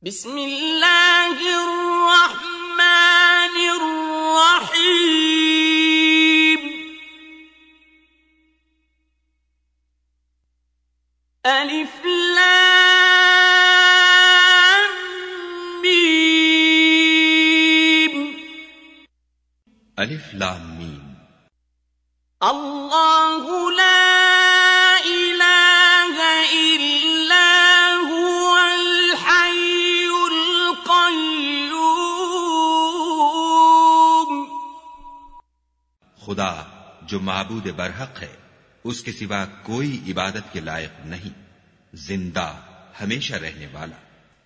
बिस्मिल्लाहिर्रहमानिर्रहीम। अलिफ लाम मीम। अलिफ लाम मीम। अल्लाहु ला इलाहा इल्ला हुवल हय्युल क़य्यूम। खुदा जो माबूद बरहक है, उसके सिवा कोई इबादत के लायक नहीं, जिंदा हमेशा रहने वाला।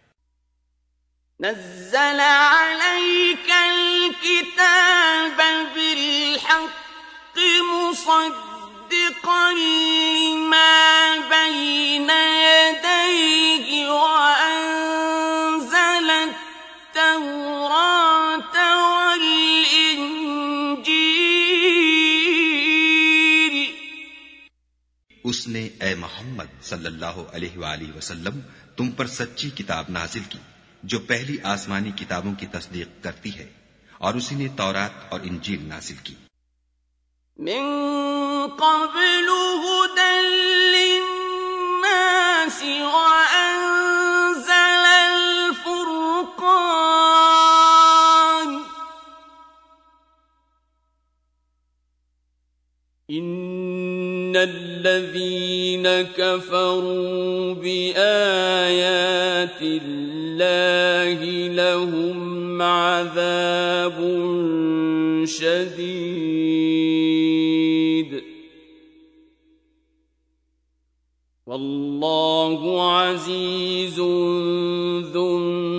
नज़्ज़ल अलैकल किताब बिलहक़्क़ि मुसद्दिक़न लिमा बैन यदैहि व अंज़लत तौरात वल इंजील। उसने ए मोहम्मद सल्लल्लाहु अलैहि वसल्लम तुम पर सच्ची किताब नाजिल की जो पहली आसमानी किताबों की तस्दीक करती है, और उसी ने तौरात और इंजील नाजिल की। मिन क़ब्लु हुदन लिन्नासि व अंज़लल फ़ुरक़ान। इन्नल्लज़ीन कफ़रू बिआयातिल्लाहि लहुम अज़ाबुन शदीद वल्लाहु अज़ीज़ुन ज़ु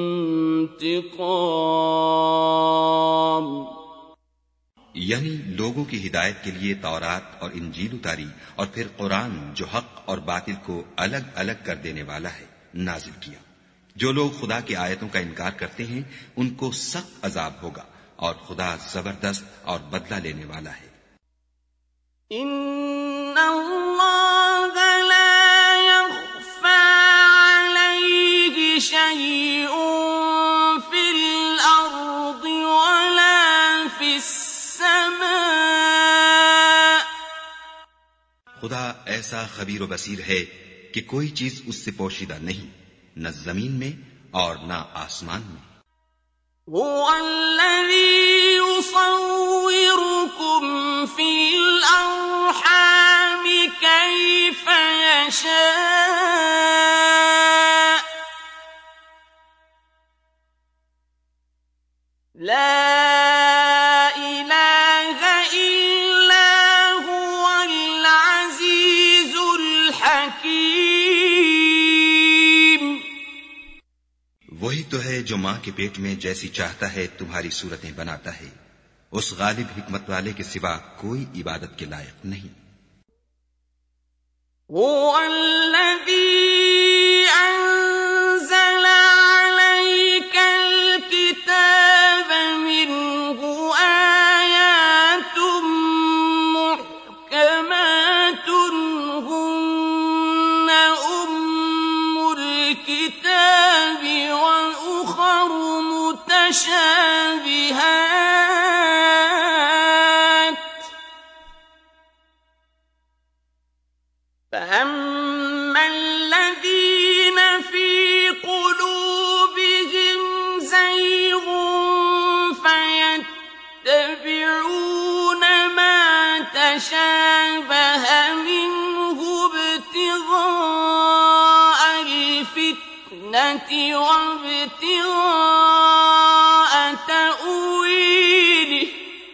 इंतिक़ाम। यानी लोगों की हिदायत के लिए तौरात और इंजील उतारी और फिर कुरान जो हक और बातिल को अलग अलग कर देने वाला है नाजिल किया। जो लोग खुदा की आयतों का इनकार करते हैं उनको सख्त अजाब होगा, और खुदा जबरदस्त और बदला लेने वाला है। इन्नल्लाह ला यख्फा अलैहि शैउन फिल अर्दि वला फिस समा। खुदा ऐसा खबीर व बसीर है कि कोई चीज उससे पोशीदा नहीं, न जमीन में और न आसमान में। हुवल्लज़ी युसव्विरुकुम फिल अर्हामि कैफ यशा। ला इलाहा इल्ला हुवल अज़ीज़ुल हकीम। वही तो है जो मां के पेट में जैसी चाहता है तुम्हारी सूरतें बनाता है, उस गालिब हिकमत वाले के सिवा कोई इबादत के लायक नहीं। हुवल्लज़ी अंज़ल अलैकल किताब मिन्हु आयातुम मुहकमातुन हुन्न उम्मुल किताबि व उखरु मुतशाबिहात। فأما الذين في قلوبهم زيغ فيتبعون ما تشابه منه ابتغاء الفتنة وابتغاء تأويله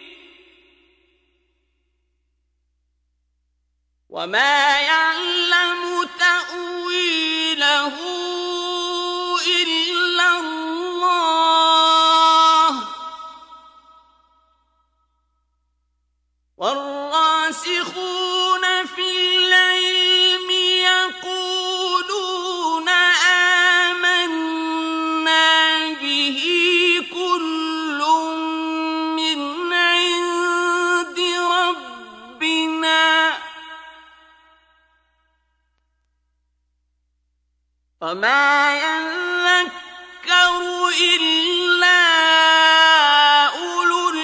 وما يعلم تأويله إلا الله والراسخون في العلم يقولون آمنا به كل من عند ربنا وما يذكر يذكر إلا أولو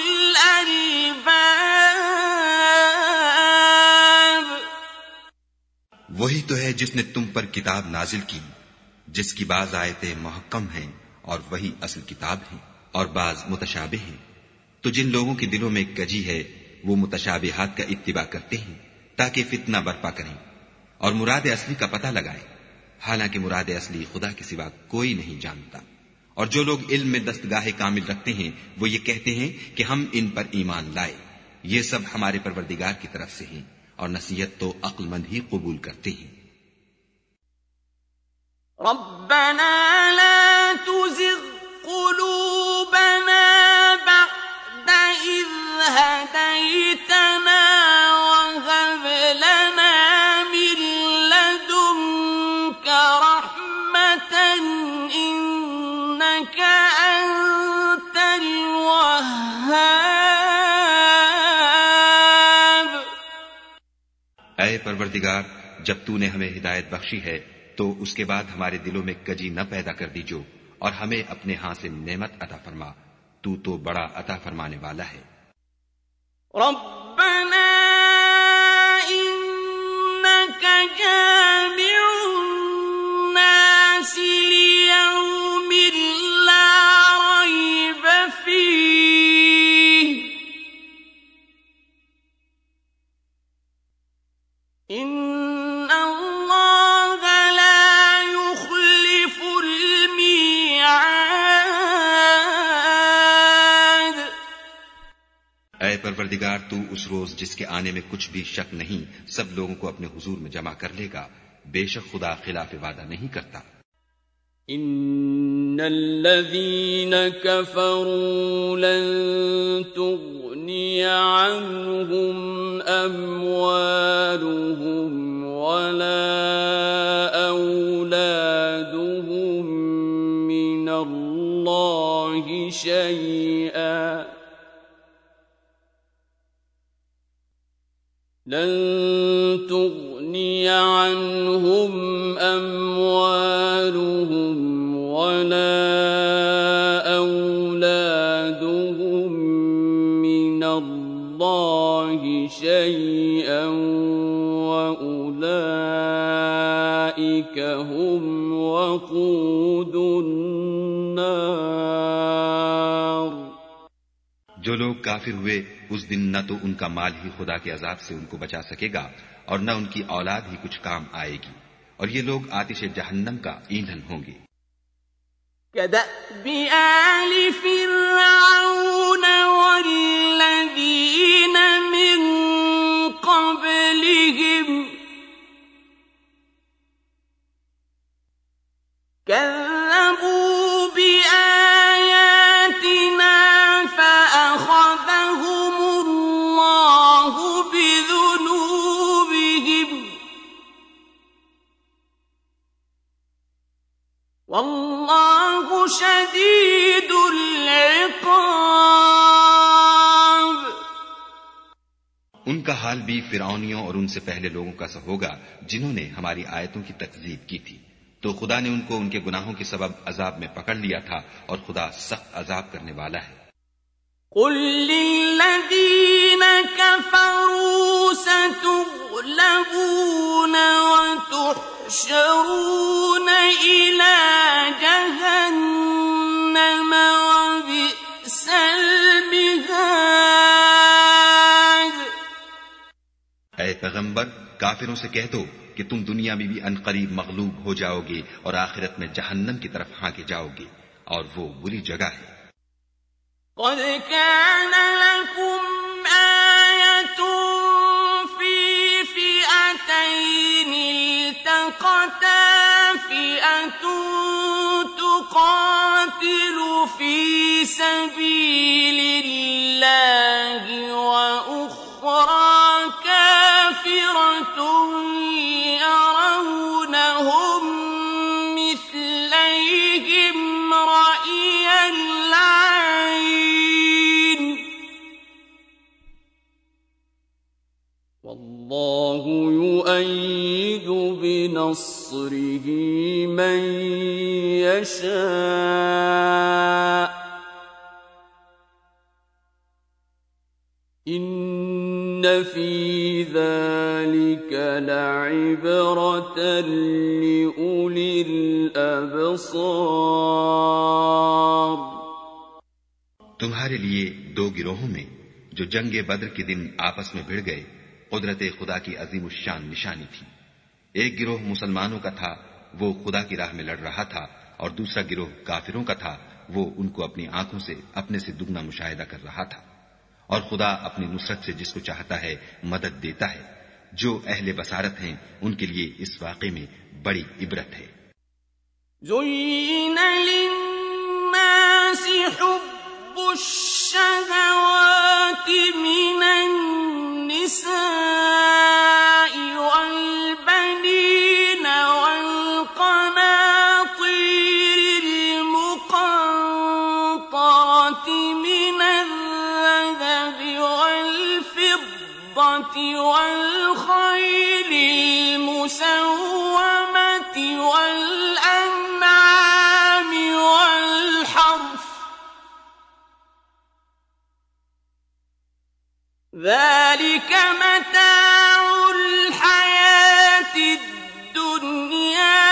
الألباب. वही तो है जिसने तुम पर किताब नाजिल की, जिसकी बाज आयतें मुहक्कम हैं और वही असल किताब है, और बाज मुतशाबिह हैं. तो जिन लोगों के दिलों में कजी है वो मुतशाबिहात का इत्तिबा करते हैं ताकि फितना बर्पा करें और मुराद असली का पता लगाएं, हालांकि मुराद असली खुदा के सिवा कोई नहीं जानता. और जो लोग इल्म में दस्तगाहे कामिल रखते हैं वो ये कहते हैं कि हम इन पर ईमान लाए. ये सब हमारे परवरदिगार की तरफ से हैं और नसीहत तो अक्लमंद ही कबूल करते हैं. रब्बना ला तुज़िग़ क़ुलूबना बअद इज़ हदैतना वहब लना मिन लदुनक रहमतन इन्नक अंतल वह्हाब. ऐ परवरदिगार, जब तूने हमें हिदायत बख्शी है तो उसके बाद हमारे दिलों में कजी न पैदा कर दीजो और हमें अपने हाथ से नेमत अता फरमा. तू तो बड़ा अता फरमाने वाला है. रब्बना इन्नक जामिउन नासि लियौमिन ला रैब फीह इन्ना अल्लाह ला युख्लिफुल मीआद. ऐ परवरदिगार, तू उस रोज जिसके आने में कुछ भी शक नहीं सब लोगों को अपने हुजूर में जमा कर लेगा. बेशक खुदा खिलाफ वादा नहीं करता. इन्नल्लज़ीन कफ़रू लन तुग़निय अन्हुम अम्वालुहुम वला औलादुहुम मिनल्लाहि शैआ. लन तुग़निय अन्हुम अम्वालुहुम वला औलादुहुम मिनल्लाहि शैआ वउलाइक हुम वक़ूदुन नार. जो लोग काफिर हुए उस दिन न तो उनका माल ही खुदा के अजाब से उनको बचा सकेगा और न उनकी औलाद ही कुछ काम आएगी, और ये लोग आतिश जहन्नम का ईंधन होंगे. كدأب آل فرعون والذين من قبلهم كذبوا بآياتنا فأخذهم الله بذنوبهم والله شديد العقاب. उनका हाल भी फिरौनियों और उनसे पहले लोगों का सा होगा जिन्होंने हमारी आयतों की तकज़ीब की थी. तो खुदा ने उनको उनके गुनाहों के सबब अजाब में पकड़ लिया था और खुदा सख्त अजाब करने वाला है. قل للذين كفروا ستغلبون وتحشرون إلى جهنم وبئس المهاد. ऐ पैगंबर, काफिरों से कह दो कि तुम दुनिया में भी अनकरीब मगलूब हो जाओगे और आखिरत में जहन्नम की तरफ हांके जाओगे, और वो बुरी जगह है. قد كان لكم آية في فئتين التقتا فئة تقاتل في سبيل الله وأخرى كافرة يرونهم مثليهم رأي العين والله يؤيد بنصره من يشاء إن في ذلك لعبرة لأولي الأبصار. तुम्हारे लिए दो गिरोहों में जो जंगे बद्र के दिन आपस में भिड़ गए कुदरत खुदा की अजीमुश्शान निशानी थी. एक गिरोह मुसलमानों का था, वो खुदा की राह में लड़ रहा था, और दूसरा गिरोह काफिरों का था, वो उनको अपनी आंखों से अपने से दुगना मुशाहिदा कर रहा था. और खुदा अपनी नुसरत से जिसको चाहता है मदद देता है. जो अहले बसारत हैं उनके लिए इस वाक़े में बड़ी इबरत है. ज़ुय्यिन लिन्नासि हुब्बुश्शहवाति मिनन निसाइ वल बनीन वल क़नातीरिल मुक़न्तरति मिनल ज़हबि वल फिद्दति वल ख़ैलिल मुसव्वमति वल अन'आमि वल हर्थ ذلك متاع الحياة الدنيا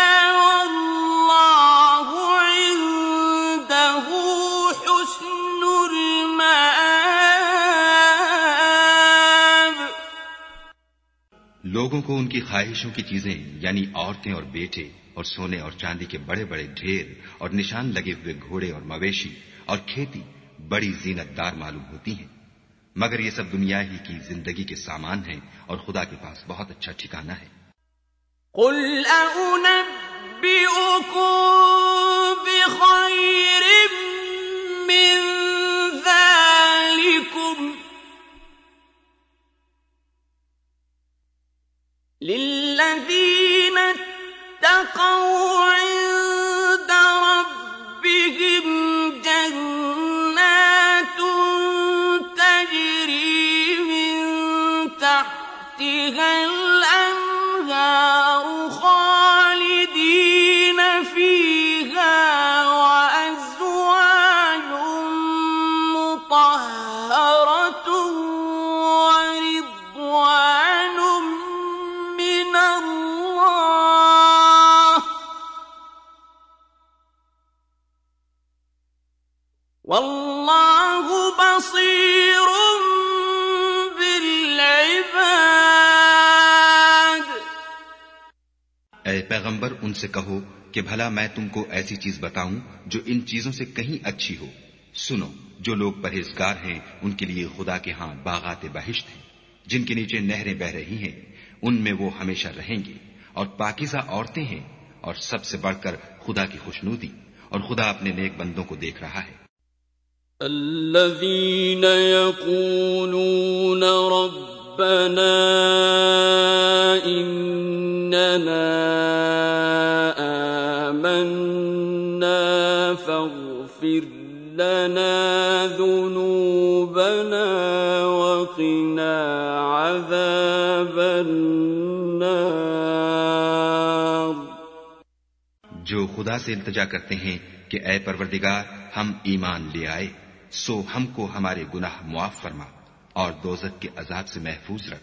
والله عنده حسن المآب. लोगों को उनकी ख्वाहिशों की चीजें यानी औरतें और बेटे और सोने और चांदी के बड़े बड़े ढेर और निशान लगे हुए घोड़े और मवेशी और खेती बड़ी जीनतदार मालूम होती हैं, मगर ये सब दुनिया ही की जिंदगी के सामान हैं और खुदा के पास बहुत अच्छा ठिकाना है. قل أنبئكم بخير من ذلكم للذين اتقوا عند ربهم جنات تجري من تحتها الأنهار خالدين فيها وأزواج مطهرة ورضوان من الله والله بصير بالعباد. ऐ पैगंबर उनसे कहो कि भला मैं तुमको ऐसी चीज बताऊं जो इन चीजों से कहीं अच्छी हो. सुनो, जो लोग परहेजगार हैं उनके लिए खुदा के हां बागात बहिश्त हैं जिनके नीचे नहरें बह रही हैं, उनमें वो हमेशा रहेंगे, और पाकीज़ा औरतें हैं, और सबसे बढ़कर खुदा की खुशनूदी, और खुदा अपने नेक बंदों को देख रहा है. الذين يقولون ربنا إننا آمنا فاغفر لنا ذنوبنا وقنا عذاب النار. जो खुदा से इल्तिजा करते हैं कि ऐ परवरदिगार हम ईमान ले आए, सो हमको हमारे गुनाह मुआफ फरमा और दोज़ख के अजाब से महफूज रख.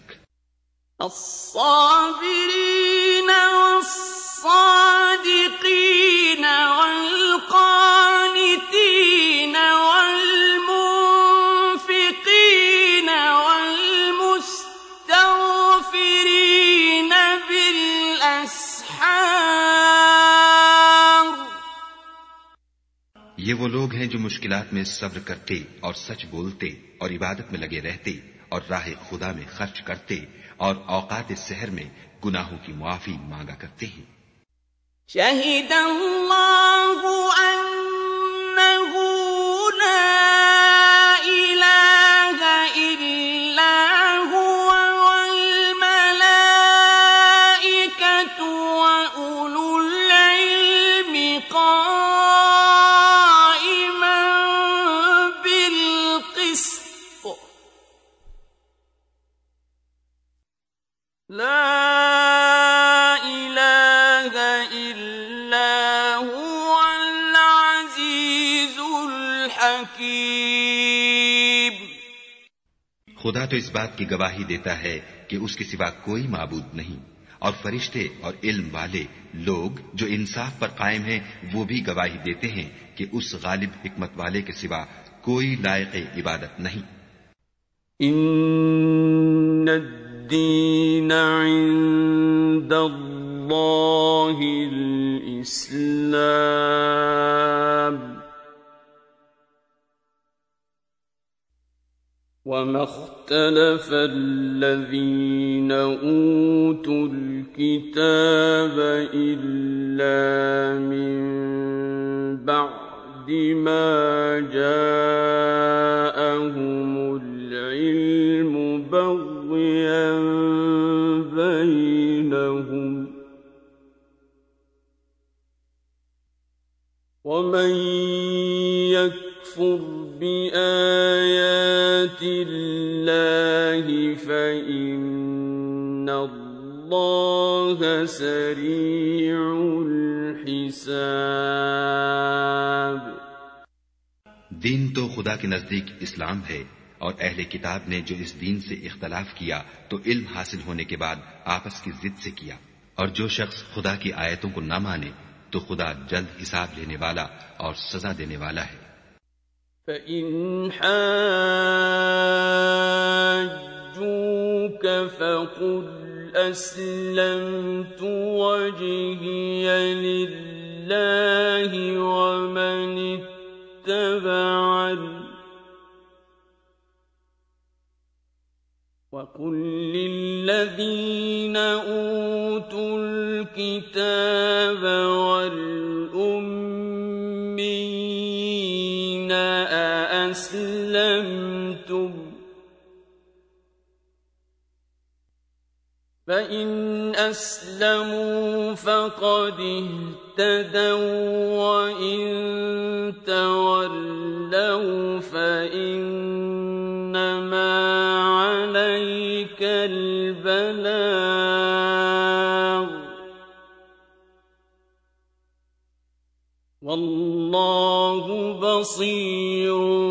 الصابرين والصادقين والقانتين والمنفقين والمستغفرين بالأسحار. ये वो लोग हैं जो मुश्किलात में सब्र करते और सच बोलते और इबादत में लगे रहते और राह खुदा में खर्च करते और औकात सहर में गुनाहों की मुआफी मांगा करते हैं. شهد الله أنه لا إله إلا هو والملائكة وأولو العلم قائما بالقسط لا إله إلا هو العزيز الحكيم. खुदा तो इस बात की गवाही देता है कि उसके सिवा कोई माबूद नहीं, और फरिश्ते और इल्म वाले लोग जो इंसाफ पर कायम हैं वो भी गवाही देते हैं कि उस गालिब हिकमत वाले के सिवा कोई लायक इबादत नहीं। इन्न الدين عند الله الإسلام وما اختلف الذين أوتوا الكتاب إلا من بعد ما جاءهم العلم بغيا بينهم ومن يكفر بآيات الله فإن الله سريع الحساب. दीन तो खुदा के नजदीक इस्लाम है, और अहले किताब ने जो इस दीन से इख्तलाफ किया तो इल्म हासिल होने के बाद आपस की जिद से किया, और जो शख्स खुदा की आयतों को न माने तो खुदा जल्द हिसाब लेने वाला और सजा देने वाला है. فإن حاجوك فقل أسلمت وجهي لله ومن اتبعني وقل للذين أوتوا الكتاب والأميين أأسلمتم فإن أسلموا فقد اهتدوا وإن تولوا فإنما عليك البلاغ والله بصير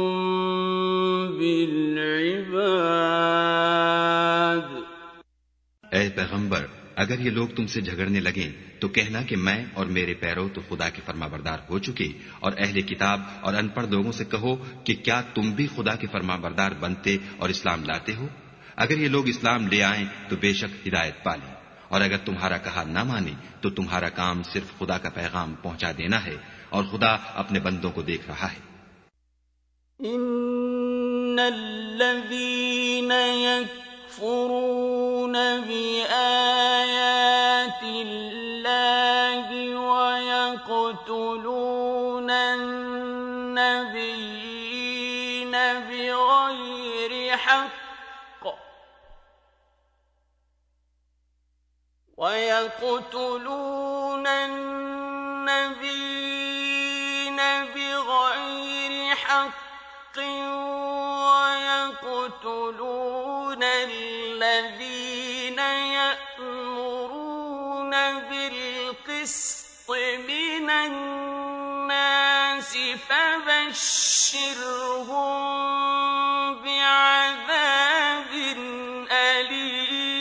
بالعباد. ऐ पैगंबर, अगर ये लोग तुमसे झगड़ने लगें तो कहना कि मैं और मेरे पैरों तो खुदा के फरमाबरदार हो चुके, और अहले किताब और अनपढ़ लोगों से कहो कि क्या तुम भी खुदा के फरमाबरदार बनते और इस्लाम लाते हो? अगर ये लोग इस्लाम ले आएं तो बेशक हिदायत पा लें, और अगर तुम्हारा कहा न माने तो तुम्हारा काम सिर्फ खुदा का पैगाम पहुंचा देना है, और खुदा अपने बंदों को देख रहा है. इन्नल्लज़ीन यकफुरून बिआयातिल्लाहि वयक़्तुलून अन्नबिय्यीन बिग़ैरि हक़्क़ ويقتلون النبيين بغير حق ويقتلون الذين يأمرون بالقسط من الناس فبشرهم بعذاب أليم.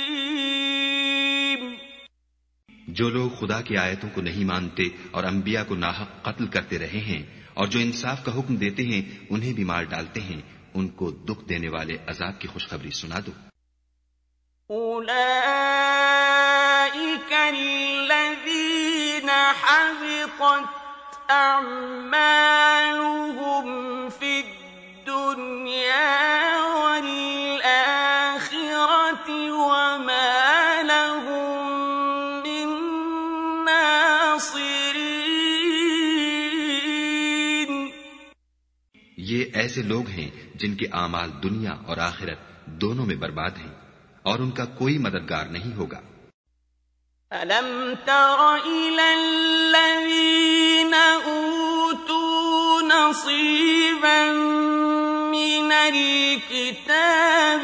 जो लोग खुदा की आयतों को नहीं मानते और अंबिया को नाहक कत्ल करते रहे हैं और जो इंसाफ का हुक्म देते हैं उन्हें भी मार डालते हैं, उनको दुख देने वाले अजाब की खुशखबरी सुना दो. उलाइका अल्लज़ीना हबितत अअमालुहुम फिद दुनिया वल आखिरति वमा लहुम मिन नासिरीन. ये ऐसे लोग हैं जिनके आमाल दुनिया और आखिरत दोनों में बर्बाद हैं, और उनका कोई मददगार नहीं होगा. ألم تر إلى الذين أوتوا نصيبا من الكتاب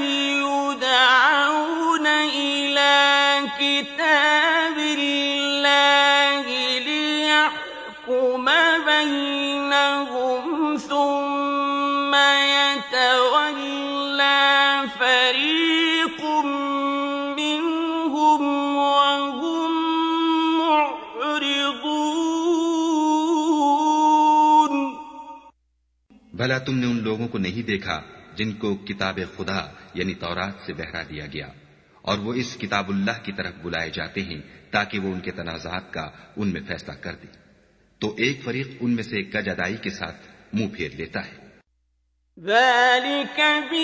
يدعون إلى كتاب الله ليحكم بينهم ثم يتولى فريق منهم وهم معرضون भला तुमने उन लोगों को नहीं देखा जिनको किताब खुदा यानी तौरात से बहरा दिया गया और वो इस किताबुल्लाह की तरफ बुलाए जाते हैं ताकि वो उनके तनाज़ात का उनमें फैसला कर दे, तो एक फरीक उनमें से कज अदाई के साथ मुंह फेर लेता है। ذلك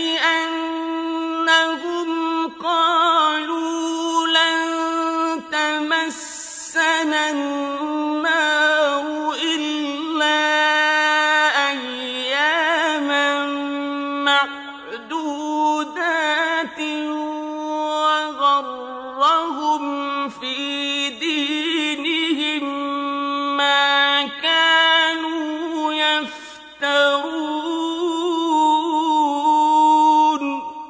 بأنهم قالوا لن تمسنا النار إلا أياما معدودات وغرهم في دينهم ما كانوا يفترون।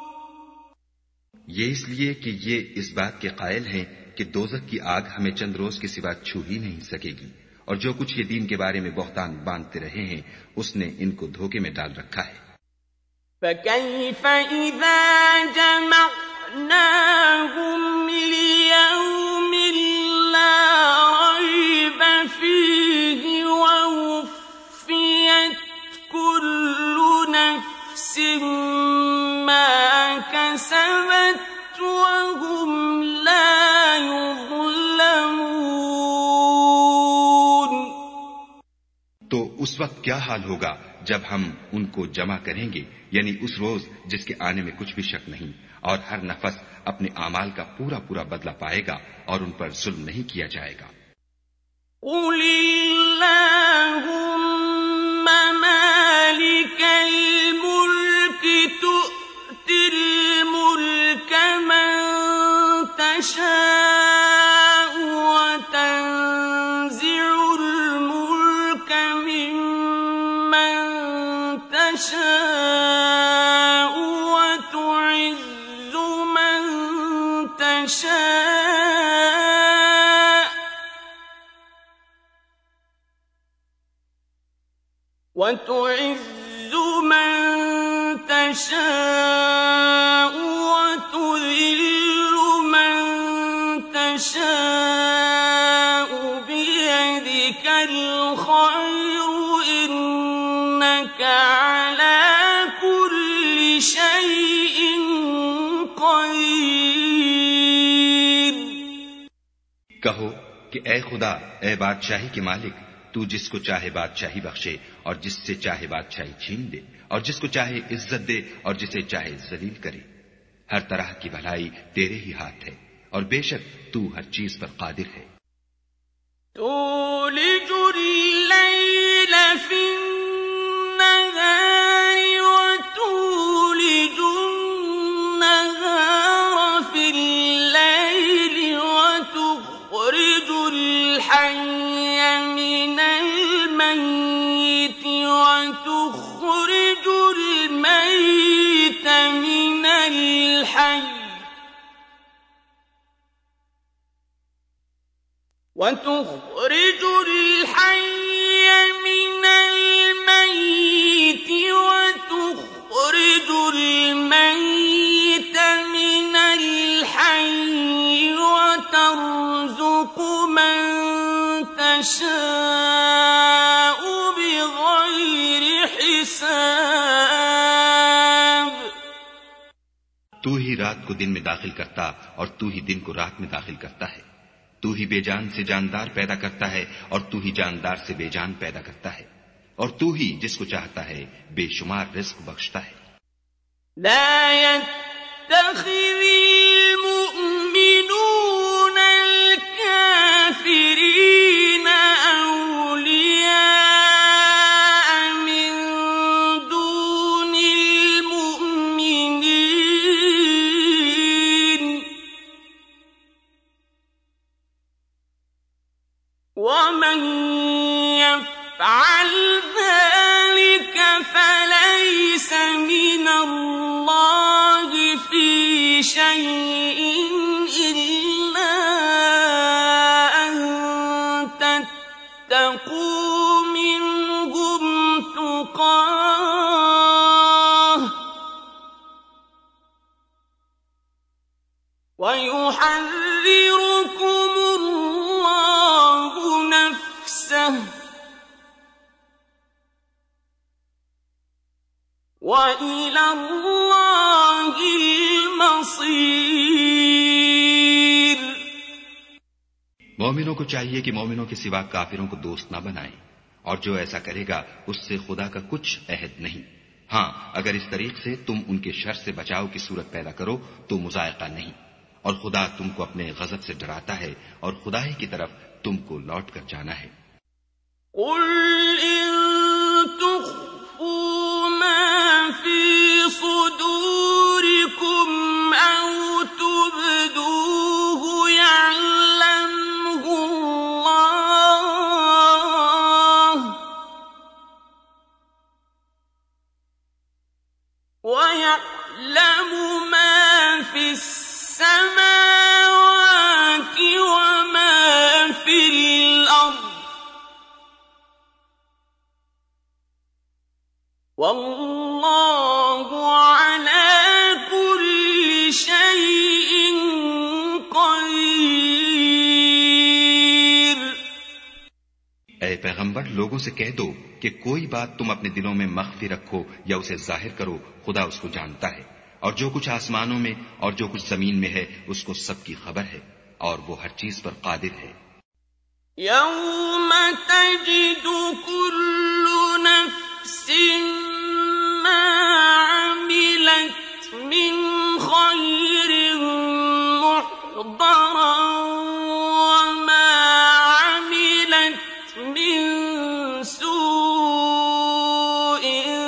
ये इसलिए कि ये इस बात के कायल हैं कि दोज़ख की आग हमें चंद रोज के सिवा छू ही नहीं सकेगी, और जो कुछ ये दीन के बारे में बहतान बांधते रहे हैं उसने इनको धोखे में डाल रखा है। فكيف إذا جمعناهم ليوم لا ريب فيه ووفيت كل نفس ما كسبت وهم لا يظلمون। तो उस वक्त क्या हाल होगा जब हम उनको जमा करेंगे, यानी उस रोज जिसके आने में कुछ भी शक नहीं, और हर नफस अपने आमाल का पूरा पूरा बदला पाएगा और उन पर जुल्म नहीं किया जाएगा। قل اللهم مالك الملك تؤتي الملك من تشاء وتنزع الملك ممن تشاء وتعز من تشاء وتعز من تشاء وتذل من تشاء بيدك الخير إنك على كل شيء قدير। कहो कि ए खुदा, ए बादशाही के मालिक, तू जिसको चाहे बादशाही बख्शे और जिससे चाहे बादशाही छीन दे, और जिसको चाहे इज्जत दे और जिसे चाहे जलील करे। हर तरह की भलाई तेरे ही हाथ है और बेशक तू हर चीज पर कादिर है। تولج الليل في النهار وتولج النهار في الليل وتخرج الحي من الميت وتخرج الميت من الحي وتخرج الحي من الميت وتخرج الميت من الحي وترزق من تشاء بغير حساب। तू ही रात को दिन में दाखिल करता और तू ही दिन को रात में दाखिल करता है। तू ही बेजान से जानदार पैदा करता है और तू ही जानदार से बेजान पैदा करता है, और तू ही जिसको चाहता है बेशुमार रिज़्क़ बख्शता है। لا يتخذ المؤمنون الكافرين أولياء من دون المؤمنين ومن يفعل ذلك فليس من الله في شيء وإلى الله المصير. मोमिनों को चाहिए कि मोमिनों के सिवा काफिरों को दोस्त न बनाएं, और जो ऐसा करेगा उससे खुदा का कुछ अहद नहीं. हाँ, अगर इस तरीक से तुम उनके शर से बचाव की सूरत पैदा करो तो मुजायका नहीं, और खुदा तुमको अपने गजब से डराता है और खुदा ही की तरफ तुमको लौट कर जाना है. قل إن تخفوا ما في صدوركم أو تبدوه يعلمه الله ويعلم ما في السماوات وما في الأرض والله على كل شيء قدير. ऐ पैगंबर, लोगों से कह दो कि कोई बात तुम अपने दिलों में मख्फी रखो या उसे जाहिर करो, खुदा उसको जानता है, और जो कुछ आसमानों में और जो कुछ जमीन में है उसको सबकी खबर है, और वो हर चीज पर कादिर है. يوم تجد كل نفس ما عملت من خير محضرا وما عملت من سوء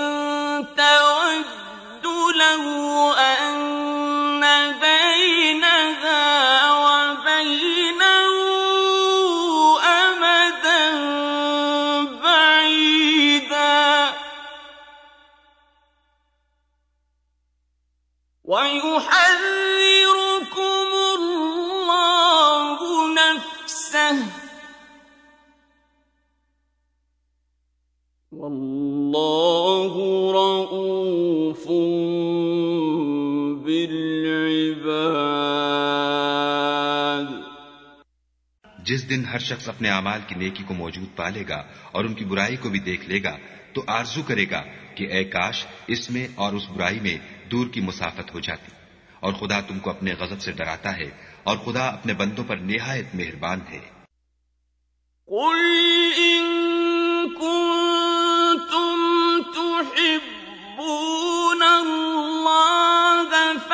تود لو أن بينها وبينه أمدا بعيدا ويحذركم الله نفسه والله رؤوف بالعباد. जिस दिन हर शख्स अपने अमाल की नेकी को मौजूद पालेगा और उनकी बुराई को भी देख लेगा तो आरजू करेगा कि ऐ काश इसमें और उस बुराई में दूर की मुसाफत हो जाती. और खुदा तुमको अपने गजब से डराता है, और खुदा अपने बंदों पर निहायत मेहरबान है. قل إن كنتم تحبون الله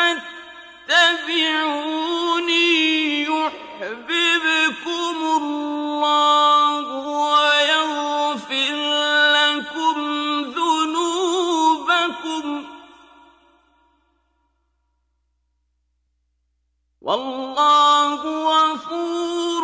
فاتبعوني يحببكم الله ويغفر لكم ذنوبكم والله غفور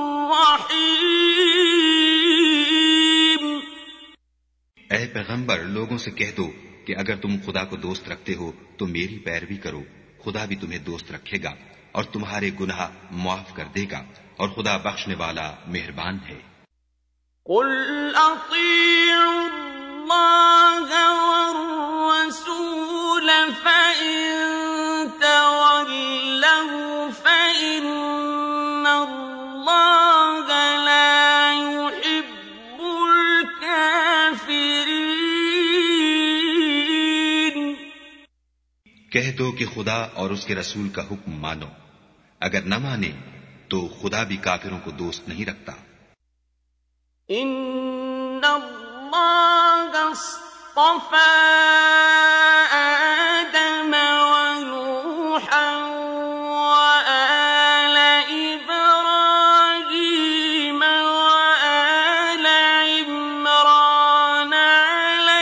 رحيم. ऐ पैगंबर, लोगों से कह दो कि अगर तुम खुदा को दोस्त रखते हो तो मेरी पैरवी करो, खुदा भी तुम्हें दोस्त रखेगा और तुम्हारे गुनाह माफ कर देगा, और खुदा बख्शने वाला मेहरबान है. قل أطيعوا الله والرسول فإن تولوا فإن الله لا يحب الكافرين. कह दो कि खुदा और उसके रसूल का हुक्म मानो, अगर न माने तो खुदा भी काफिरों को दोस्त नहीं रखता. إن الله اصطفى آدم ونوحا وآل إبراهيم وآل عمران على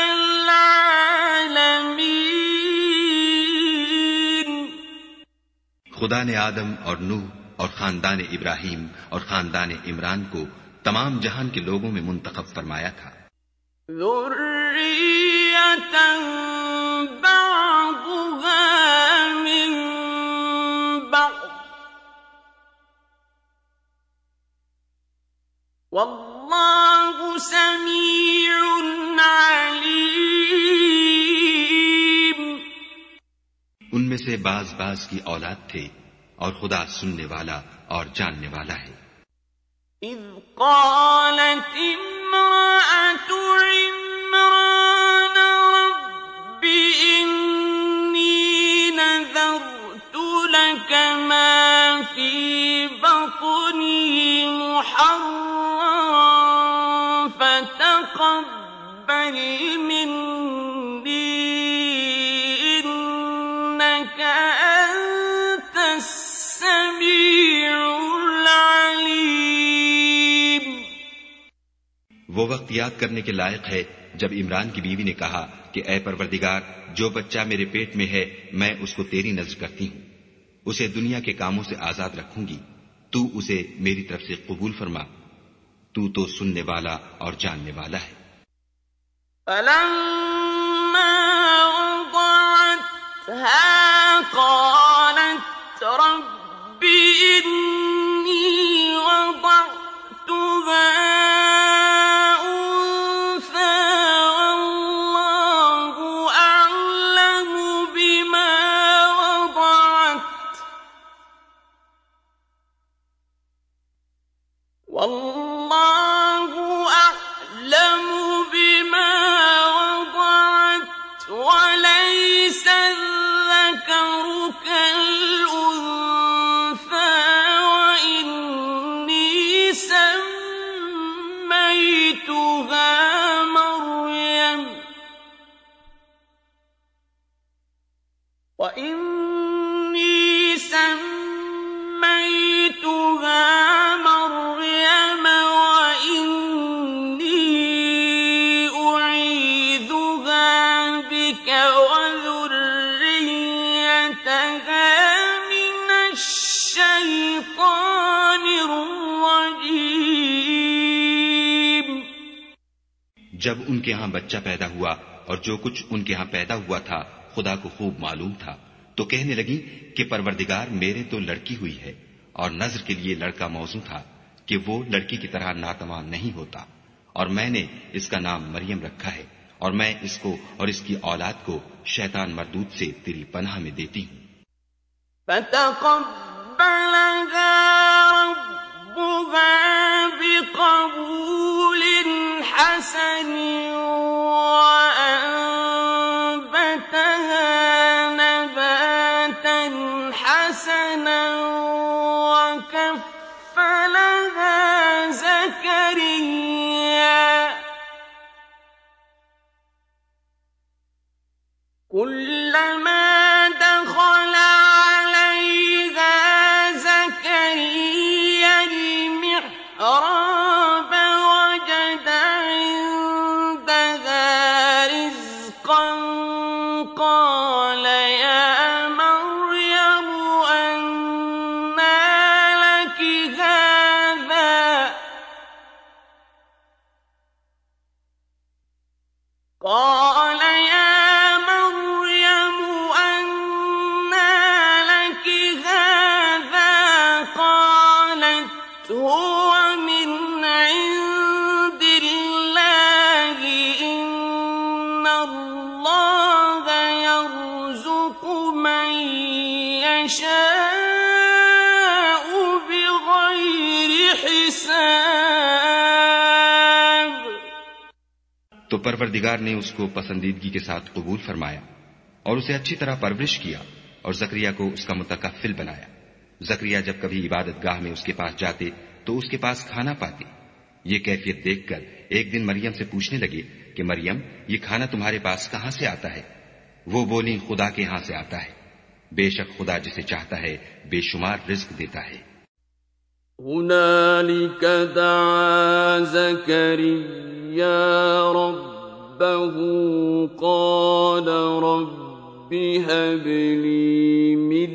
العالمين. खुदा ने आदम और नूह और खानदान इब्राहिम और खानदान इमरान को तमाम जहान के लोगों में मुंतखब फरमाया था. ذرية بعضها من بعض والله سميع عليم. उनमें से बाज बाज की औलाद थे, और खुदा सुनने वाला और जानने वाला है. إذ قالت امرأة عمران رب مني إنك أنت السميع العليم. वो वक्त याद करने के लायक है जब इमरान की बीवी ने कहा कि ऐ परवरदिगार, जो बच्चा मेरे पेट में है मैं उसको तेरी नज़र करती हूँ, उसे दुनिया के कामों से आजाद रखूंगी, तू उसे मेरी तरफ से कबूल फरमा, तू तो सुनने वाला और जानने वाला है. فلما وضعتها قالت رب إني وضعتها أنثى والله أعلم بما وضعت وليس الذكر كالأنثى وإني سميتها مريم وإني أعيذها بك وذريتها من الشيطان الرجيم. जब उनके यहाँ बच्चा पैदा हुआ और जो कुछ उनके यहाँ पैदा हुआ था खुदा को खूब मालूम था, तो कहने लगी कि परवरदिगार मेरे तो लड़की हुई है और नज़र के लिए लड़का मौजू था कि वो लड़की की तरह नातमाम नहीं होता, और मैंने इसका नाम मरियम रखा है और मैं इसको और इसकी औलाद को शैतान मरदूद से तेरी पनाह में देती हूँ. فتقبلها ربها بقبول حسن وأنبتها نباتا حسنا وكفلها زكريا كلما دخل عليها زكريا المحراب وجد عندها رزقا قال يا مريم أنى لك هذا قال يا مريم أنى لك هذا قالت هو من عند الله إن الله يرزق من يشاء بغير حساب. तो परवरदिगार ने उसको पसंदीदगी के साथ कबूल फरमाया और उसे अच्छी तरह परवरिश किया और जकरिया को उसका मुतकफ्फिल बनाया. जकरिया जब कभी इबादतगाह में उसके पास जाते तो उसके पास खाना पाते. ये कैफियत देखकर एक दिन मरियम से पूछने लगे कि मरियम, ये खाना तुम्हारे पास कहां से आता है? वो बोली, खुदा के यहां से आता है. बेशक खुदा जिसे चाहता है बेशुमार रिज्क देता है. هنالك دعا زكريا ربه قال رب هب لي من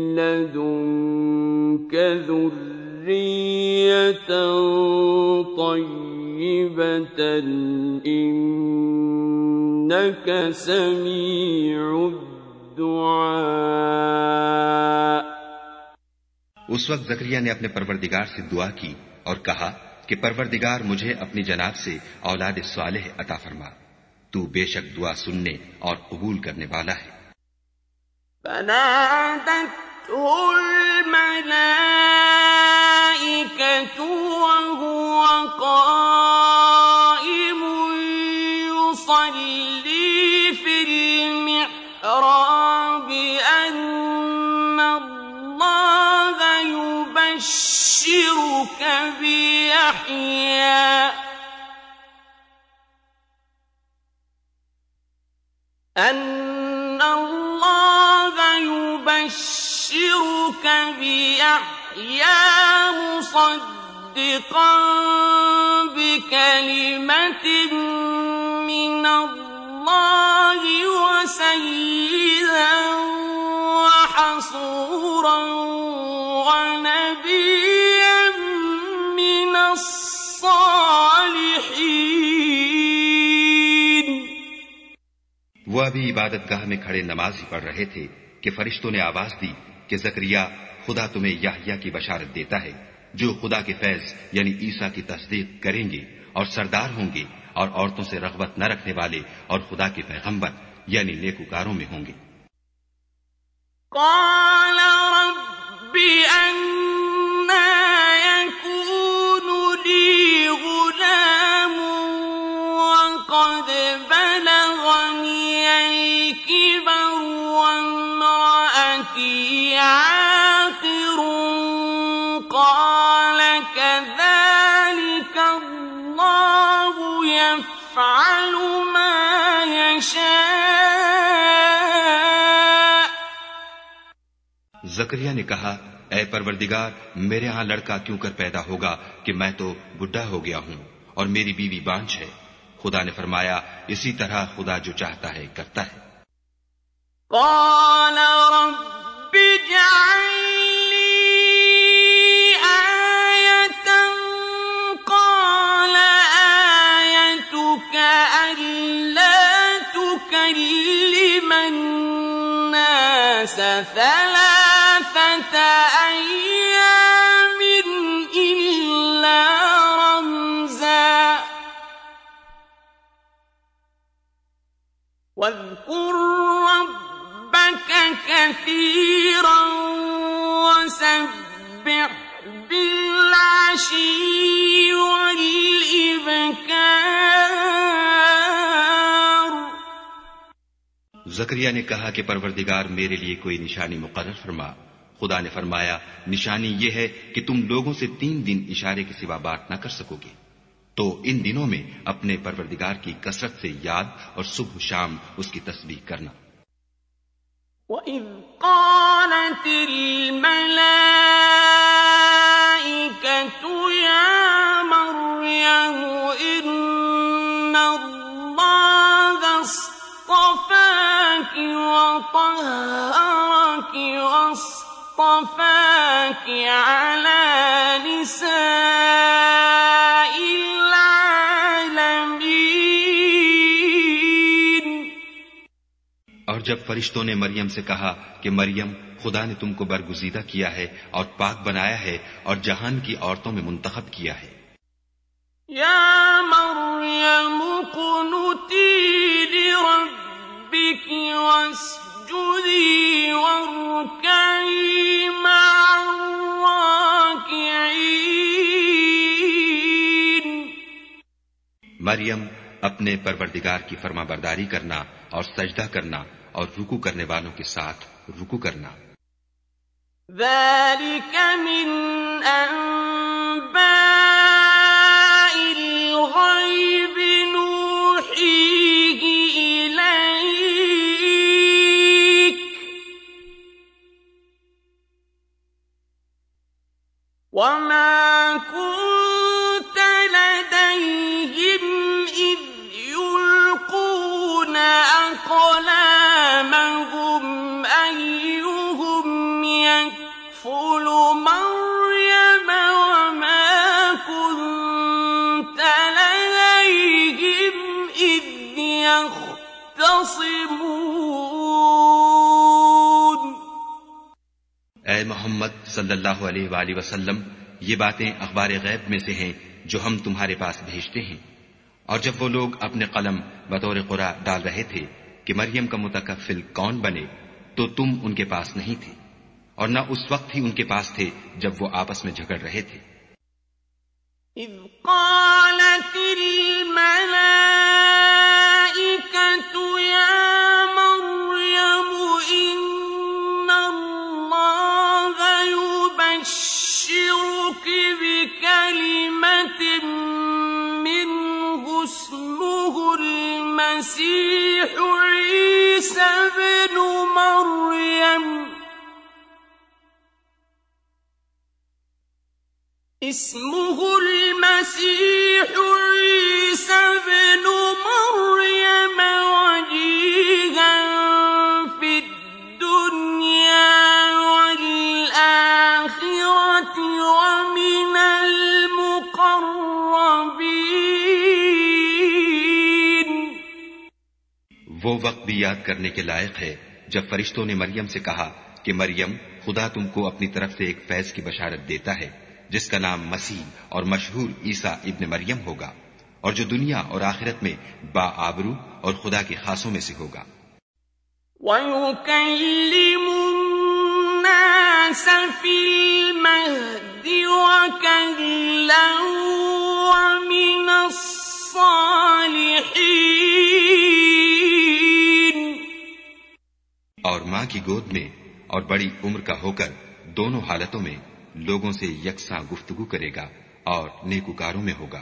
لدنك ذرية طيبة إنك سميع الدعاء. उस वक्त जकरिया ने अपने परवरदिगार से दुआ की और कहा कि परवरदिगार मुझे अपनी जनाब से औलाद सालेह अता फरमा, तू बेशक दुआ सुनने और कबूल करने वाला है. فنادته الملائكة وهو قائم يصلي في المحراب أن الله يبشرك بيحيى أن الله يبشرك بيحيى مصدقا بكلمة من الله وسيدا وحصورا ونبيا من الصالحين. वो अभी इबादतगाह में खड़े नमाज ही पढ़ रहे थे कि फरिश्तों ने आवाज दी कि जकरिया, खुदा तुम्हें याह्या की बशारत देता है जो खुदा के फैज यानी ईसा की तस्दीक करेंगे और सरदार होंगे और औरतों से रग़बत न रखने वाले और खुदा के पैगंबर यानी नेकूकारों में होंगे. قال رب أنى يكون لي غلام وقد بلغني الكبر وامرأتي عاقر قال كذلك الله يفعل ما يشاء. जकरिया ने कहा, ऐ परवरदिगार, मेरे यहाँ लड़का क्यों कर पैदा होगा कि मैं तो बुढ़ा हो गया हूँ और मेरी बीवी बांझ है. खुदा ने फरमाया, इसी तरह खुदा जो चाहता है करता है. قال رب اجعل لي آية قال آيتك ألا تكلم الناس ثلاثة أيام إلا رمزا واذكر ربك كثيرا وسبح بالعشي والإبكار. जकरिया ने कहा कि परवरदिगार, मेरे लिए कोई निशानी मुकर्रर फरमा. खुदा ने फरमाया, निशानी ये है कि तुम लोगों से 3 दिन इशारे के सिवा बात न कर सकोगे. तो इन दिनों में अपने परवरदिगार की कसरत से याद और सुबह शाम उसकी तस्बीह करना. وَإِذْ قَالَتِ الْمَلَائِكَةُ يَا مَرْيَمُ إِنَّ اللَّهَ اصْطَفَاكِ وَطَهَّرَكِ واصطفاكِ عَلَى نِسَاءِ الْعَالَمِينَ. और जब फरिश्तों ने मरियम से कहा कि मरियम, खुदा ने तुमको बरगुजीदा किया है और पाक बनाया है और जहान की औरतों में मुंतखब किया है. या मरियम कुनुती लिरब्बिक वस्जुदी वरकई मअर्राकिईन. मरियम, अपने परवरदिगार की फरमाबरदारी करना और सजदा करना और रुकू करने वालों के साथ रुकू करना. ذلك من أنباء الغيب نوحيه إليك وما كنت لديهم إذ يلقون أقلامهم أيهم يكفل مريم وما كنت لديهم إذ يختصمون. ऐ मोहम्मद सल्लल्लाहु अलैहि वसल्लम, ये बातें अखबार गैब में से हैं जो हम तुम्हारे पास भेजते हैं. और जब वो लोग अपने कलम बतौर कुरा डाल रहे थे कि मरियम का मुतकफ्फिल कौन बने, तो तुम उनके पास नहीं थे और न उस वक्त ही उनके पास थे जब वो आपस में झगड़ रहे थे. إذ قالت الملائكة يا مريم إن الله يبشرك بكلمة منه اسمه المسيح المسيح عيسى ابن مريم اسمه المسيح عيسى ابن مريم وجيها في الدنيا والآخرة ومن المقربين. वो वक्त भी याद करने के लायक है जब फरिश्तों ने मरियम से कहा कि मरियम, खुदा तुमको अपनी तरफ से एक फैज की बशारत देता है जिसका नाम मसीह और मशहूर ईसा इब्न मरियम होगा, और जो दुनिया और आखिरत में बाआबरू और खुदा के खासों में से होगा. وَيُكَلِّمُ النَّاسَ فِي الْمَهْدِ وَكَهْلًا وَمِنَ الصَّالِحِينَ. और मां की गोद में और बड़ी उम्र का होकर दोनों हालतों में लोगों से यकसां गुफ्तगू करेगा और नेकुकारों में होगा.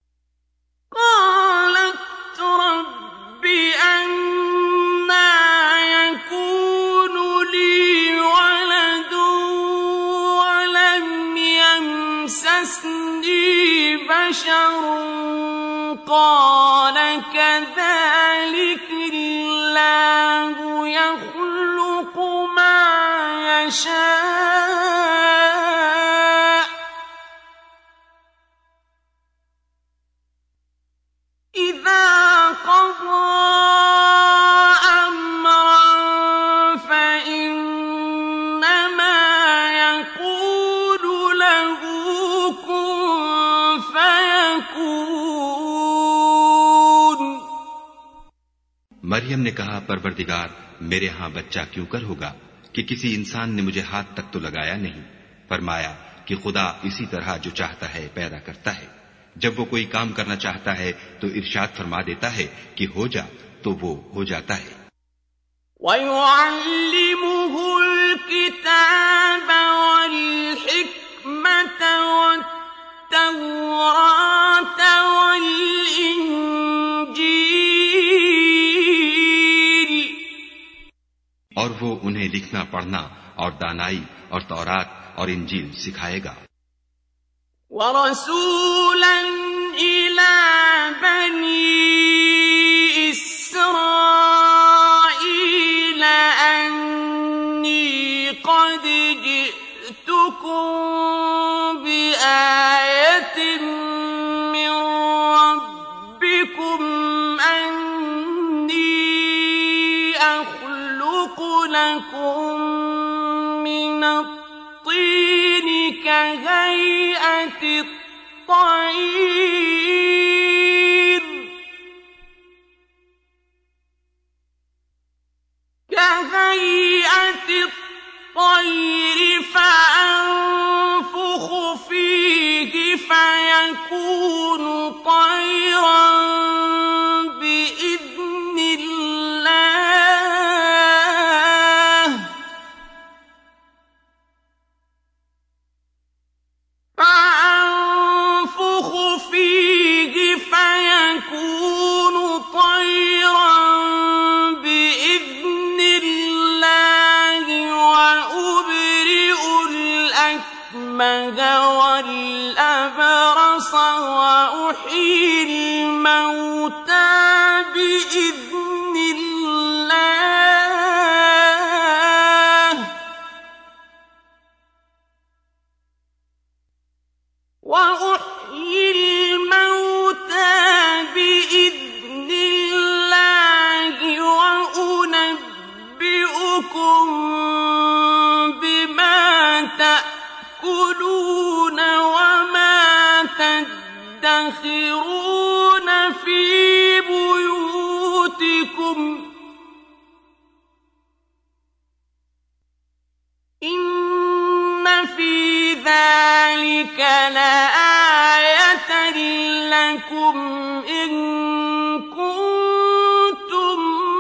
قالت رب أنى يكون لي ولد ولم يمسسني بشر قال كذلك الله يخلق ما يشاء إذا قضى أمرا فإنما يقول له كن فيكون. मरियम ने कहा, परवरदिगार, मेरे यहां बच्चा क्यों कर होगा कि किसी इंसान ने मुझे हाथ तक तो लगाया नहीं. फरमाया कि खुदा इसी तरह जो चाहता है पैदा करता है. जब वो कोई काम करना चाहता है तो इरशाद फरमा देता है कि हो जा, तो वो हो जाता है. وَيُعَلِّمُهُ الْكِتَابَ وَالْحِكْمَةَ وَالتَّوْرَاةَ وَالْإِنْجِيلَ. और वो उन्हें लिखना, पढ़ना और दानाई और तौरात और इंजील सिखाएगा. وَرَسُولًا إِلَى بَنِي إِسْرَائِيلَ أَنِّي قَدْ جِئْتُكُم بِآيَةٍ مِّن رَّبِّكُمْ أَنِّي أَخْلُقُ لَكُم مِّنَ الطِّينِ كهيئة الطير فأنفخ فيه فيكون طيرا بإذن الله فأنفخ فيه فيكون طيرا بإذن الله وأبرئ الأكمه والأبرص وأحيي الموتى بإذن الله وأحيي الموتى بإذن الله وأنبئكم بما تأكلون وما تدخرون في بيوتكم إن في ذلك لآية لكم إن كنتم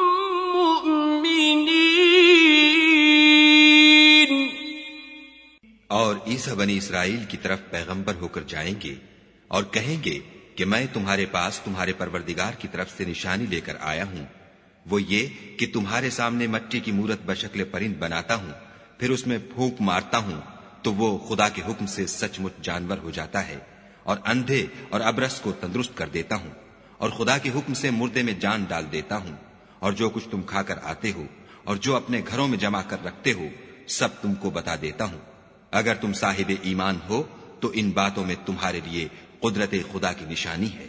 مؤمنين. और ईसा बनी इसराइल की तरफ पैगंबर होकर जाएंगे और कहेंगे कि मैं तुम्हारे पास तुम्हारे परवरदिगार की तरफ से निशानी लेकर आया हूं, वो ये कि तुम्हारे सामने मट्टी की मूरत बशक्ल परिंद बनाता हूं, फिर उसमें फूंक मारता हूं तो वो खुदा के हुक्म से सचमुच जानवर हो जाता है, और अंधे और अबरस को तंदुरुस्त कर देता हूं, और खुदा के हुक्म से मुर्दे में जान डाल देता हूं, और जो कुछ तुम खाकर आते हो और जो अपने घरों में जमा कर रखते हो सब तुमको बता देता हूं। अगर तुम साहिब ईमान हो तो इन बातों में तुम्हारे लिए कुदरत खुदा की निशानी है।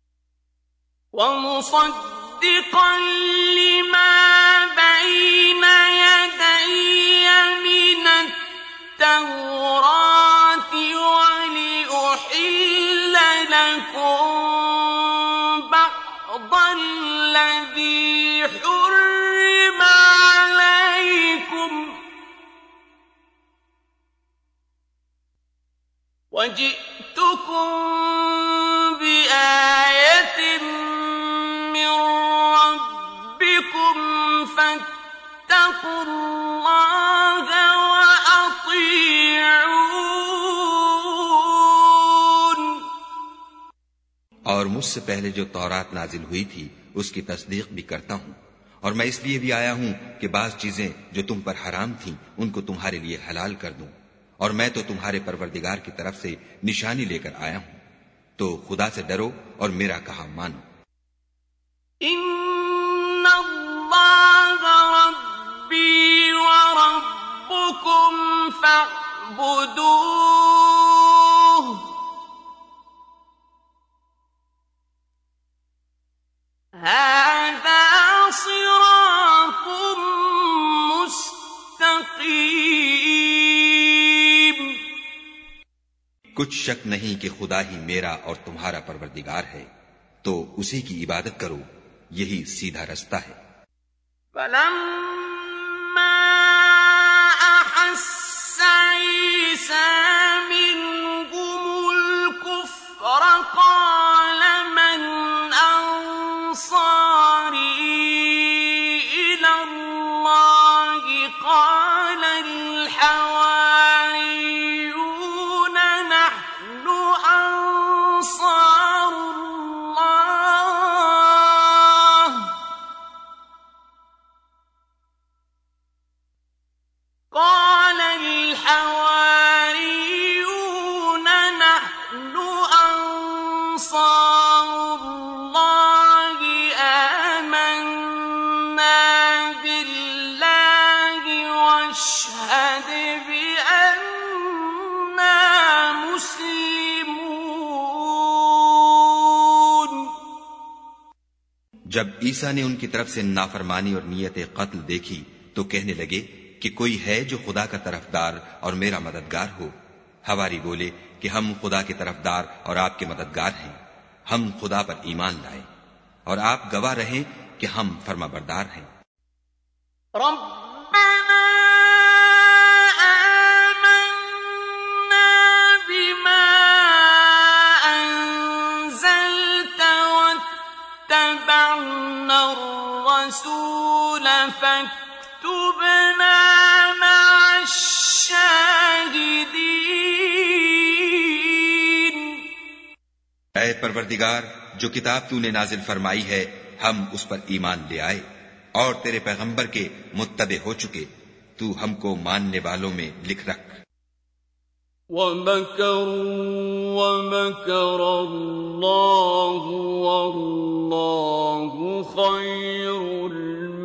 وَمُصَدِّقًا لِمَا بَيْنَ يَدَيَّ مِنَ التَّوْرَاةِ وَلِأُحِلَّ لَكُم بَعْضَ الَّذِي حُرِّمَ عَلَيْكُمْ وَجِئْتُكُم بِآيَةٍ مِّن رَّبِّكُمْ فَاتَّقُوا اللَّهَ وَأَطِيعُونِ। और मुझसे पहले जो तौरात नाजिल हुई थी उसकी तस्दीक भी करता हूं, और मैं इसलिए भी आया हूं कि बाज चीजें जो तुम पर हराम थीं उनको तुम्हारे लिए हलाल कर दूं, और मैं तो तुम्हारे परवरदिगार की तरफ से निशानी लेकर आया हूं, तो खुदा से डरो और मेरा कहा मानो। इन्नल्लाह रब्बी व रब्बुकुम फअबुदूह हाज़ा सिरातुम मुस्तक़ीम। कुछ शक नहीं कि खुदा ही मेरा और तुम्हारा परवरदिगार है, तो उसी की इबादत करो, यही सीधा रास्ता है। फलम्मा अहस्स ईसा मिनहुमुल कुफ्र क़ाल मन अंसारी इलल्लाहि क़ाल अल हवारियून नहनु अंसारुल्लाह قال الحواريون نحن أنصار الله آمنا بالله واشهد بأننا مسلمون। जब ईसा ने उनकी तरफ से नाफरमानी और नियत कत्ल देखी तो कहने लगे कि कोई है जो खुदा का तरफदार और मेरा मददगार हो। हवारी बोले कि हम खुदा के तरफदार और आपके मददगार हैं, हम खुदा पर ईमान लाए और आप गवाह रहें कि हम फर्माबरदार हैं। रब्बना आमन्ना बिमा अंज़लत वत्तबअना अर्रसूल फक्तुबना मअश्शाहिदीन। ऐ परवरदिगार, जो किताब तूने नाजिल फरमाई है हम उस पर ईमान ले आए और तेरे पैगंबर के मुत्तबे हो चुके, तू हमको मानने वालों में लिख रख। वमकरू वमकर अल्लाहु वल्लाहु खैरुल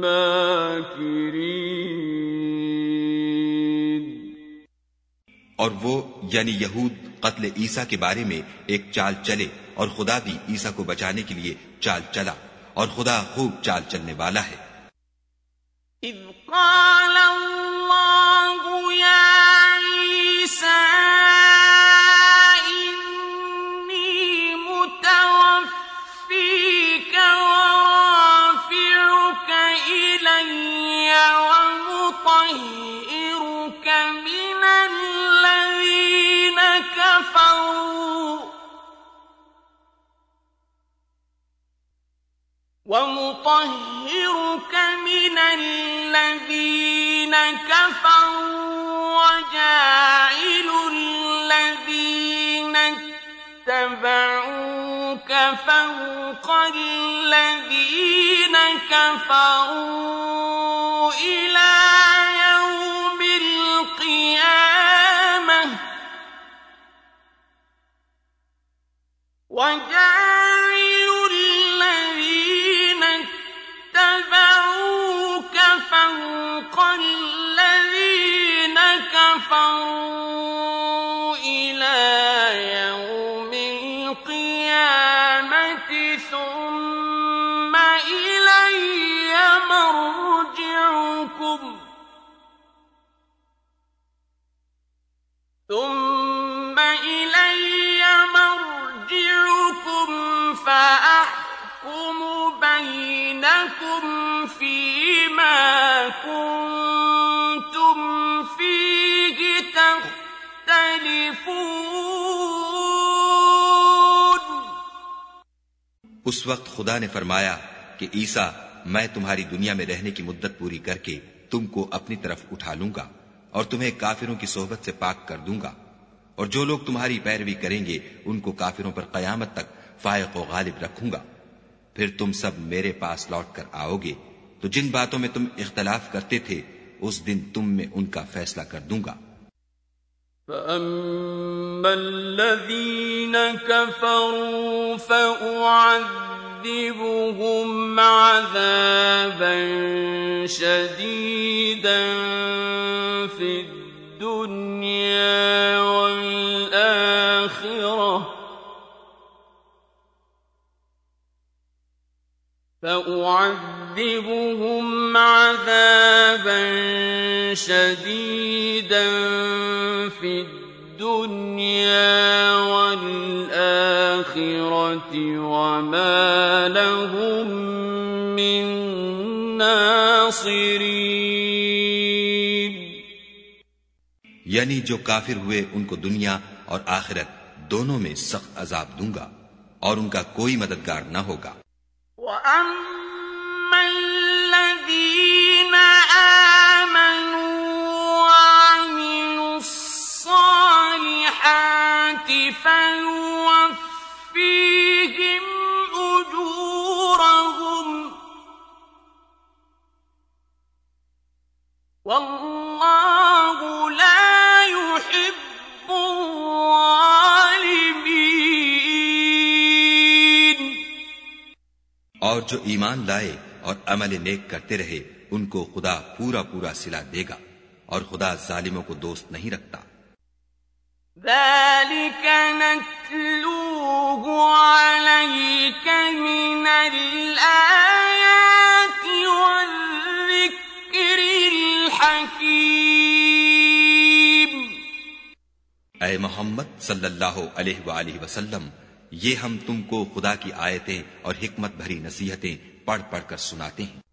माकिरीन। और वो यानी यहूद कत्ल ईसा के बारे में एक चाल चले और खुदा भी ईसा को बचाने के लिए चाल चला, और खुदा खूब चाल चलने वाला है। इज़ क़ाल अल्लाहु या ईसा इन्नी मुतवफ़्फ़ीक व राफ़ि'ुका इलय्य व मुطهّरुक मिनल लज़ीना कफ़रू ومطهرك من الذين كفروا وجاعل الذين اتبعوك فوق الذين كفروا إلى يوم القيامة وجاعل الذين اتبعوك فوق الذين كفروا إلى يوم القيامة ثم إلي مرجعكم فأحكم بينكم فيما كنتم فيه تختلفون. उस वक्त खुदा ने फरमाया कि ईसा, मैं तुम्हारी दुनिया में रहने की मुद्दत पूरी करके तुमको अपनी तरफ उठा लूंगा और तुम्हें काफिरों की सोहबत से पाक कर दूंगा, और जो लोग तुम्हारी पैरवी करेंगे उनको काफिरों पर कयामत तक फायक व गालिब रखूंगा. फिर तुम सब मेरे पास लौट कर आओगे तो जिन बातों में तुम इख्तलाफ करते थे उस दिन तुम में उनका फैसला कर दूंगा. فَأَمَّا الَّذِينَ كَفَرُوا فَأُعَذِّبُهُمْ عَذَابًا شَدِيدًا فِي الدُّنْيَا وَالْآخِرَةِ فأعذبهم عذابا شديدا في الدنيا والآخرة وما لهم من नासिरीन. यानी जो काफिर हुए उनको दुनिया और आखिरत दोनों में सख्त अजाब दूंगा और उनका कोई मददगार न होगा. وَأَمَّا الَّذِينَ آمَنُوا وَعَمِلُوا الصَّالِحَاتِ فَيُوَفِّيهِمْ أُجُورَهُمْ وَاللَّهُ لَا يُحِبُّ الظَّالِمِينَ. और जो ईमान लाए और अमल नेक करते रहे उनको खुदा पूरा पूरा सिला देगा और खुदा जालिमों को दोस्त नहीं रखता. ذَلِكَ نَتْلُوهُ عَلَيْكَ مِنَ الْآيَاتِ وَالذِّكْرِ الْحَكِيمِ. ऐ मोहम्मद सल्लल्लाहु अलैहि वसल्लम, ये हम तुमको खुदा की आयतें और हिकमत भरी नसीहतें पढ़ पढ़ कर सुनाते हैं.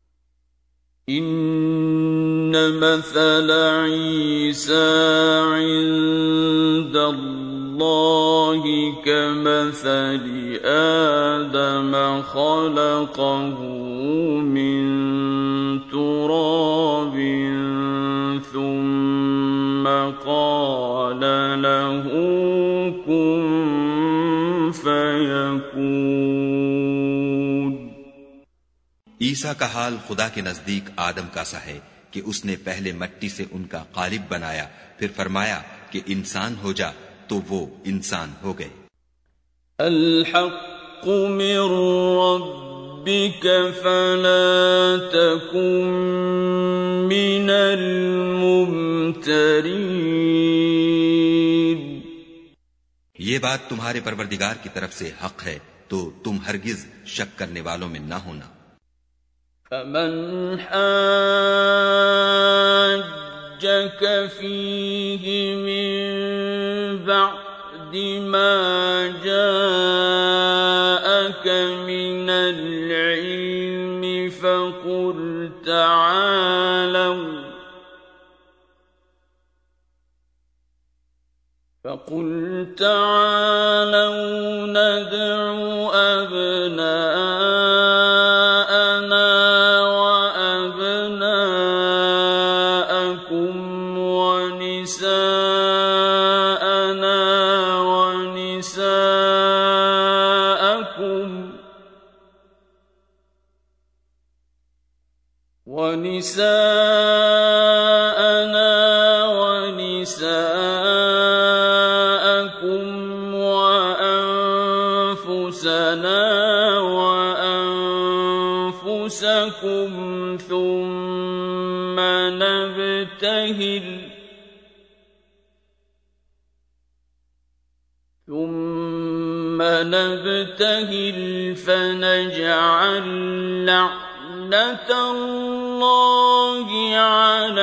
إن مثل عيسى عند الله كمثل آدم خلقه من تراب ثم قال له كن فيكون. ईसा का हाल खुदा के नजदीक आदम का सा है कि उसने पहले मट्टी से उनका कालिब बनाया, फिर फरमाया कि इंसान हो जा, तो वो इंसान हो गए. الحق من ربك فلا تكن من الممترين. ये बात तुम्हारे परवरदिगार की तरफ से हक है, तो तुम हरगिज शक करने वालों में ना होना. فمن حاجك فيه من بعد ما جاءك من العلم فقل تعالوا ندع أبناءنا وأبناءكم ونساءنا ونساءكم وَنِسَاءَنَا وَنِسَاءَكُمْ وَأَنفُسَنَا وَأَنفُسَكُمْ ثُمَّ نبتهل فنجعل لعنة الله على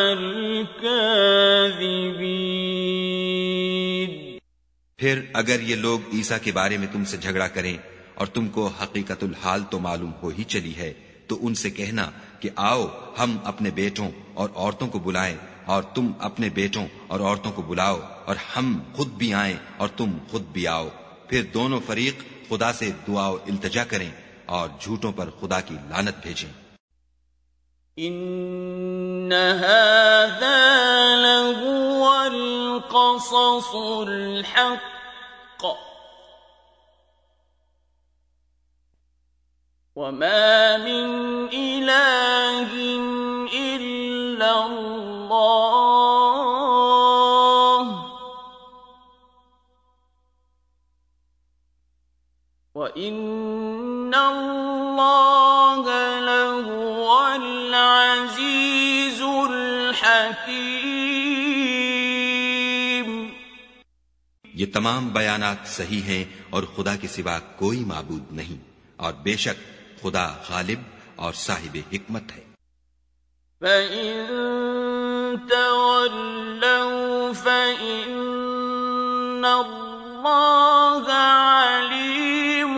الكاذبين. फिर अगर ये लोग ईसा के बारे में तुमसे झगड़ा करें और तुमको हकीकतुल हाल तो मालूम हो ही चली है, तो उनसे कहना कि आओ हम अपने बेटों और औरतों को बुलाएं और तुम अपने बेटों और औरतों को बुलाओ और हम खुद भी आएं और तुम खुद भी आओ. फिर दोनों फरीक खुदा से दुआ इल्तिजा करें और झूठों पर खुदा की लानत भेजें. इन्न हाज़ा लहुवल क़ससुल हक़्क़ वमा मिन इलाहिन इल्लल्लाह व इन्नल्लाह लहुवल अज़ीज़ुल हकीम. ये तमाम बयानात सही हैं और खुदा के सिवा कोई माबूद नहीं और बेशक खुदा गालिब और साहिब हिकमत है. فَإِن تَوَلَّوْا فَإِنَّ اللَّهَ عَلِيمٌ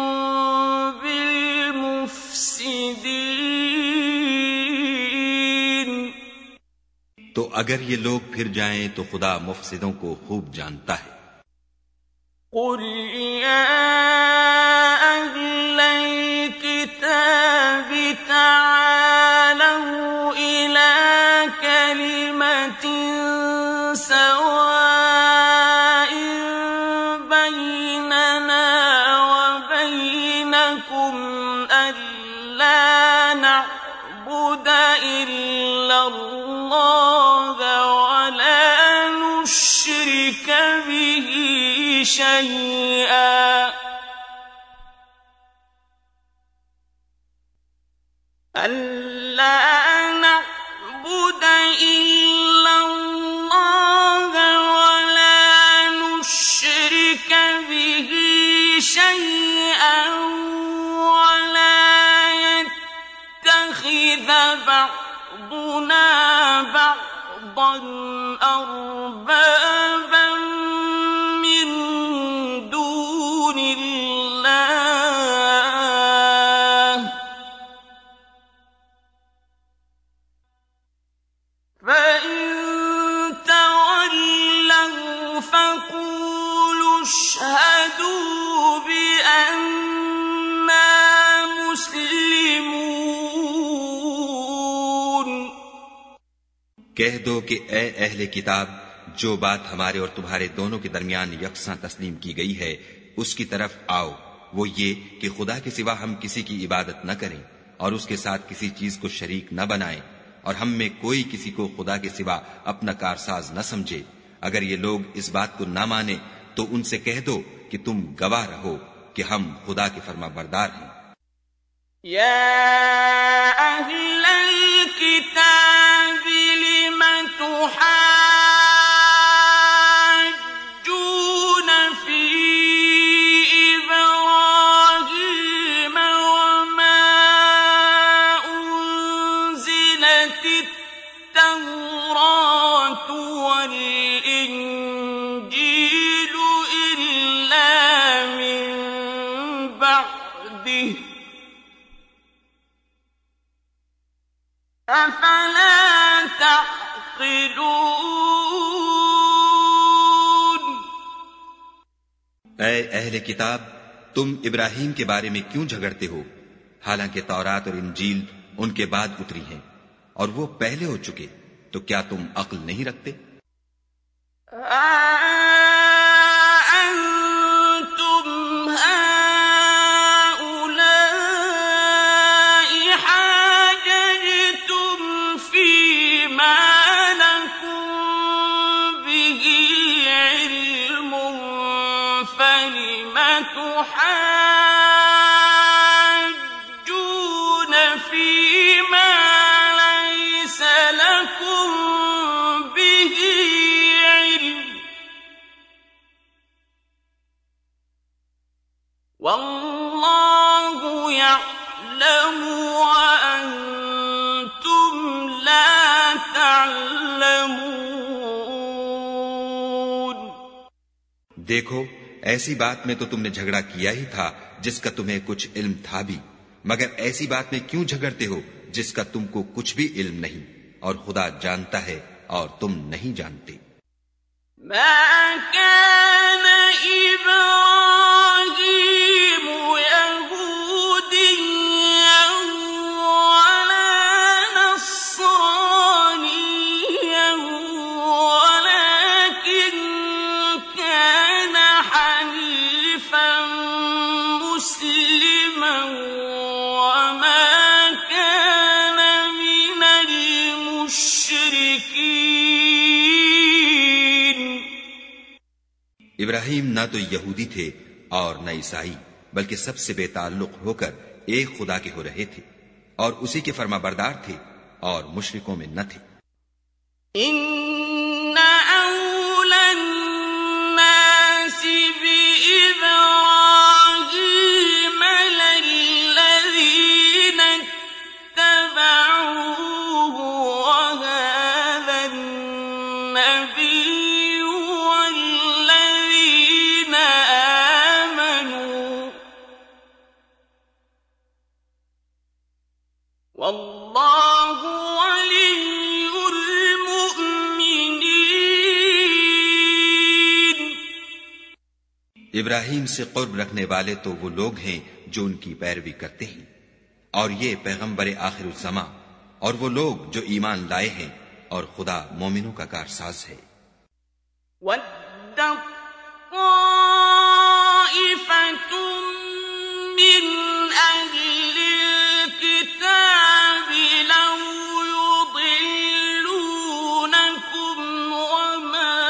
بِالْمُفْسِدِينَ. तो अगर ये लोग फिर जाएं तो खुदा मुफसिदों को खूब जानता है. قُلْ يَا أَهْلَ الْكِتَابِ تَعَالَوْا إِلَى كَلِمَةٍ سَوَاءٍ بَيْنَنَا وَبَيْنَكُمْ أَلَّا نَعْبُدَ إِلَّا اللَّهَ وَلَا نُشْرِكَ بِهِ شَيْئًا ولا يتخذ بعضنا بعضا أربابا من دون الله فإن تولوا فقولوا اشهدوا بأننا مسلمون. कह दो कि ए अहले किताब, जो बात हमारे और तुम्हारे दोनों के दरमियान यकसां तस्लीम की गई है उसकी तरफ आओ. वो ये कि खुदा के सिवा हम किसी की इबादत न करें और उसके साथ किसी चीज को शरीक न बनाएं और हम में कोई किसी को खुदा के सिवा अपना कारसाज न समझे. अगर ये लोग इस बात को न माने तो उनसे कह दो कि तुम गवाह रहो कि हम खुदा के फरमाबरदार हैं. या अहलल किताब लिम तुहाज्जून फी इब्राहीम वमा उन्ज़िलतित तौरात वल इंजील इल्ला मिन बअदिह अफला तअक़िलून. ऐ अहले किताब, तुम इब्राहीम के बारे में क्यों झगड़ते हो, हालांकि तौरात और इंजील उनके बाद उतरी हैं और वो पहले हो चुके, तो क्या तुम अक्ल नहीं रखते? أأنتم هؤلاء حاججتم تَعْلَمُونَ देखो, ऐसी बात में तो तुमने झगड़ा किया ही था जिसका तुम्हें कुछ इल्म था भी, मगर ऐसी बात में क्यों झगड़ते हो जिसका तुमको कुछ भी इल्म नहीं, और खुदा जानता है और तुम नहीं जानते। مَا كَانَ إِبْرَاهِيمُ يَهُودِيًّا وَلَا نَصْرَانِيًّا وَلَٰكِن كَانَ حَنِيفًا مُّسْلِمًا وَمَا كَانَ مِنَ الْمُشْرِكِينَ इब्राहिम न तो यहूदी थे और न ईसाई, बल्कि सबसे बेताल्लुक होकर एक खुदा के हो रहे थे और उसी के फरमाबरदार थे और मुशरिकों में न थे। إِنَّ أَوْلَى النَّاسِ بِإِبْرَاهِيمَ لَلَّذِينَ اتَّبَعُوهُ وَهَٰذَا النَّبِيُّ وَالَّذِينَ آمَنُوا ۗ وَاللَّهُ وَلِيُّ الْمُؤْمِنِينَ इब्राहिम से कुर्ब रखने वाले तो वो लोग हैं जो उनकी पैरवी करते हैं, और ये पैगंबर आखिरुज़्ज़मा और वो लोग जो ईमान लाए हैं, और खुदा मोमिनों का कारसाज है। وَدَّ طَائِفَةٌ مِّنْ أَهْلِ الْكِتَابِ لَوْ يُضِلُّونَكُمْ وَمَا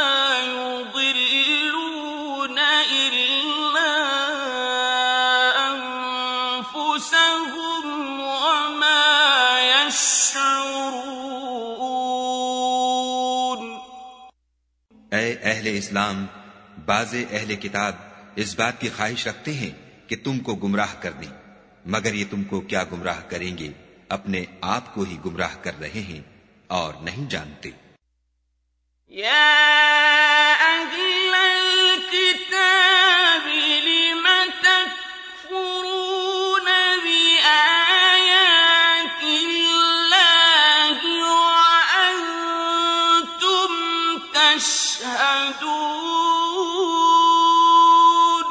يُضِلُّونَ إِلَّا أَنفُسَهُمْ وَمَا يَشْعُرُونَ ऐ अहले इस्लाम, बाज़े अहले किताब इस बात की ख्वाहिश रखते हैं कि तुमको गुमराह कर दें, मगर ये तुमको क्या गुमराह करेंगे, अपने आप को ही गुमराह कर रहे हैं और नहीं जानते। يَا أَهْلَ الْكِتَابِ لِمَ تَكْفُرُونَ بِآيَاتِ اللَّهِ وَأَنتُمْ تَشْهَدُونَ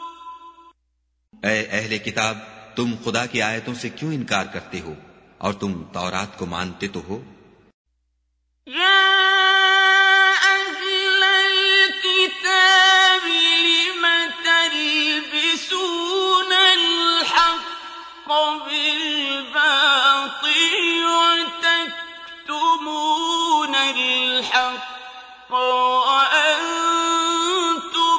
ऐ अहले किताब, तुम खुदा की आयतों से क्यों इनकार करते हो और तुम तौरात को मानते तो हो। يَا أَهْلَ الْكِتَابِ لِمَ تَلْبِسُونَ الْحَقَّ بِالْبَاطِلِ وَتَكْتُمُونَ الْحَقَّ وَأَنتُمْ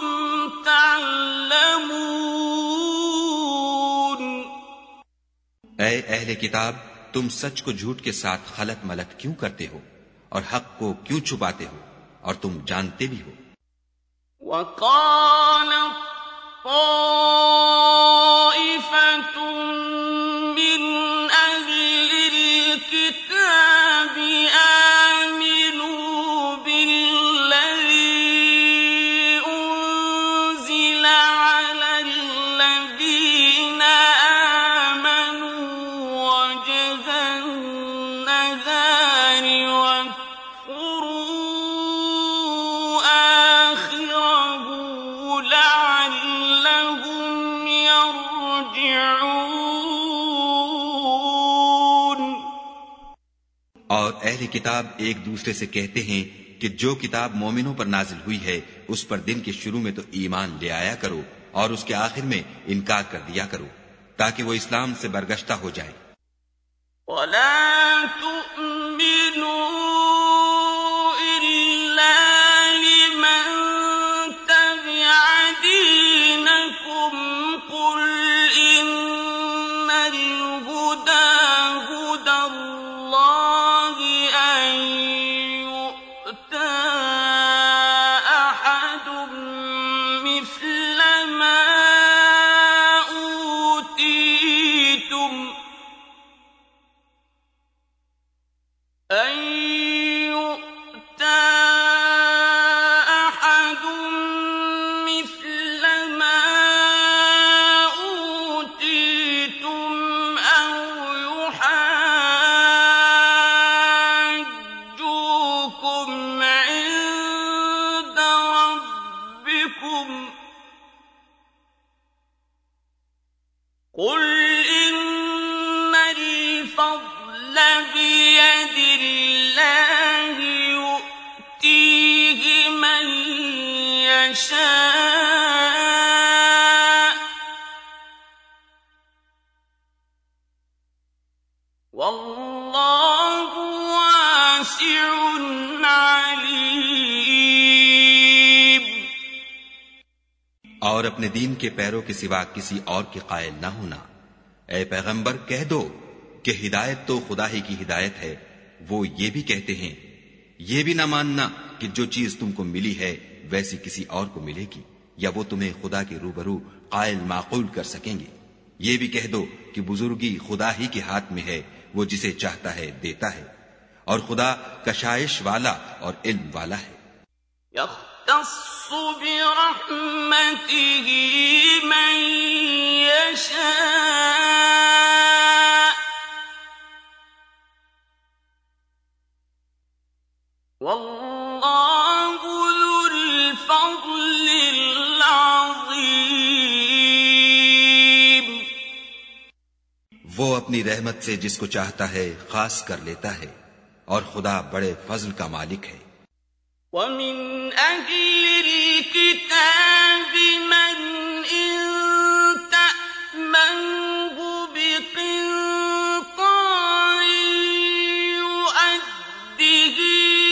تَعْلَمُونَ ऐ अहले किताब, तुम सच को झूठ के साथ खलत मलत क्यों करते हो और हक को क्यों छुपाते हो, और तुम जानते भी हो। وَقَالَت طَّائِفَةٌ مِّنْ أَهْلِ الْكِتَابِ آمِنُوا بِالَّذِي أُنزِلَ عَلَى الَّذِينَ آمَنُوا وَجْهَ النَّهَارِ وَاكْفُرُوا آخِرَهُ لَعَلَّهُمْ يَرْجِعُونَ और अहले किताब एक दूसरे से कहते हैं कि जो किताब मोमिनों पर नाजिल हुई है उस पर दिन के शुरू में तो ईमान ले आया करो और उसके आखिर में इनकार कर दिया करो, ताकि वो इस्लाम से बरगश्ता हो जाए। وَلَا تُؤْمِنُوا إِلَّا لِمَن تَبِعَ دِينَكُمْ قُلْ إِنَّ الْهُدَىٰ هُدَى اللَّهِ أَن يُؤْتَىٰ أَحَدٌ مِّثْلَ مَا أُوتِيتُمْ أَن बियदिल्लाहि यु'तीहि मन यशा वल्लाहु वासिउन अलीम। और अपने दीन के पैरों के सिवा किसी और के कायल न होना। ऐ पैगंबर कह दो कि हिदायत तो खुदा ही की हिदायत है। वो ये भी कहते हैं, ये भी ना मानना कि जो चीज तुमको मिली है वैसी किसी और को मिलेगी, या वो तुम्हें खुदा के रूबरू कायल माकूल कर सकेंगे। ये भी कह दो कि बुजुर्गी खुदा ही के हाथ में है, वो जिसे चाहता है देता है, और खुदा कशाइश वाला और इल्म वाला है। यख्तस्सु बिरहमतिही मन यशा वल्लाहु ज़ुल फ़ज़लिल अज़ीम। वो अपनी रहमत से जिसको चाहता है खास कर लेता है, और खुदा बड़े फजल का मालिक है। वमिन अहलिल किताबि मन इन तअमनहु बिक़िंतारिन युअद्दिही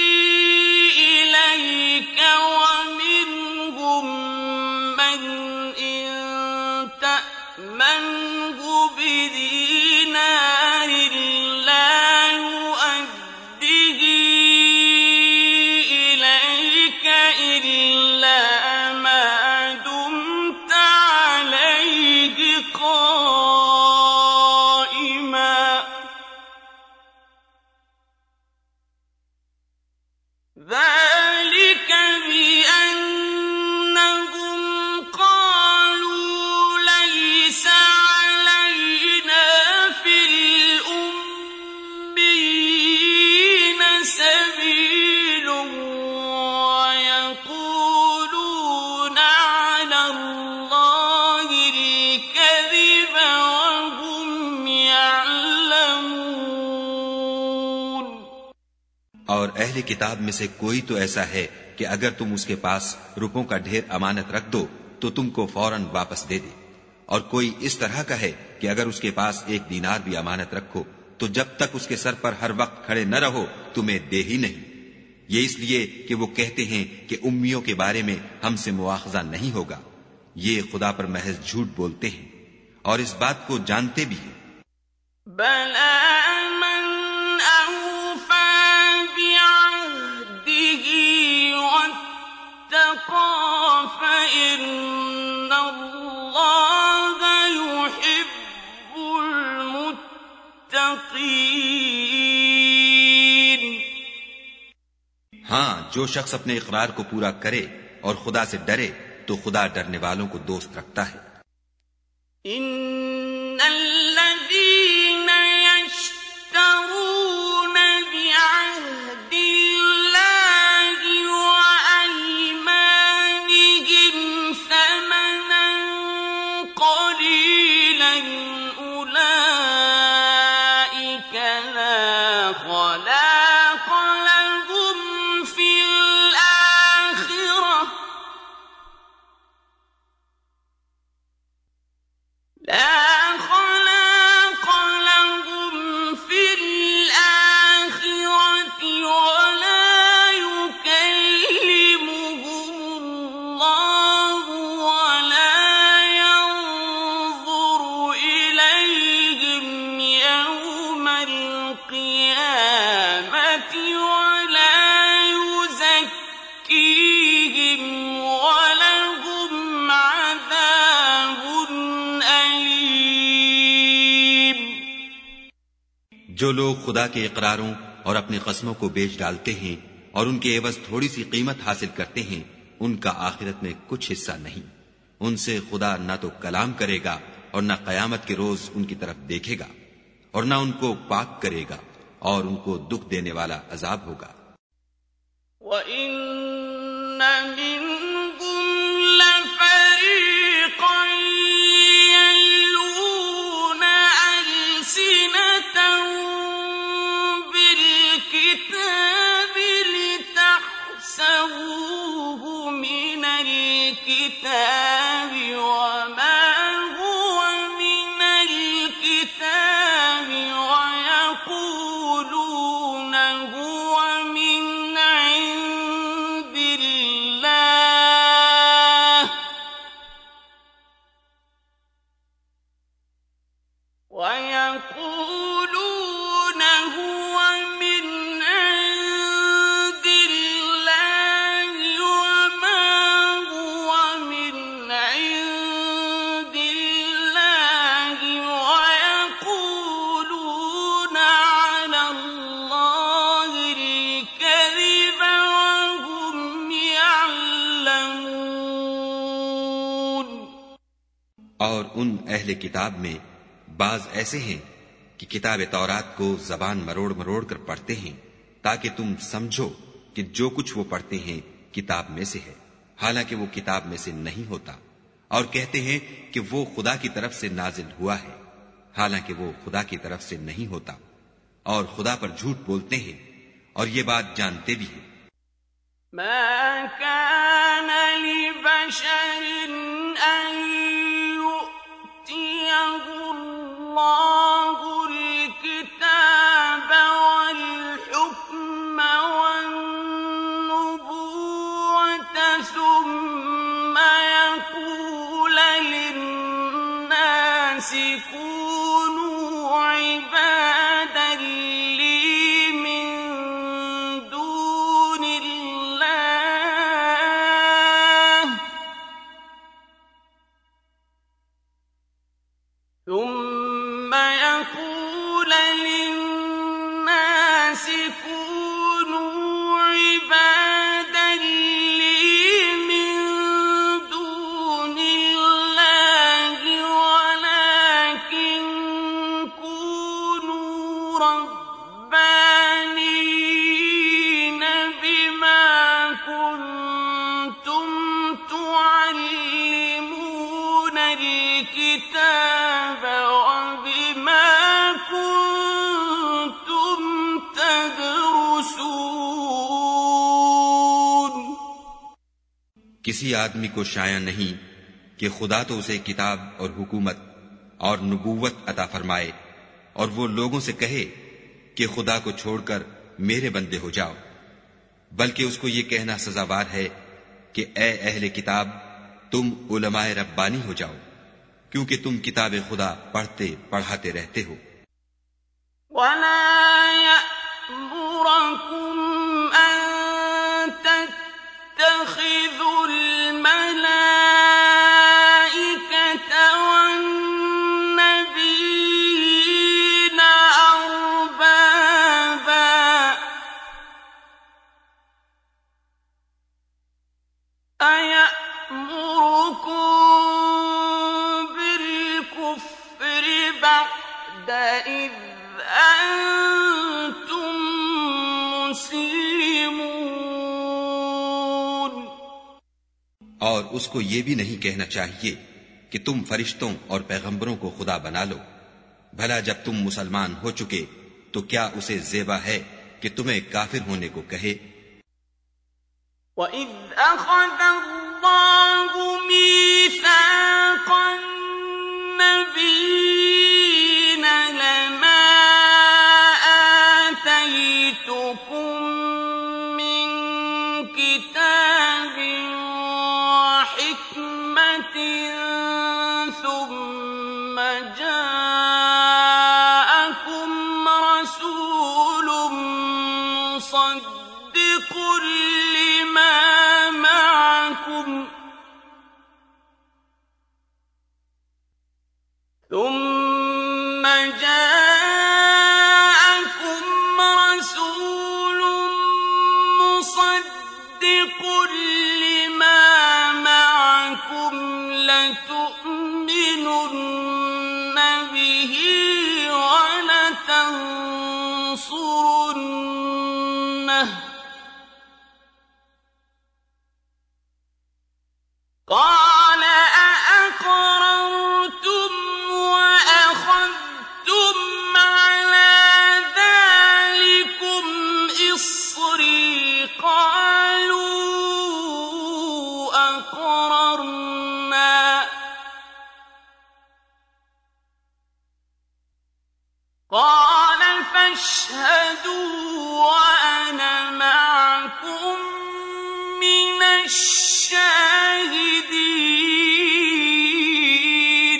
इलैका वमिनहुम मन इन तअमनहु बिदीनारिन ला युअद्दिही इलैका इल्ला मा दुमत अलैहि क़ाइमा। ذلك بأنهم قالوا ليس علينا في الأميين سبيل ويقولون على الله الكذب وهم يعلمون। और अहले किताब में से कोई तो ऐसा है कि अगर तुम उसके पास रुपयों का ढेर अमानत रख दो तो तुमको फौरन वापस दे दे, और कोई इस तरह का है कि अगर उसके पास 1 दीनार भी अमानत रखो तो जब तक उसके सर पर हर वक्त खड़े न रहो तुम्हें दे ही नहीं। ये इसलिए कि वो कहते हैं कि उम्मियों के बारे में हमसे मुआखजा नहीं होगा। ये खुदा पर महज झूठ बोलते हैं और इस बात को जानते भी हैं। बला मन औफा बिअहदिही वत्तक़ा फ़इन्नल्लाहा युहिब्बुल मुत्तक़ीन। हाँ, जो शख्स अपने इकरार को पूरा करे और खुदा से डरे तो खुदा डरने वालों को दोस्त रखता है। इन्नल्लज़ीना यश्तरून बिअहदिल्लाहि व अयमानिहिम समनन क़लीलन उलाइका ला ख़लाक़ लहुम फिल आखिरह لا خلاق لهم في الآخرة ولا يكلمهم الله ولا ينظر إليهم يوم القيامة ولا يزكيهم ولهم عذاب أليم। जो लोग खुदा के इकरारों और अपनी कसमों को बेच डालते हैं और उनके एवज थोड़ी सी कीमत हासिल करते हैं, उनका आखिरत में कुछ हिस्सा नहीं। उनसे खुदा न तो कलाम करेगा और न कयामत के रोज उनकी तरफ देखेगा और न उनको पाक करेगा, और उनको दुख देने वाला अजाब होगा। وَإِنَّ مِنْهُمْ لَفَرِيقًا يَلْوُونَ أَلْسِنَتَهُم उन अहले किताब में बाज ऐसे हैं कि किताब तौरात को जबान मरोड़ मरोड़ कर पढ़ते हैं ताकि तुम समझो कि जो कुछ वो पढ़ते हैं किताब में से है, हालांकि वो किताब में से नहीं होता, और कहते हैं कि वो खुदा की तरफ से नाजिल हुआ है, हालांकि वो खुदा की तरफ से नहीं होता, और खुदा पर झूठ बोलते हैं और ये बात जानते भी हैं। ما كان لبشر أن يؤتيه الله الكتاب والحكم والنبوة ثم يقول للناس كونوا عبادا لي من دون الله ثم يقول للناس كونوا عبادا لي من دون الله ولكن كونوا ربانيين بما كنتم تعلمون الكتاب وبما كنتم تدرسون। किसी आदमी को शाया नहीं कि खुदा तो उसे किताब और हुकूमत और नबूवत अता फरमाए और वो लोगों से कहे कि खुदा को छोड़कर मेरे बंदे हो जाओ, बल्कि उसको ये कहना सजावार है कि ए अहले किताब, तुम उलमाए रब्बानी हो जाओ, क्योंकि तुम किताब खुदा पढ़ते पढ़ाते रहते हो। ولا يأمركم أن تتخذوا الملائكة والنبيين أربابا أيأمركم بالكفر بعد إذ أنتم مسلمون। और उसको ये भी नहीं कहना चाहिए कि तुम फरिश्तों और पैगंबरों को खुदा बना लो। भला जब तुम मुसलमान हो चुके तो क्या उसे ज़ेबा है कि तुम्हें काफिर होने को कहे। وَإِذْ أَخَذَ اللَّهُ مِيثَاقَ النَّبِيِّينَ لَمَا آتَيْتُكُم مِّن كِتَابٍ وَحِكْمَةٍ ثُمَّ جَاءَكُمْ رَسُولٌ مُّصَدِّقٌ لِّمَا مَعَكُمْ لَتُؤْمِنُنَّ بِهِ وَلَتَنصُرُنَّهُ قَالَ أَأَقْرَرْتُمْ وَأَخَذْتُمْ عَلَىٰ ذَٰلِكُمْ إِصْرِي قَالُوا أَقْرَرْنَا قَالَ فَاشْهَدُوا وَأَنَا مَعَكُم مِّنَ الشَّاهِدِينَ।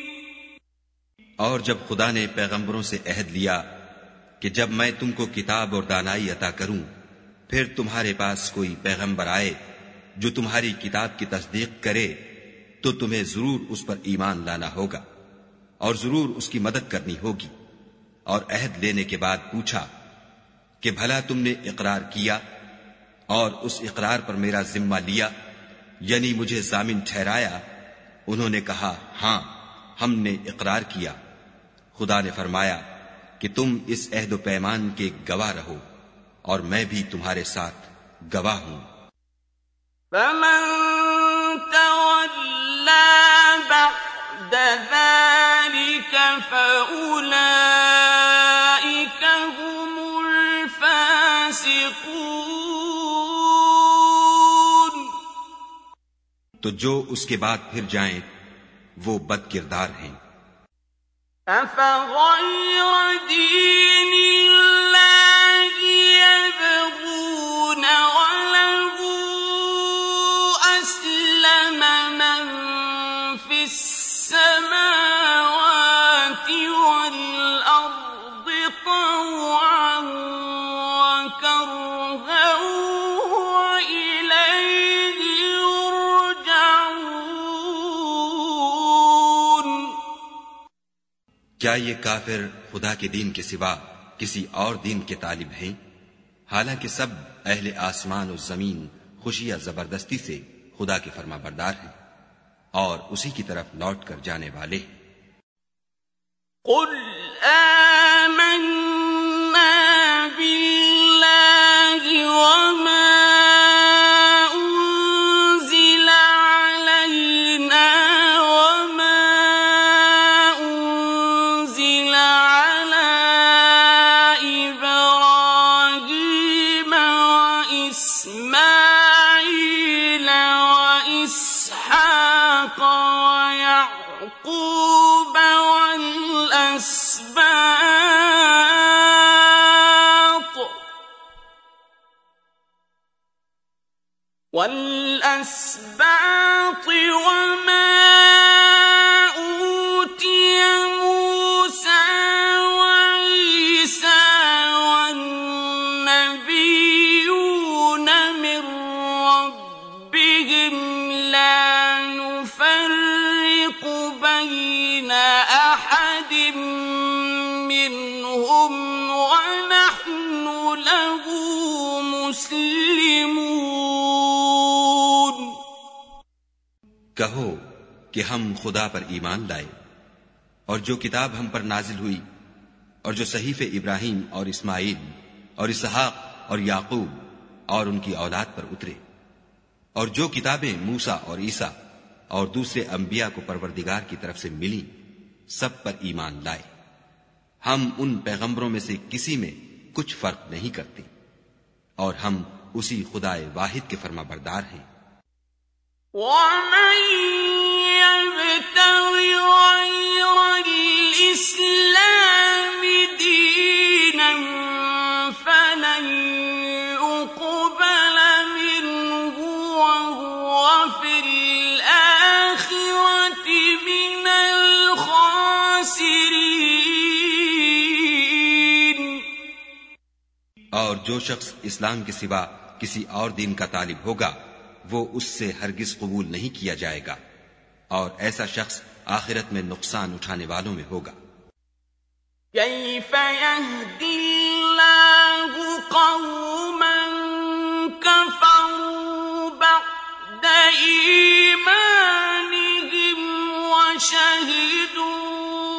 और जब खुदा ने पैगंबरों से अहद लिया कि जब मैं तुमको किताब और दानाई अता करूं, फिर तुम्हारे पास कोई पैगंबर आए जो तुम्हारी किताब की तस्दीक करे, तो तुम्हें जरूर उस पर ईमान लाना होगा और जरूर उसकी मदद करनी होगी। और अहद लेने के बाद पूछा कि भला तुमने इकरार किया और उस इकरार पर मेरा जिम्मा लिया, यानी मुझे जामिन ठहराया। उन्होंने कहा हां, हमने इकरार किया। खुदा ने फरमाया कि तुम इस अहद व पैमान के गवाह रहो और मैं भी तुम्हारे साथ गवाह हूं। فمن تولى بعد ذلك فأولئك هم الفاسقون। तो जो उसके बाद फिर जाएं वो बदकिरदार हैं। أفغير دين الله يبغون وله أسلم من في السماوات والأرض طوعا وكرها وإليه يرجعون। क्या ये काफिर खुदा के दीन के सिवा किसी और दीन के तालिब हैं? हालांकि सब अहले आसमान और जमीन खुशियां जबरदस्ती से खुदा के फरमाबरदार हैं और उसी की तरफ लौट कर जाने वाले हैं। قل آمنا بالله وما أنزل علينا وما أنزل على إبراهيم وإسماعيل وإسحاق ويعقوب والأسباط وما أوتي موسى وعيسى والنبيون من ربهم لا نفرق بين أحد منهم ونحن له مسلمون। कहो कि हम खुदा पर ईमान लाए और जो किताब हम पर नाजिल हुई और जो सहीफे इब्राहिम और इस्माइल और इसहाक और याकूब और उनकी औलाद पर उतरे और जो किताबें मूसा और ईसा और दूसरे अंबिया को परवरदिगार की तरफ से मिली सब पर ईमान लाए। हम उन पैगंबरों में से किसी में कुछ फर्क नहीं करते और हम उसी खुदाए वाहिद के फरमाबरदार हैं। ومن يبتغ غير الإسلام دينا فلن يقبل منه وهو في الآخرة من الخاسرين। और जो शख्स इस्लाम के सिवा किसी और दीन का तालिब होगा वो उससे हरगिज कबूल नहीं किया जाएगा और ऐसा शख्स आखिरत में नुकसान उठाने वालों में होगा। كيف يهدي الله قوما كفروا بعد إيمانهم وشهدوا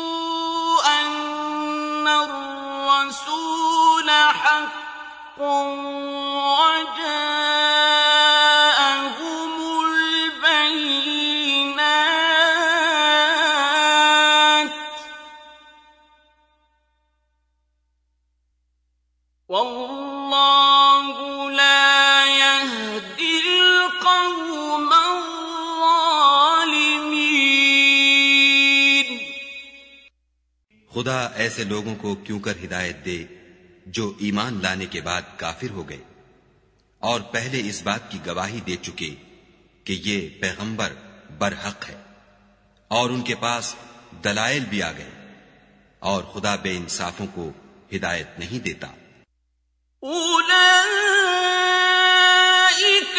أن الرسول حق وجاءهم البينات والله لا يهدي القوم الظالمين। खुदा ऐसे लोगों को क्यों कर हिदायत दे जो ईमान लाने के बाद काफिर हो गए और पहले इस बात की गवाही दे चुके कि ये पैगंबर बरहक है और उनके पास दलाइल भी आ गए और खुदा बेइंसाफों को हिदायत नहीं देता। أولئك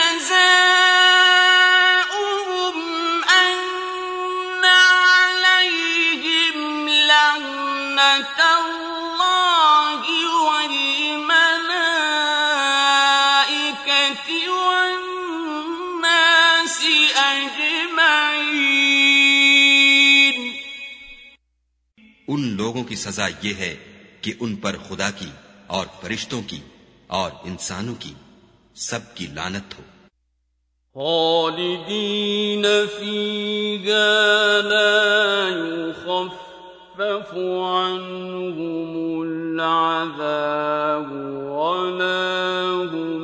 جزاؤهم أن عليهم لعنة الله والملائكة والناس أجمعين उन लोगों की सजा ये है कि उन पर खुदा की और फरिश्तों की और इंसानों की सबकी लानत हो। खालिदीन फीहा ला युखफ्फफ़ अन्हुमुल अज़ाब वला हुम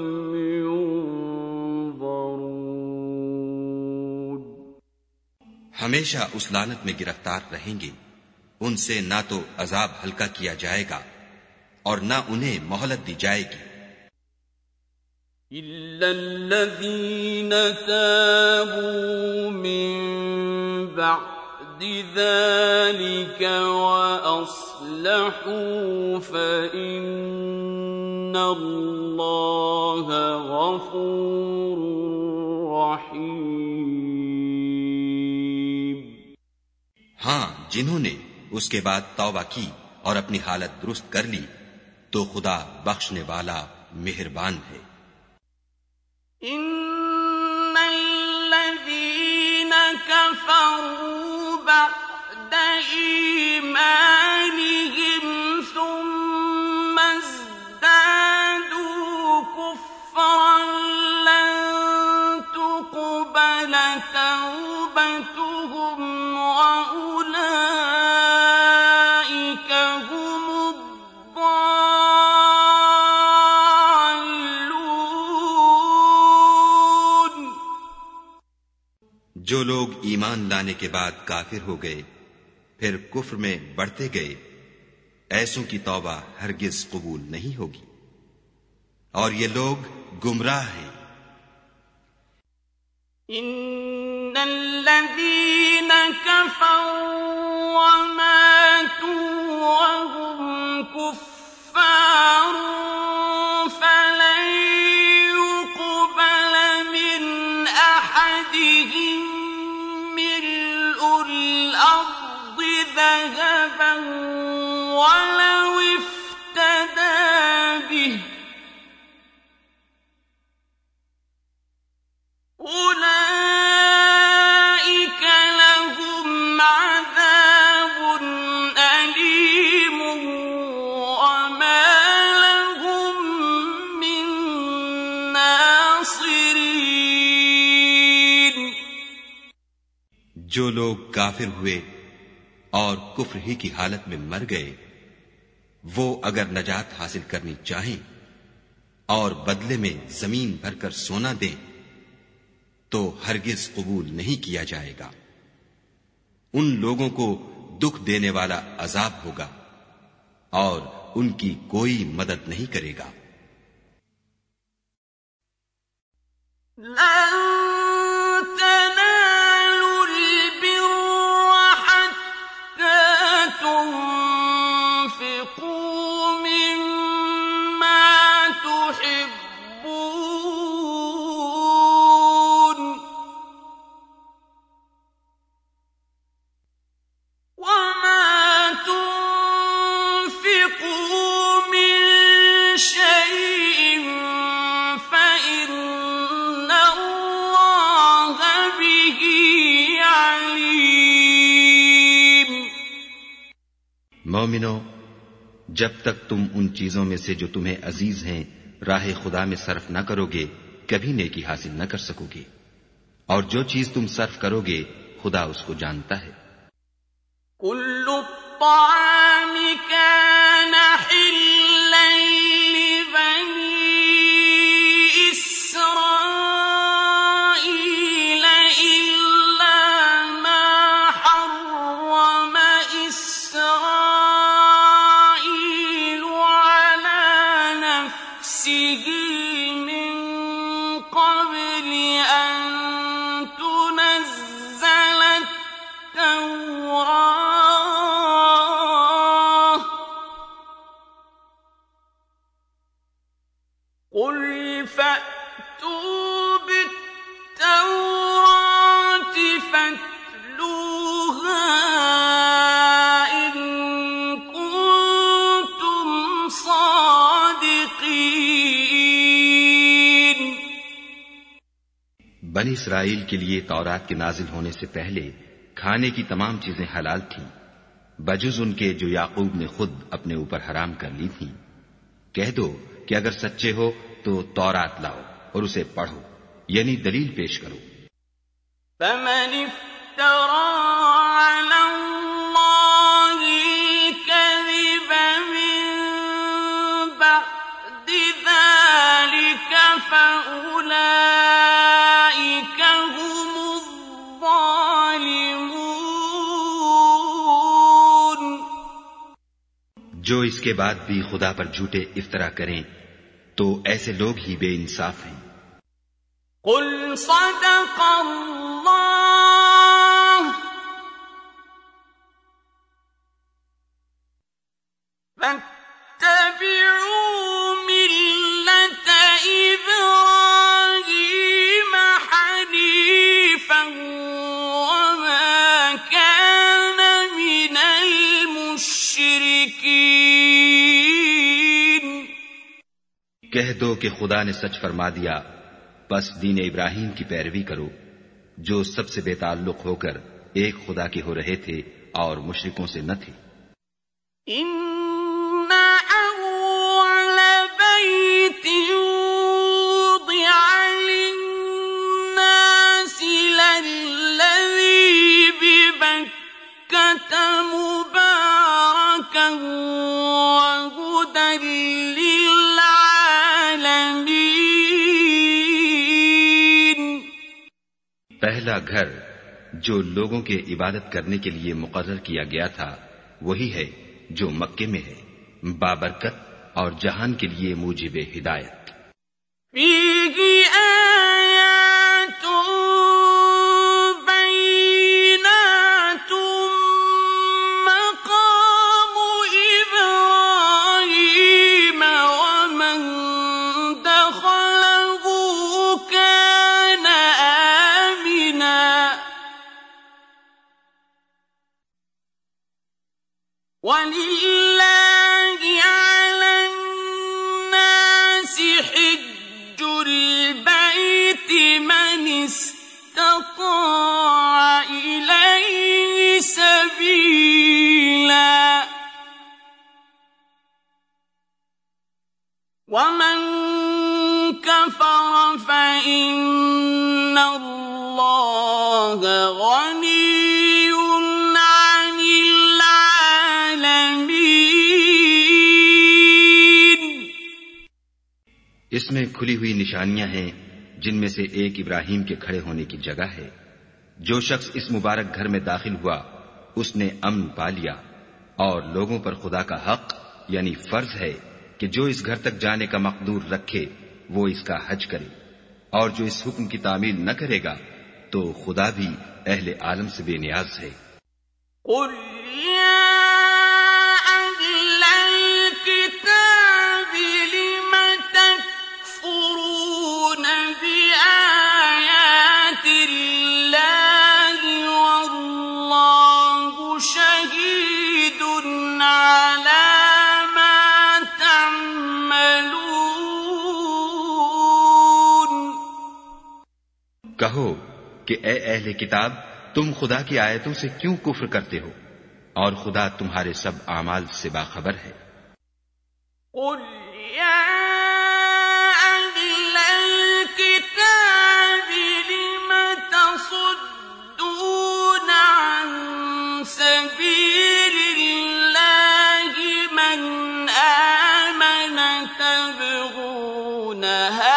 युनज़रून। हमेशा उस लानत में गिरफ्तार रहेंगे, उनसे ना तो अजाब हल्का किया जाएगा और ना उन्हें मोहलत दी जाएगी। इल्लल्लज़ीन ताबू मिन बअदि ज़ालिका व अस्लहू फ़इन्नल्लाह गफ़ूरुर रहीम। हाँ, जिन्होंने उसके बाद तौबा की और अपनी हालत दुरुस्त कर ली तो खुदा बख्शने वाला मेहरबान है। इन्नल्लज़ीन कफ़रू बअद ईमानिहिम सुम्मा इज़्दादू कुफ़्रन लन तुक़बल तौबतुहुम व उलाइक हुमुद्दाल्लून। जो लोग ईमान लाने के बाद काफिर हो गए फिर कुफ्र में बढ़ते गए, ऐसों की तौबा हरगिज कबूल नहीं होगी और ये लोग गुमराह हैं। इन्नल्लज़ीन कफ़रू व मातू व हुम कुफ़्फ़ारुन फलन युक़बल मिन अहदिहिम मिल्उल अर्दि ज़हबन वलौ इफ्तदा बिहि उलाइक लहुम अज़ाबुन अलीमुन वमा लहुम मिन नासिरीन। जो लोग काफिर हुए और कुफ्र ही की हालत में मर गए, वो अगर नजात हासिल करनी चाहें और बदले में जमीन भरकर सोना दें तो हरगिज कबूल नहीं किया जाएगा। उन लोगों को दुख देने वाला अजाब होगा और उनकी कोई मदद नहीं करेगा। मोमिनो, जब तक तुम उन चीजों में से जो तुम्हें अजीज हैं राह खुदा में सर्फ न करोगे कभी नेकी हासिल न कर सकोगे, और जो चीज तुम सर्फ करोगे खुदा उसको जानता है। कुल्लु त्ताअमि कान हिल्लन लिबनी इस्राईल इल्ला मा हर्रम इस्राईल अला नफ्सिहि मिन क़ब्लि अन तुनज़्ज़ल التوراة قل فأتوا بالتوراة فاتلوها إن كنتم صادقين। बनी इसराइल के लिए तौरात के नाजिल होने से पहले खाने की तमाम चीजें हलाल थीं, बजुज उनके जो याकूब ने खुद अपने ऊपर हराम कर ली थी। कह दो कि अगर सच्चे हो तो तौरात लाओ और उसे पढ़ो, यानी दलील पेश करो। जो इसके बाद भी खुदा पर झूठे इफ्तरा करें तो ऐसे लोग ही बेइंसाफ हैं। कुल सदक़ल्लाह फत्तबि'ू मिल्लत इब्राहीम हनीफन वमा कान मिनल मुश्रिकीन। कह दो कि खुदा ने सच फरमा दिया, बस दीन इब्राहिम की पैरवी करो, जो सबसे बेताल्लुक होकर एक खुदा के हो रहे थे और मुशरिकों से न थे। इन्ना अव्वल बैतिन वुदिअ लिन्नासि लल्लज़ी बिबक्कत मुबारकन व हुदन लिल्आलमीन। पहला घर जो लोगों के इबादत करने के लिए मुकर्रर किया गया था वही है जो मक्के में है, बाबरकत और जहान के लिए मूजिबे हिदायत। फीही आयातुन बैयिनातुन मक़ामु इब्राहीम वमन दख़लहु कान आमिना वलिल्लाहि अलन नासि हिज्जुल बैति मन इस्तताअ इलैहि सबीला वमन कफर फइन्न अल्लाह गनिय्युन अनिल आलमीन। इसमें खुली हुई निशानियां हैं, जिनमें से एक इब्राहिम के खड़े होने की जगह है। जो शख्स इस मुबारक घर में दाखिल हुआ उसने अमन पा लिया, और लोगों पर खुदा का हक यानी फर्ज है कि जो इस घर तक जाने का मकदूर रखे वो इसका हज करे, और जो इस हुक्म की तामील न करेगा तो खुदा भी अहले आलम से बेनियाज है। कुल या अहलल किताबि लिम तकफुरून बिआयातिल्लाहि वल्लाहु शहीदुन अला मा तअमलून। कहो कि ए अहले किताब, तुम खुदा की आयतों से क्यों कुफ्र करते हो, और खुदा तुम्हारे सब आमाल से बाखबर है। कुल या अहलल किताबि लिम तसुद्दून अन सबीलिल्लाहि मन आमन तबगूनहा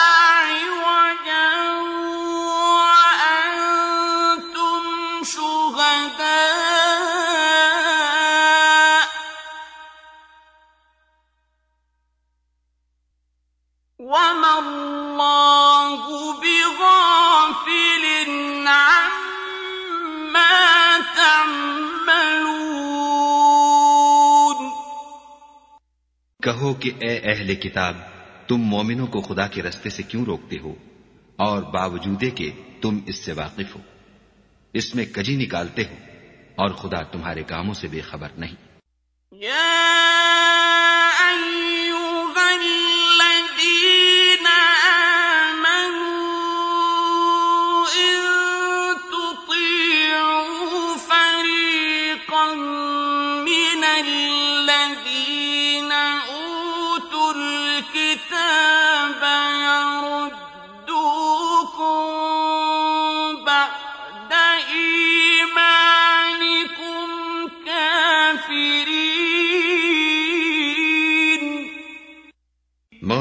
वमल्लाहु बिगाफिलिन अम्मा तअमलून। कहो कि ए अहले किताब, तुम मोमिनों को खुदा के रस्ते से क्यों रोकते हो, और बावजूदे के तुम इससे वाकिफ हो। इसमें कजी निकालते हो और खुदा तुम्हारे कामों से बेखबर नहीं।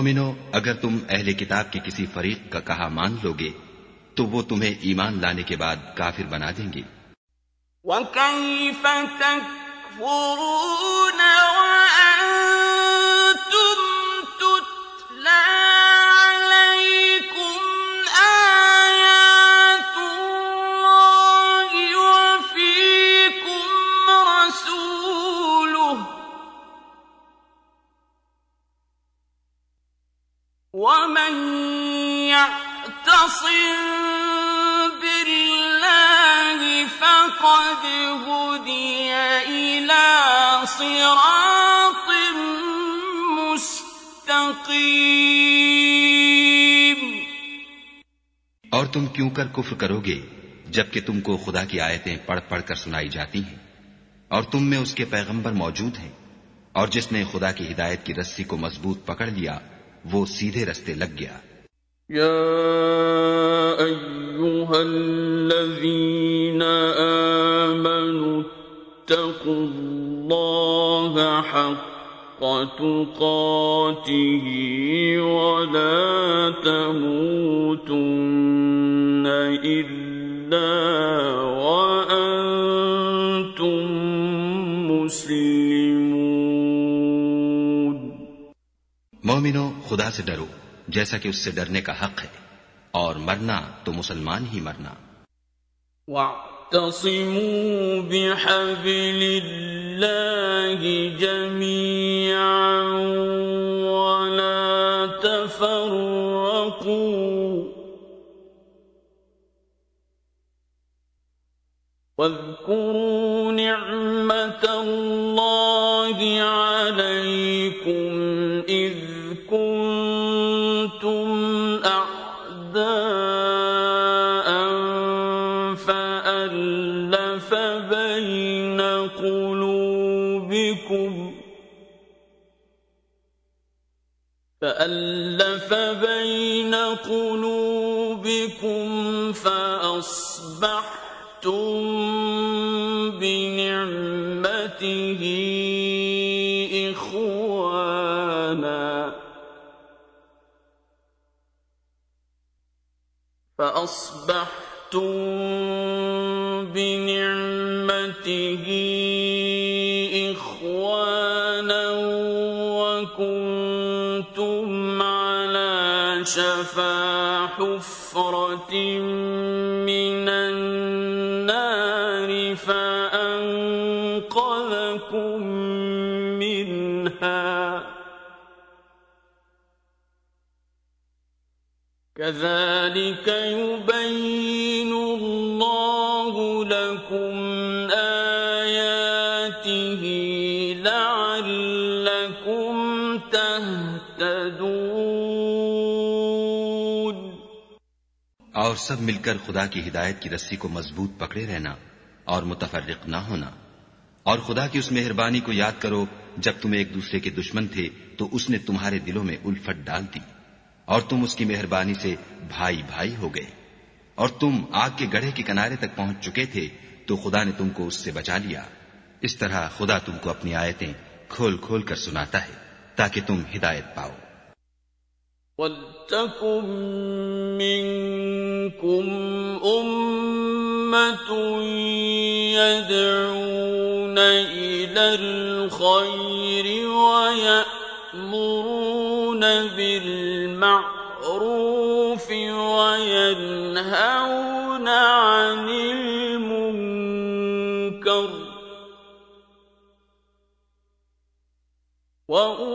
मोमिनो, अगर तुम अहले किताब के किसी फरीक का कहा मान लोगे तो वो तुम्हें ईमान लाने के बाद काफिर बना देंगे। وَكَيْفَ تَكْفُرُونَ وَأَنْتُمْ تُتْلَى عَلَيْكُمْ آيَاتُ اللَّهِ وَفِيكُمْ رَسُولُهُ وَمَنْ يَعْتَصِمْ بِاللَّهِ فَقَدْ هُدِيَ إِلَى صِرَاطٍ مُسْتَقِيمٍ। और तुम क्यों कर कुफ्र करोगे जबकि तुमको खुदा की आयतें पढ़ पढ़ कर सुनाई जाती हैं और तुम में उसके पैगंबर मौजूद हैं, और जिसने खुदा की हिदायत की रस्सी को मजबूत पकड़ लिया वो सीधे रस्ते लग गया। या अय्युहल्लज़ीना आमनू इत्तक़ुल्लाहा हक़्क़ तुक़ातिही वला तमूतुन्न इल्ला व अंतुम मुस्लिमून। मोमिनो, खुदा से डरो जैसा कि उससे डरने का हक है, और मरना तो मुसलमान ही मरना। वअतसिमू बिहब्लिल्लाहि जमीअन वला तफर्रकू वाज़कुरू निअमतल्लाहि अलैकुम इज़ कुन्तुम अअदाअ फअल्लफ़ बैन قلوبكم فأصبحتم بنعمته إخوانا وكنتم على شفا حفرة من النار فأنقذكم منها كذلك يبين الله لكم آياته لعلكم تهتدون। और सब मिलकर खुदा की हिदायत की रस्सी को मजबूत पकड़े रहना और मुतफर्रिक ना होना, और खुदा की उस मेहरबानी को याद करो जब तुम एक दूसरे के दुश्मन थे तो उसने तुम्हारे दिलों में उल्फत डाल दी और तुम उसकी मेहरबानी से भाई भाई हो गए, और तुम आग के गड्ढे के किनारे तक पहुंच चुके थे तो खुदा ने तुमको उससे बचा लिया। इस तरह खुदा तुमको अपनी आयतें खोल खोल कर सुनाता है ताकि तुम हिदायत पाओ। वल्तकुम मिनकुम उम्मतुन यदऊना इलल खैरि व यअमुरूना बिल मअरूफ व यनहौना अनिल मुनकर व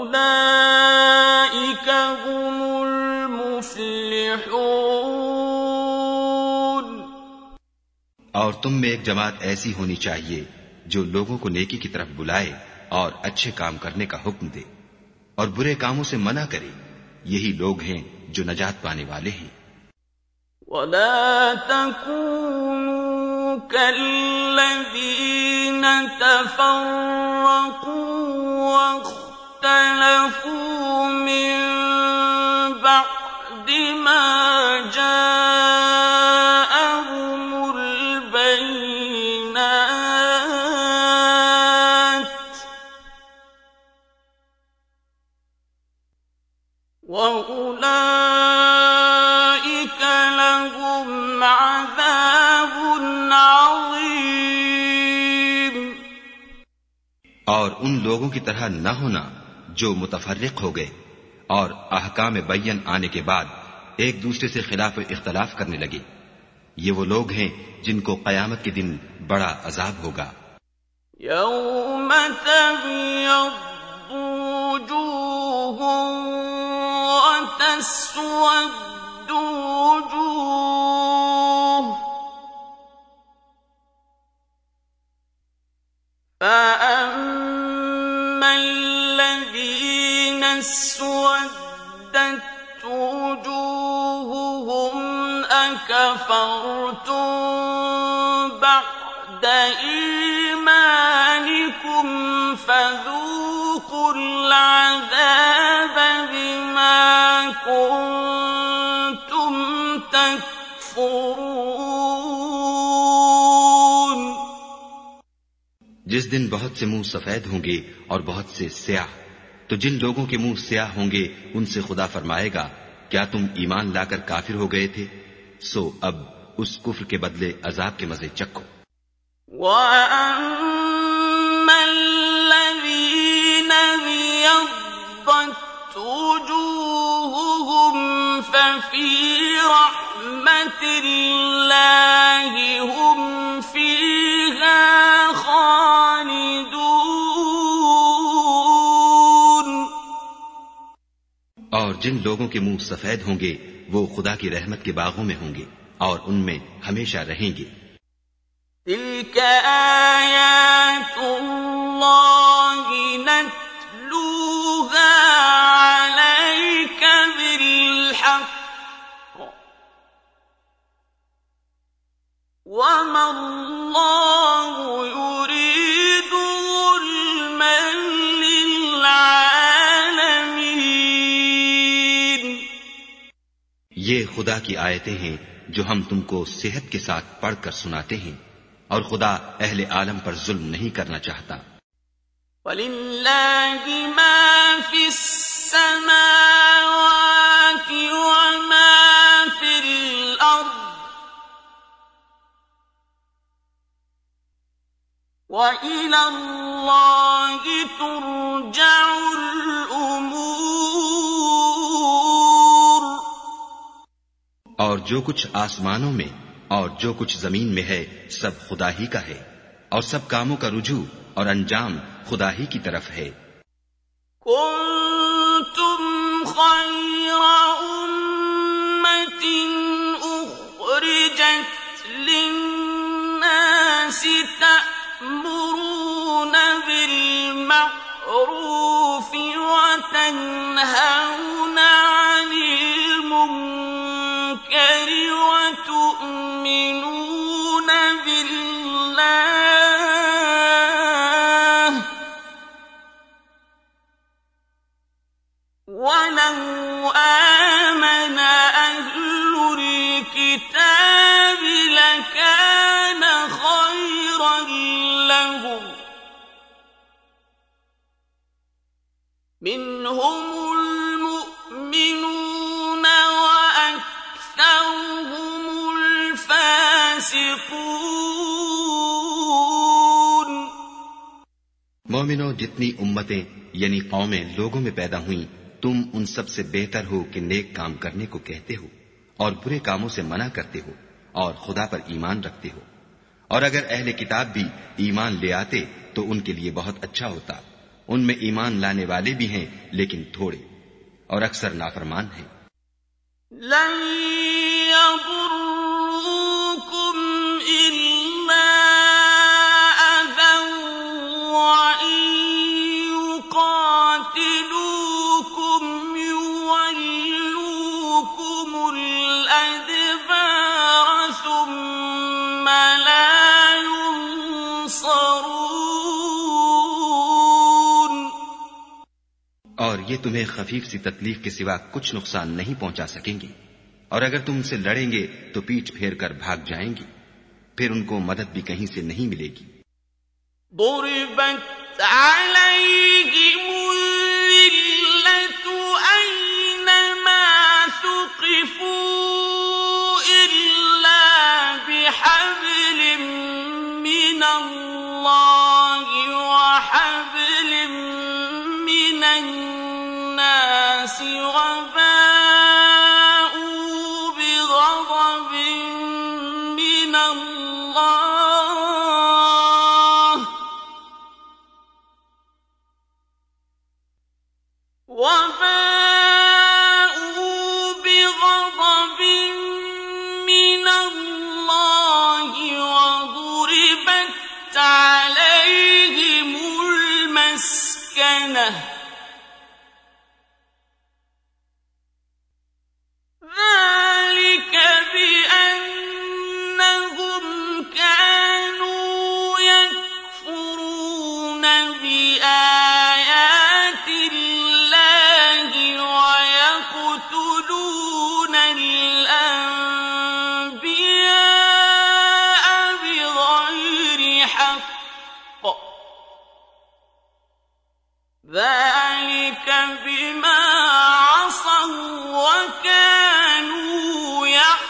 उलाइका हुमुल मुफ्लिहून। और तुम में एक जमात ऐसी होनी चाहिए जो लोगों को नेकी की तरफ बुलाए और अच्छे काम करने का हुक्म दे और बुरे कामों से मना करे। यही लोग हैं जो नजात पाने वाले हैं। वला तकूनू कल्लज़ीन तफर्रकू वख्तलफू मिन बअदि मा जाअहुमुल बैनात وأولئك لهم عذاب عظيم. और उन लोगों की तरह न होना जो मुतफर्रिक हो गए और अहकाम बय्यन आने के बाद एक दूसरे से खिलाफ इख्तलाफ करने लगे. ये वो लोग हैं जिनको कयामत के दिन बड़ा अजाब होगा. यौम तब्यद्दु वुजूहुन व तस्वद्दु वुजूह فأما الذين اسودت وجوههم أكفرتم بعد إيمانكم فذوقوا العذاب بما كنتم تكفرون. जिस दिन बहुत से मुंह सफेद होंगे और बहुत से स्याह, तो जिन लोगों के मुंह स्याह होंगे उनसे खुदा फरमाएगा, क्या तुम ईमान लाकर काफिर हो गए थे? सो अब उस कुफ्र के बदले अजाब के मजे चखो. وَأَمَّا الَّذِينَ ابْيَضَّتْ وُجُوهُهُمْ فَفِي رَحْمَةِ اللَّهِ هُمْ فِيهَا خَالِدُونَ. और जिन लोगों के मुंह सफेद होंगे वो खुदा की रहमत के बागों में होंगे और उनमें हमेशा रहेंगे. تِلْكَ آيَاتُ اللَّهِ نَتْلُوهَا عَلَيْكَ بِالْحَقِّ وَمَا اللَّهُ يُرِيدُ ظُلْمًا لِلْعَالَمِينَ. ये खुदा की आयतें हैं जो हम तुमको सेहत के साथ पढ़कर सुनाते हैं, और खुदा अहले आलम पर जुल्म नहीं करना चाहता. وَلِلَّهِ مَا فِي السَّمَاوَاتِ وَمَا فِي الْأَرْضِ وَإِلَى اللَّهِ تُرْجَعُ الْأُمُورُ. और जो कुछ आसमानों में और जो कुछ जमीन में है सब खुदा ही का है, और सब कामों का रुजू और अंजाम खुदा ही की तरफ है. كنتم خير أمة أخرجت للناس تأمرون بالمعروف وتنهون عن المنكر وتؤمنون بالله ولو آمن أهل الكتاب لكان خيرا لهم منهم المؤمنون وأكثرهم الفاسقون. मोमिनो, जितनी उम्मतें यानी कौमें लोगों में पैदा हुई, तुम उन सब से बेहतर हो कि नेक काम करने को कहते हो और बुरे कामों से मना करते हो और खुदा पर ईमान रखते हो. और अगर अहले किताब भी ईमान ले आते तो उनके लिए बहुत अच्छा होता. उनमें ईमान लाने वाले भी हैं लेकिन थोड़े, और अक्सर नाफरमान हैं. لن يضروكم إلا أذى وإن يقاتلوكم يولوكم الأدبار ثم لا ينصرون. और ये तुम्हें खफीफ सी तकलीफ के सिवा कुछ नुकसान नहीं पहुंचा सकेंगे, और अगर तुम उनसे लड़ेंगे तो पीठ फेर कर भाग जाएंगे, फिर उनको मदद भी कहीं से नहीं मिलेगी. ضربت عليهم الذلة أينما ذلك بأنهم كانوا يكفرون بآيات الله ويقتلون الأنبياء بغير حق ذلك بما عصوا وكانوا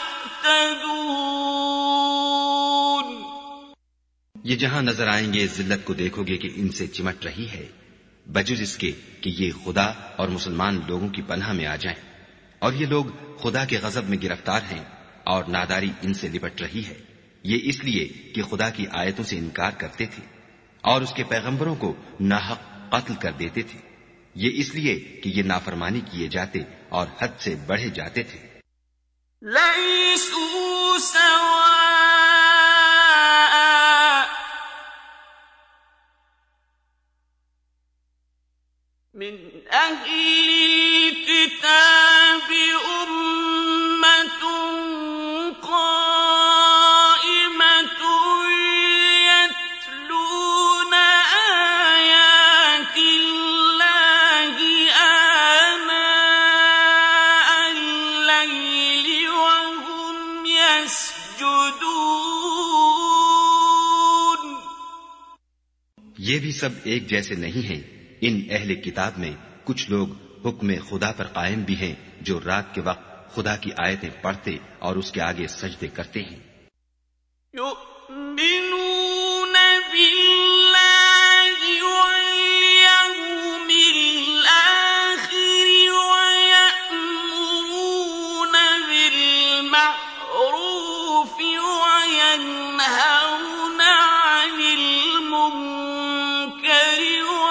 يعتدون। ये जहां नजर आएंगे जिल्लत को देखोगे कि इनसे चिमट रही है, बजुज इसके कि ये खुदा और मुसलमान लोगों की पनाह में आ जाएं, और ये लोग खुदा के गजब में गिरफ्तार हैं और नादारी इनसे लिपट रही है। ये इसलिए कि खुदा की आयतों से इनकार करते थे और उसके पैगंबरों को नाहक कत्ल कर देते थे। ये इसलिए कि ये नाफरमानी किए जाते और हद से बढ़े जाते थे। लैसू सवाअ मिन अहलिल किताबि उम्मतुन क़ाइमतुन यत्लून आयातिल्लाहि आनाअल लैलि वहुम यस्जुदून। ये भी सब एक जैसे नहीं हैं। इन अहले किताब में कुछ लोग हुक्म खुदा पर कायम भी हैं, जो रात के वक्त खुदा की आयतें पढ़ते और उसके आगे सजदे करते हैं। युमिनून बिल्लाहि वल यौमिल आखिर व यअमुरून बिल मअरूफ व यनहौन अनिल मुनकर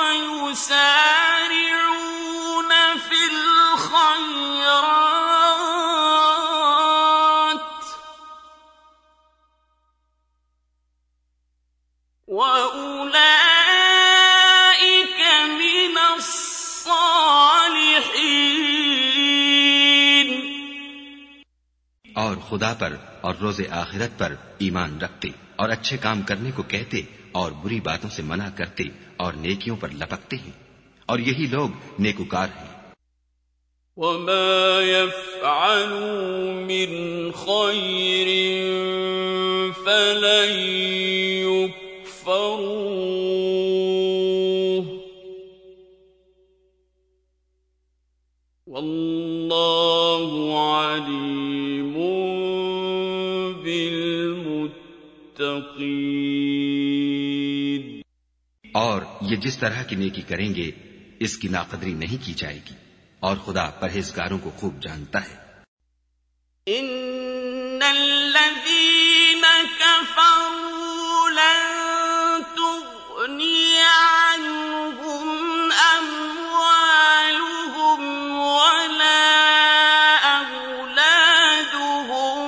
ويسارعون في الخيرات وأولئك من الصالحين। और खुदा पर और रोजे आखिरत पर ईमान रखते और अच्छे काम करने को कहते और बुरी बातों से मना करते और नेकियों पर लपकते हैं, और यही लोग नेकुकार हैं। वमा यफ़अलू मिन खैरिन फलन युकफ़रूह वल्लाहु अलीमुन बिलमुत्तक़ीन। और ये जिस तरह की नेकी करेंगे इसकी नाकदरी नहीं की जाएगी, और खुदा परहेजगारों को खूब जानता है। इन्नल्लज़ीन कफ़रू लन तुग़नी अन्हुम अम्वालुहुम वला औलादुहुम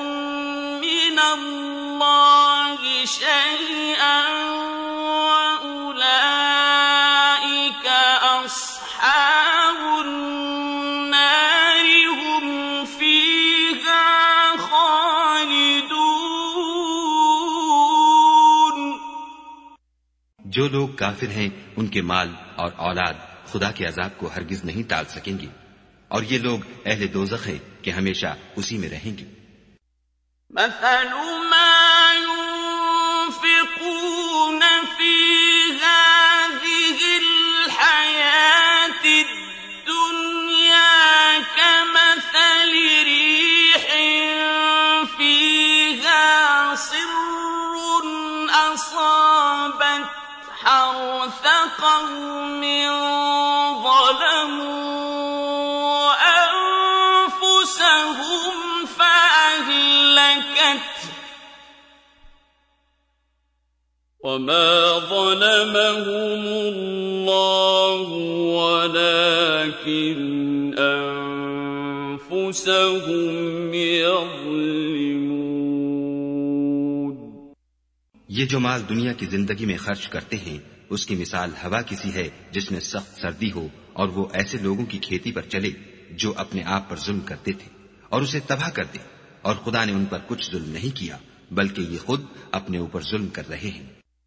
मिनल्लाहि शैअन जो लोग काफिर हैं उनके माल और औलाद खुदा के अजाब को हरगिज नहीं टाल सकेंगे, और ये लोग अहले दोज़ख हैं कि हमेशा उसी में रहेंगे। मसलु मा युनफ़िक़ून फ़ी हाज़िहिल हयातिद दुन्या कमसलि रीहिन फ़ीहा सिर्रुन असाबत حرث قوم ظلموا أنفسهم فأهلكت وما ظلمهم الله ولكن أنفسهم يظلمون। ये जो माल दुनिया की जिंदगी में खर्च करते हैं उसकी मिसाल हवा किसी है जिसमें सख्त सर्दी हो और वो ऐसे लोगों की खेती पर चले जो अपने आप पर जुल्म करते थे और उसे तबाह कर दे। और खुदा ने उन पर कुछ जुल्म नहीं किया बल्कि ये खुद अपने ऊपर जुल्म कर रहे हैं।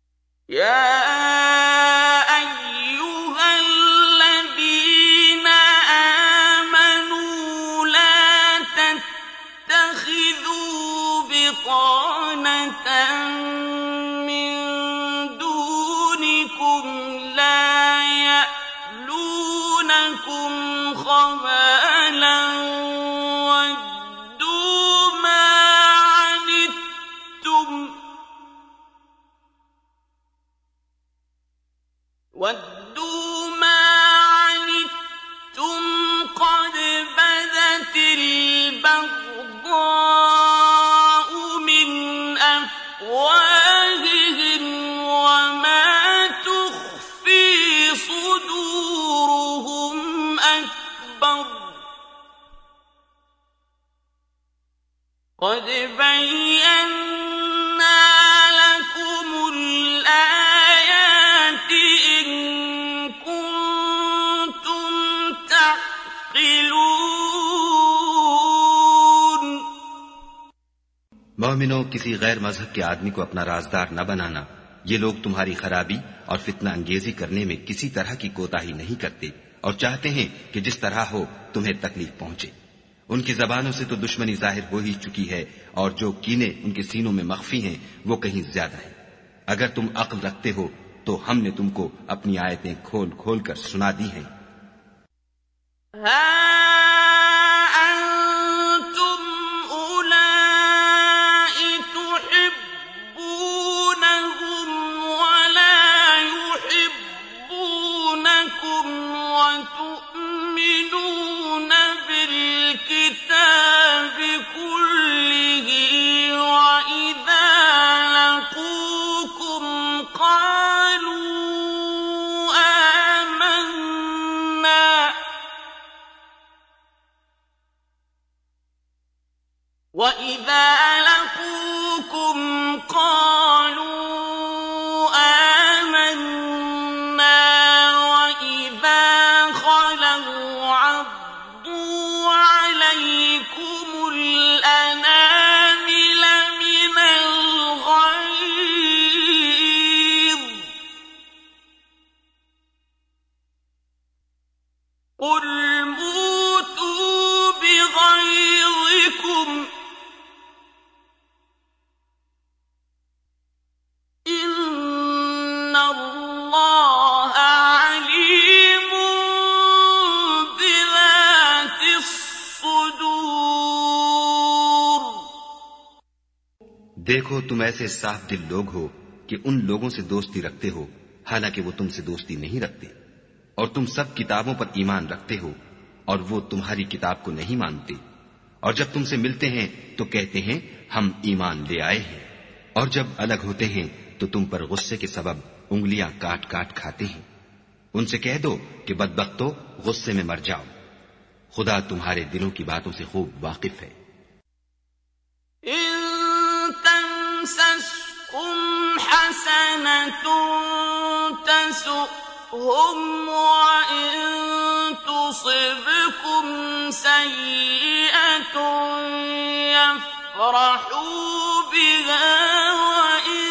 मोमिनो, किसी गैर मजहब के आदमी को अपना राजदार न बनाना। ये लोग तुम्हारी खराबी और फितना अंगेजी करने में किसी तरह की कोताही नहीं करते और चाहते हैं कि जिस तरह हो तुम्हें तकलीफ पहुंचे। उनकी जबानों से तो दुश्मनी जाहिर हो ही चुकी है और जो कीने उनके सीनों में मख्फी हैं वो कहीं ज्यादा है। अगर तुम अक्ल रखते हो तो हमने तुमको अपनी आयतें खोल खोल कर सुना दी हैं। देखो, तुम ऐसे साफ दिल लोग हो कि उन लोगों से दोस्ती रखते हो हालांकि वो तुमसे दोस्ती नहीं रखते, और तुम सब किताबों पर ईमान रखते हो और वो तुम्हारी किताब को नहीं मानते। और जब तुमसे मिलते हैं तो कहते हैं हम ईमान ले आए हैं, और जब अलग होते हैं तो तुम पर गुस्से के सबब उंगलियां काट काट खाते हैं। उनसे कह दो कि बदबख्तो, गुस्से में मर जाओ। खुदा तुम्हारे दिलों की बातों से खूब वाकिफ है। تسؤهم وإن تصبكم سيئة يفرحوا بها وإن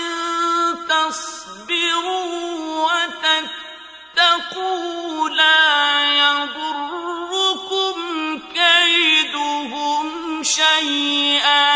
تصبروا وتتقوا لا يضركم كيدهم شيئا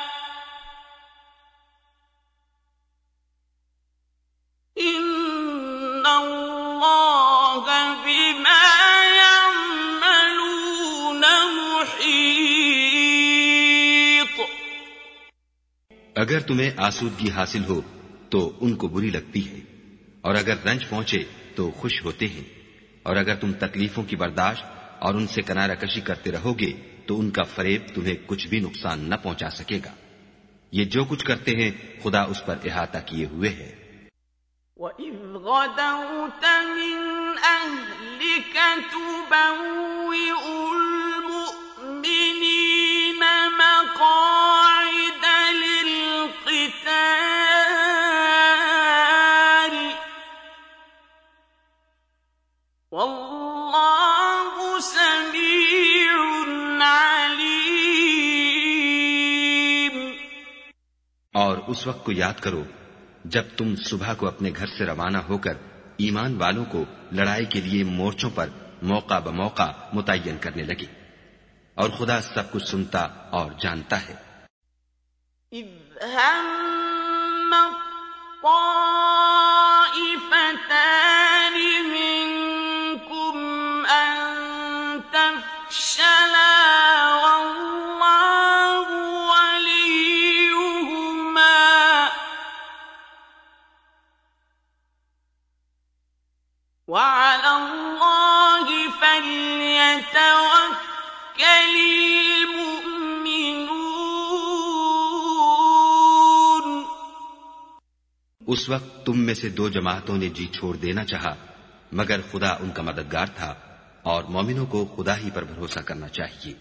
अगर तुम्हें आसूदगी हासिल हो तो उनको बुरी लगती है, और अगर रंज पहुंचे तो खुश होते हैं, और अगर तुम तकलीफों की बर्दाश्त और उनसे किनारा कशी करते रहोगे तो उनका फरेब तुम्हें कुछ भी नुकसान न पहुंचा सकेगा। ये जो कुछ करते हैं खुदा उस पर इहाता किए हुए है। وَإِذْ غَدَوْتَ مِنْ أَهْلِكَ تُبَوِّئُ الْمُؤْمِنِينَ مَقَاعِدَ لِلْقِتَالِ उस वक्त को याद करो जब तुम सुबह को अपने घर से रवाना होकर ईमान वालों को लड़ाई के लिए मोर्चों पर मौका ब मौका मुतय्यन करने लगे, और खुदा सब कुछ सुनता और जानता है। उस वक्त तुम में से दो जमातों ने जी छोड़ देना चाहा, मगर खुदा उनका मददगार था, और मोमिनों को खुदा ही पर भरोसा करना चाहिए।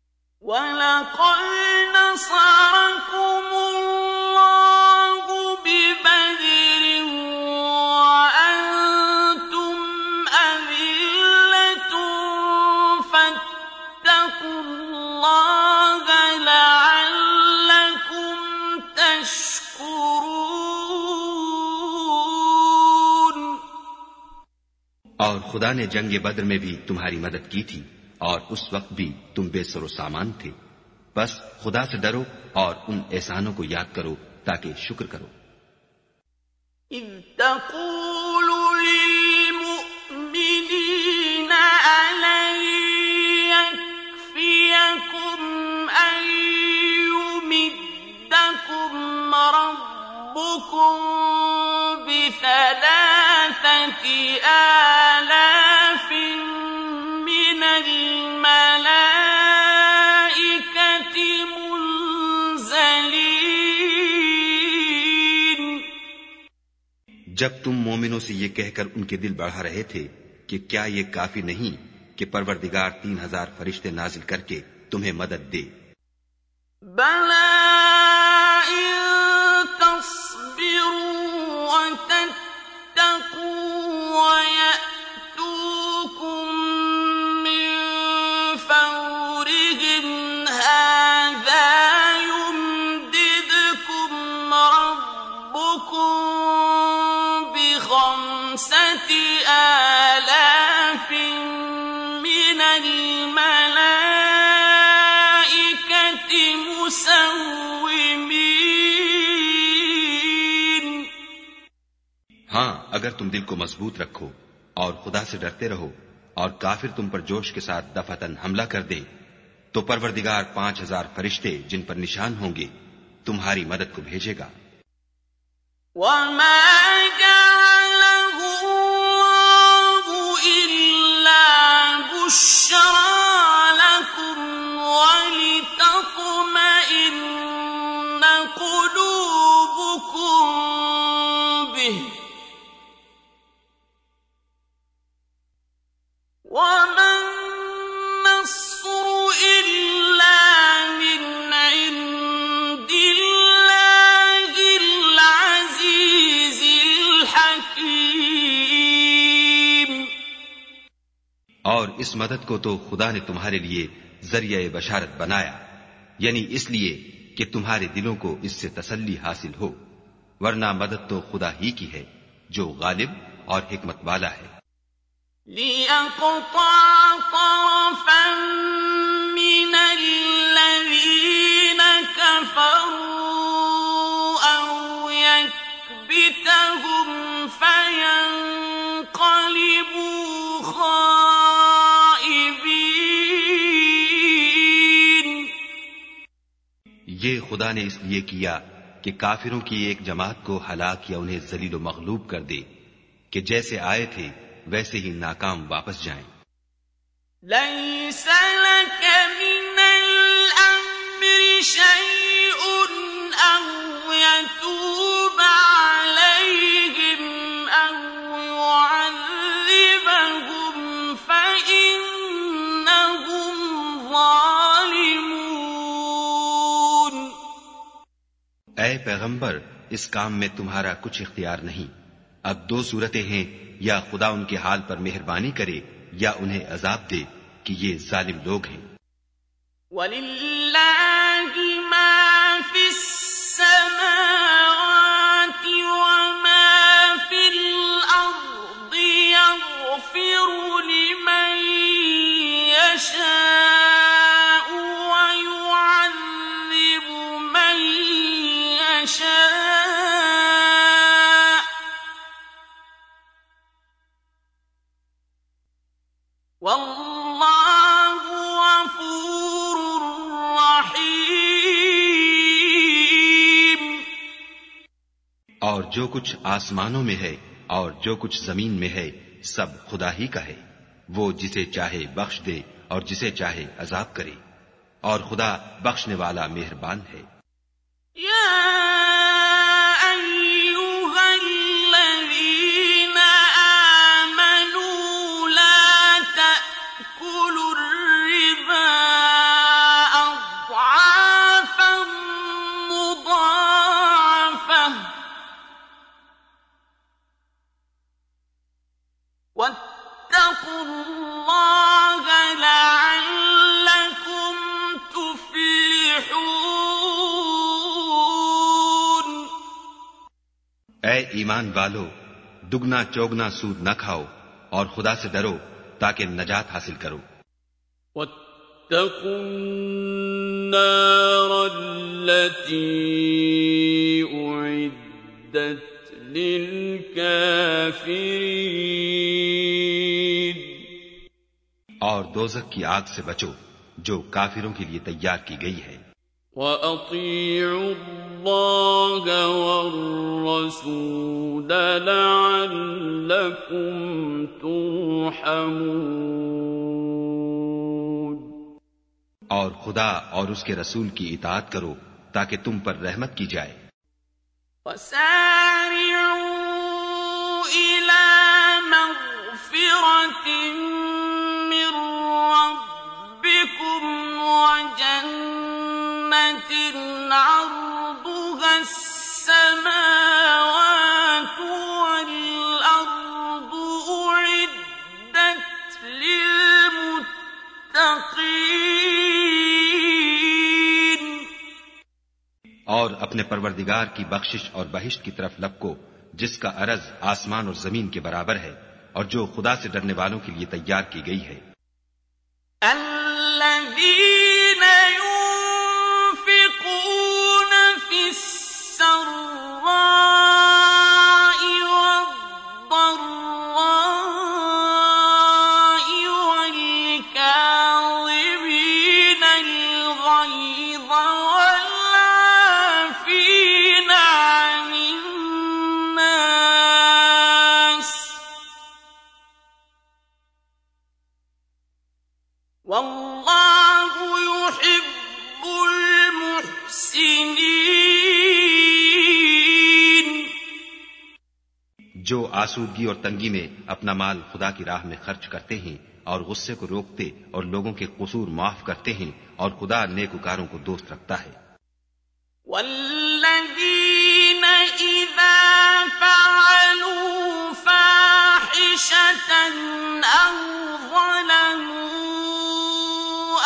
और खुदा ने जंग बद्र में भी तुम्हारी मदद की थी, और उस वक्त भी तुम बेसरो सामान थे। बस खुदा से डरो और उन एहसानों को याद करो ताकि शुक्र करो। जब तुम मोमिनों से ये कहकर उनके दिल बढ़ा रहे थे कि क्या ये काफी नहीं कि परवरदिगार 3000 फरिश्ते नाजिल करके तुम्हें मदद दे। हाँ, अगर तुम दिल को मजबूत रखो और खुदा से डरते रहो और काफिर तुम पर जोश के साथ दफातन हमला कर दे, तो परवरदिगार 5000 फरिश्ते जिन पर निशान होंगे तुम्हारी मदद को भेजेगा। और इस मदद को तो खुदा ने तुम्हारे लिए जरिया बशारत बनाया, यानी इसलिए कि तुम्हारे दिलों को इससे तसल्ली हासिल हो, वरना मदद तो खुदा ही की है जो गालिब और हिकमत वाला है। ये खुदा ने इसलिए किया कि काफिरों की एक जमात को हलाक या उन्हें जलील व मगलूब कर दे कि जैसे आए थे वैसे ही नाकाम वापस जाएं। लैसा लक मिनल अम्रि शैउन औ यतूब अलैहिम औ युअज़्ज़िबहुम फइन्नहुम ज़ालिमून। ऐ पैगंबर, इस काम में तुम्हारा कुछ इख्तियार नहीं। अब दो सूरतें हैं, या खुदा उनके हाल पर मेहरबानी करे या उन्हें अजाब दे कि ये जालिम लोग हैं। वलिल्लाहि मा फिस समावाति और जो कुछ आसमानों में है और जो कुछ जमीन में है सब खुदा ही का है। वो जिसे चाहे बख्श दे और जिसे चाहे अजाब करे, और खुदा बख्शने वाला मेहरबान है। ऐ ईमान वालो, दुगना चौगना सूद न खाओ और खुदा से डरो ताकि नजात हासिल करो। वत्तक़ुन नार अल्लती उइद्दत लिलकाफिरीन, और दोज़ख की आग से बचो जो काफिरों के लिए तैयार की गई है। वअतीउ अल्लाह वर्रसूल लअल्लकुम तुरहमून, और खुदा और उसके रसूल की इताअत करो ताकि तुम पर रहमत की जाए। वसारिउ इला मग़फ़िरतिन मिर रब्बिकुम वजन्नतिन अर्दुहा अस्समावातु वल अर्दु उइद्दत लिलमुत्तक़ीन, और अपने परवरदिगार की बख्शिश और बहिश्त की तरफ लपको जिसका अरज आसमान और जमीन के बराबर है, और जो खुदा से डरने वालों के लिए तैयार की गई है। الذين ينفقون في السراء والضراء والكاظمين الغيظ والعافين عن الناس والله يحب المحسنين। जो आसूदगी और तंगी में अपना माल खुदा की राह में खर्च करते हैं और गुस्से को रोकते और लोगों के कसूर माफ करते हैं, और खुदा नेकुकारों को दोस्त रखता है। والذين إذا فعلوا فاحشة أو ظلموا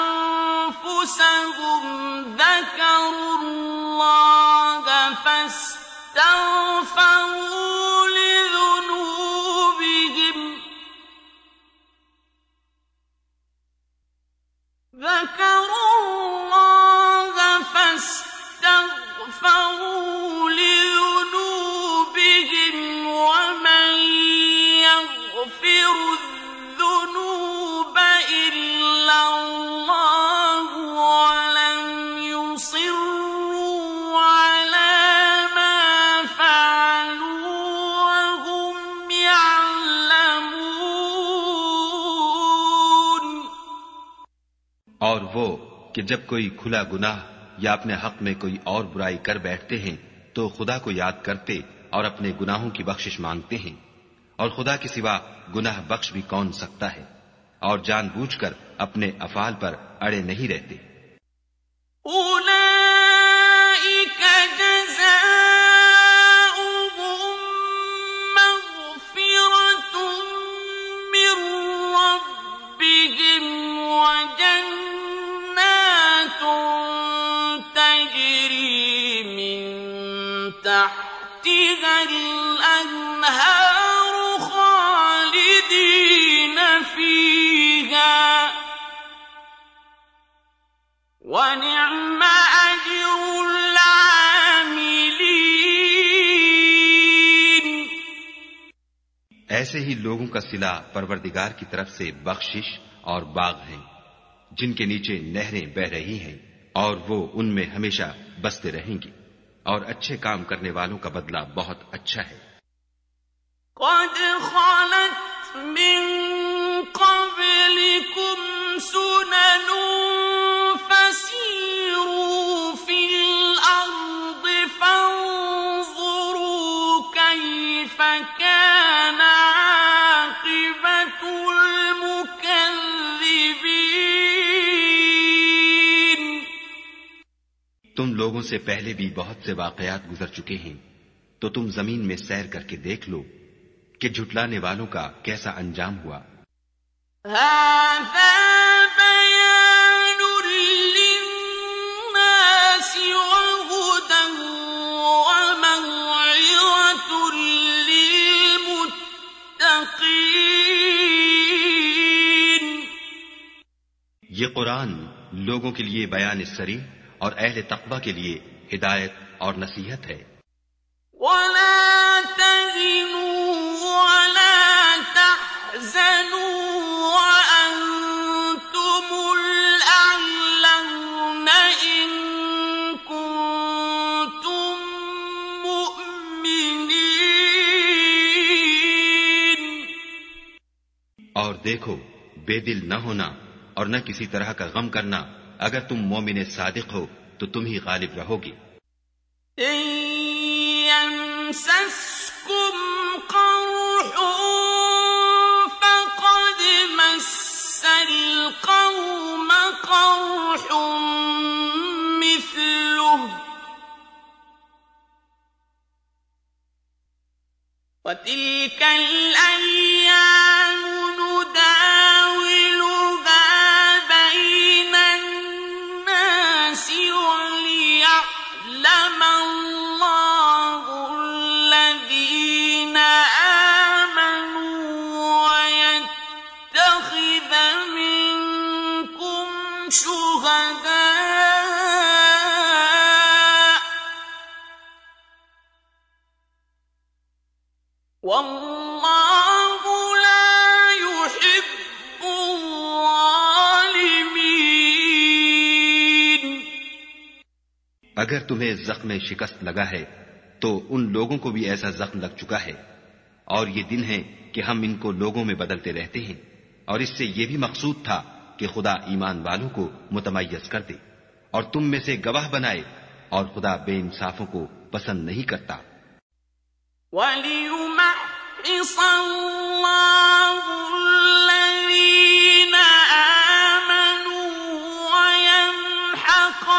أنفسهم ذكروا الله فاستغفروا لذنوبهم ومن يغفر الذنوب إلا الله ولم يصروا على ما فعلوا وهم يعلمون। और वो कि जब कोई खुला गुनाह या अपने हक में कोई और बुराई कर बैठते हैं तो खुदा को याद करते और अपने गुनाहों की बख्शिश मांगते हैं, और खुदा के सिवा गुनाह बख्श भी कौन सकता है, और जानबूझकर अपने अफाल पर अड़े नहीं रहते। أولئك جزاؤهم مغفرة من ربهم وجنات تجري من تحتها الأنهار خالدين فيها ونعم أجر العاملين। ऐसे ही लोगों का सिला परवरदिगार की तरफ से बख्शिश और बाग हैं जिनके नीचे नहरें बह रही हैं, और वो उनमें हमेशा बसते रहेंगे। और अच्छे काम करने वालों का बदला बहुत अच्छा है। قد خلت من قبلكم سنن فسيروا في الأرض فانظروا كيف كان عاقبة المكذبين। तुम लोगों से पहले भी बहुत से वाकयात गुजर चुके हैं, तो तुम जमीन में सैर करके देख लो कि झुटलाने वालों का कैसा अंजाम हुआ। هذا بيان للناس وهدى وموعظة للمتقين। ये कुरान लोगों के लिए बयान सरी और अहले तक़वा के लिए हिदायत और नसीहत है। ولا تهنوا ولا تحزنوا وأنتم الأعلون إن كنتم مؤمنين। और देखो, बेदिल न होना और न किसी तरह का गम करना, अगर तुम मोमिन सादिक हो तो तुम ही गालिब रहोगे। يمسسكم قرح فقد مس القوم قرح مثله وتلك الأيام نداولها بين الناس وليعلم الله الذين آمنوا ويتخذ منكم شهداء والله لا يحب الظالمين। अगर तुम्हें जख्म शिकस्त लगा है तो उन लोगों को भी ऐसा जख्म लग चुका है, और ये दिन है कि हम इनको लोगों में बदलते रहते हैं, और इससे ये भी मकसूद था कि खुदा ईमान वालों को मुतमय्यज कर दे और तुम में से गवाह बनाए, और खुदा बेइंसाफों को पसंद नहीं करता। وَلِيُمَحِّصَ اللَّهُ الَّذِينَ آمَنُوا وَيَمْحَقَ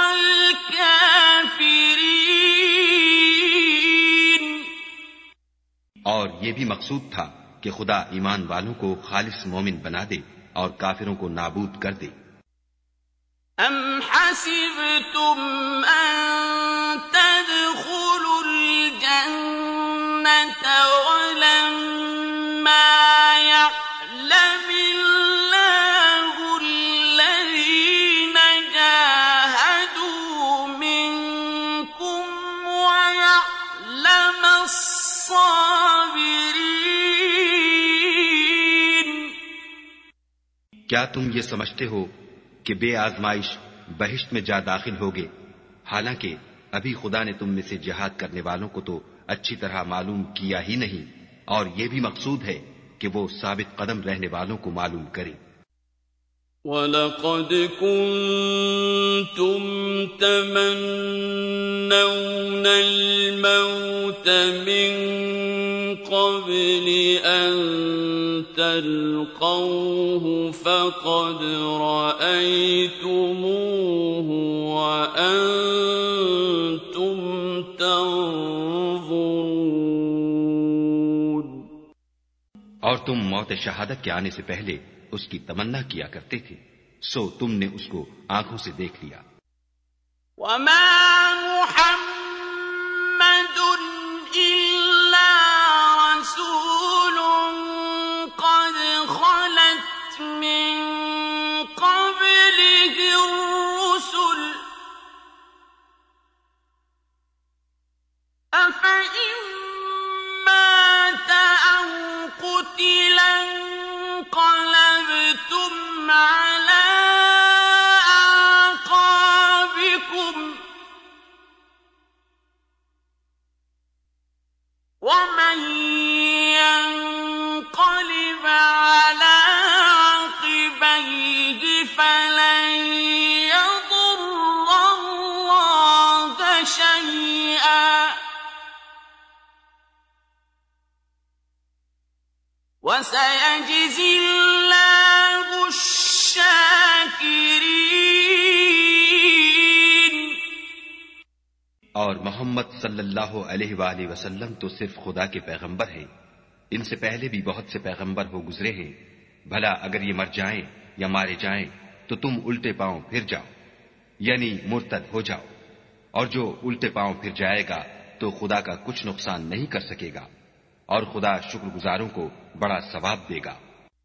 الْكَافِرِينَ। और ये भी मकसूद था कि खुदा ईमान वालों को खालिस मोमिन बना दे और काफिरों को नाबूद कर दे। أَمْ حَسِبْتُمْ أَن تَدْخُلُوا الْجَنَّةَ وَلَمَّا يَعْلَمِ اللَّهُ الَّذِينَ جَاهَدُوا مِنكُمْ وَيَعْلَمَ الصَّابِرِينَ। क्या तुम ये समझते हो कि बे आजमाइश बहिश्त में जा दाखिल होगे, हालांकि अभी खुदा ने तुम में से जिहाद करने वालों को तो अच्छी तरह मालूम किया ही नहीं, और ये भी मकसूद है कि वो साबित कदम रहने वालों को मालूम करे। وَلَقَدْ كُنْتُمْ تَمَنَّوْنَ الْمَوْتَ مِنْ قَبْلِ أَنْ تَلْقَوْهُ فَقَدْ رَأَيْتُمُوهُ وَأَنْتُمْ تَنْظُرُونَ। और तुम मौत शहादत के आने से पहले उसकी तमन्ना किया करते थे, सो तुमने उसको आंखों से देख लिया। وَمَا مُحَمَّدٌ إِلَّا رَسُولٌ قَدْ خَلَتْ مِن قَبْلِهِ الرُّسُلُ أَفَإِن مَّاتَ أَوْ قُتِلَ انقلبتم على أعقابكم और मोहम्मद सल्लल्लाहु अलैहि वसल्लम तो सिर्फ खुदा के पैगंबर हैं। इनसे पहले भी बहुत से पैगंबर हो गुजरे हैं। भला अगर ये मर जाएं या मारे जाएं तो तुम उल्टे पांव फिर जाओ, यानी मुर्तद हो जाओ। और जो उल्टे पांव फिर जाएगा तो खुदा का कुछ नुकसान नहीं कर सकेगा, और खुदा शुक्रगुजारों को बड़ा सवाब देगा।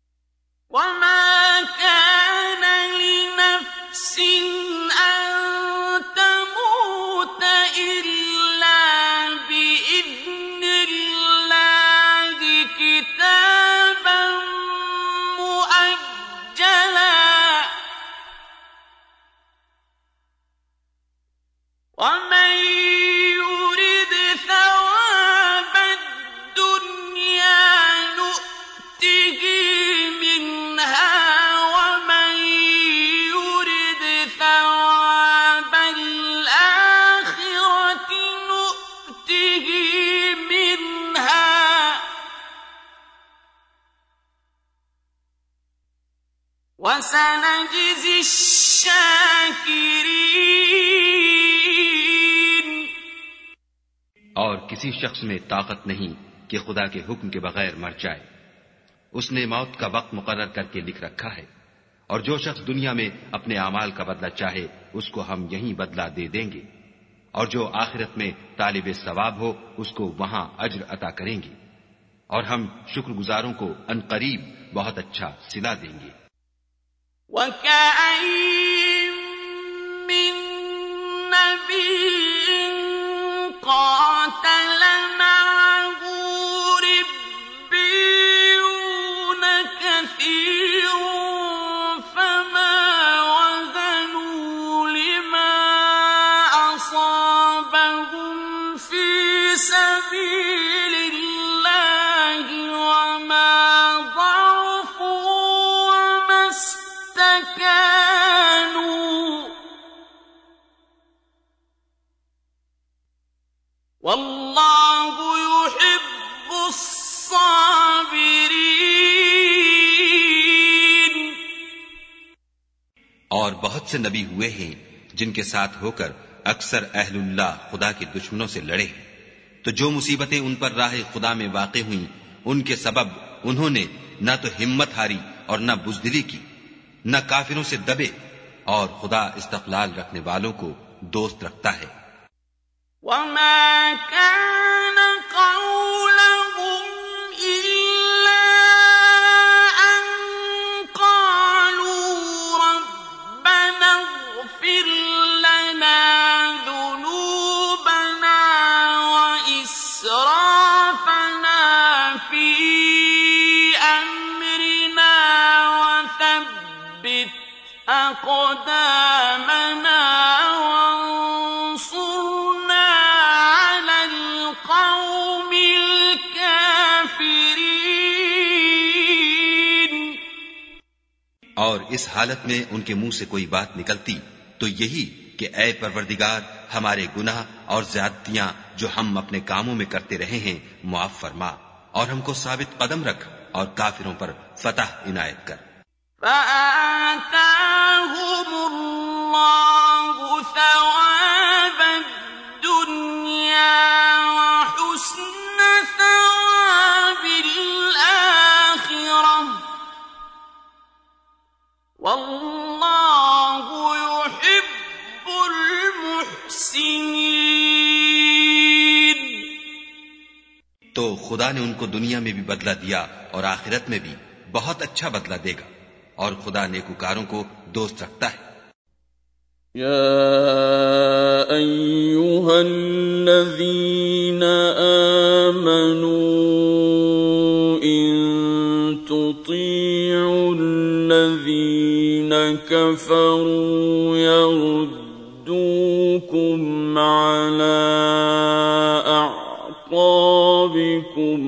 और किसी शख्स में ताकत नहीं कि खुदा के हुक्म के बगैर मर जाए। उसने मौत का वक्त मुकर्रर करके लिख रखा है, और जो शख्स दुनिया में अपने अमाल का बदला चाहे उसको हम यहीं बदला दे देंगे, और जो आखिरत में तालिबे सवाब हो उसको वहां अज्र अता करेंगे, और हम शुक्रगुजारों को अनकरीब बहुत अच्छा सिला देंगे। और बहुत से नबी हुए हैं जिनके साथ होकर अक्सर अहलुल्लाह खुदा के दुश्मनों से लड़े हैं, तो जो मुसीबतें उन पर राह खुदा में वाक़े हुई उनके सबब उन्होंने न तो हिम्मत हारी और न बुज़दिली की, न काफिरों से दबे, और खुदा इस्तक़लाल रखने वालों को दोस्त रखता है। और इस हालत में उनके मुंह से कोई बात निकलती तो यही कि ऐ परवरदिगार, हमारे गुनाह और ज्यादतियां जो हम अपने कामों में करते रहे हैं मुआफ फरमा, और हमको साबित कदम रख और काफिरों पर फतह इनायत कर। तो खुदा ने उनको दुनिया में भी बदला दिया और आखिरत में भी बहुत अच्छा बदला देगा, और खुदा नेकुकारों को दोस्त रखता है। या अय्युहल्लज़ीना आमनू इन तुतीउल्लज़ीना कफरू यरुद्दूकुम अला अअक़ाबिकुम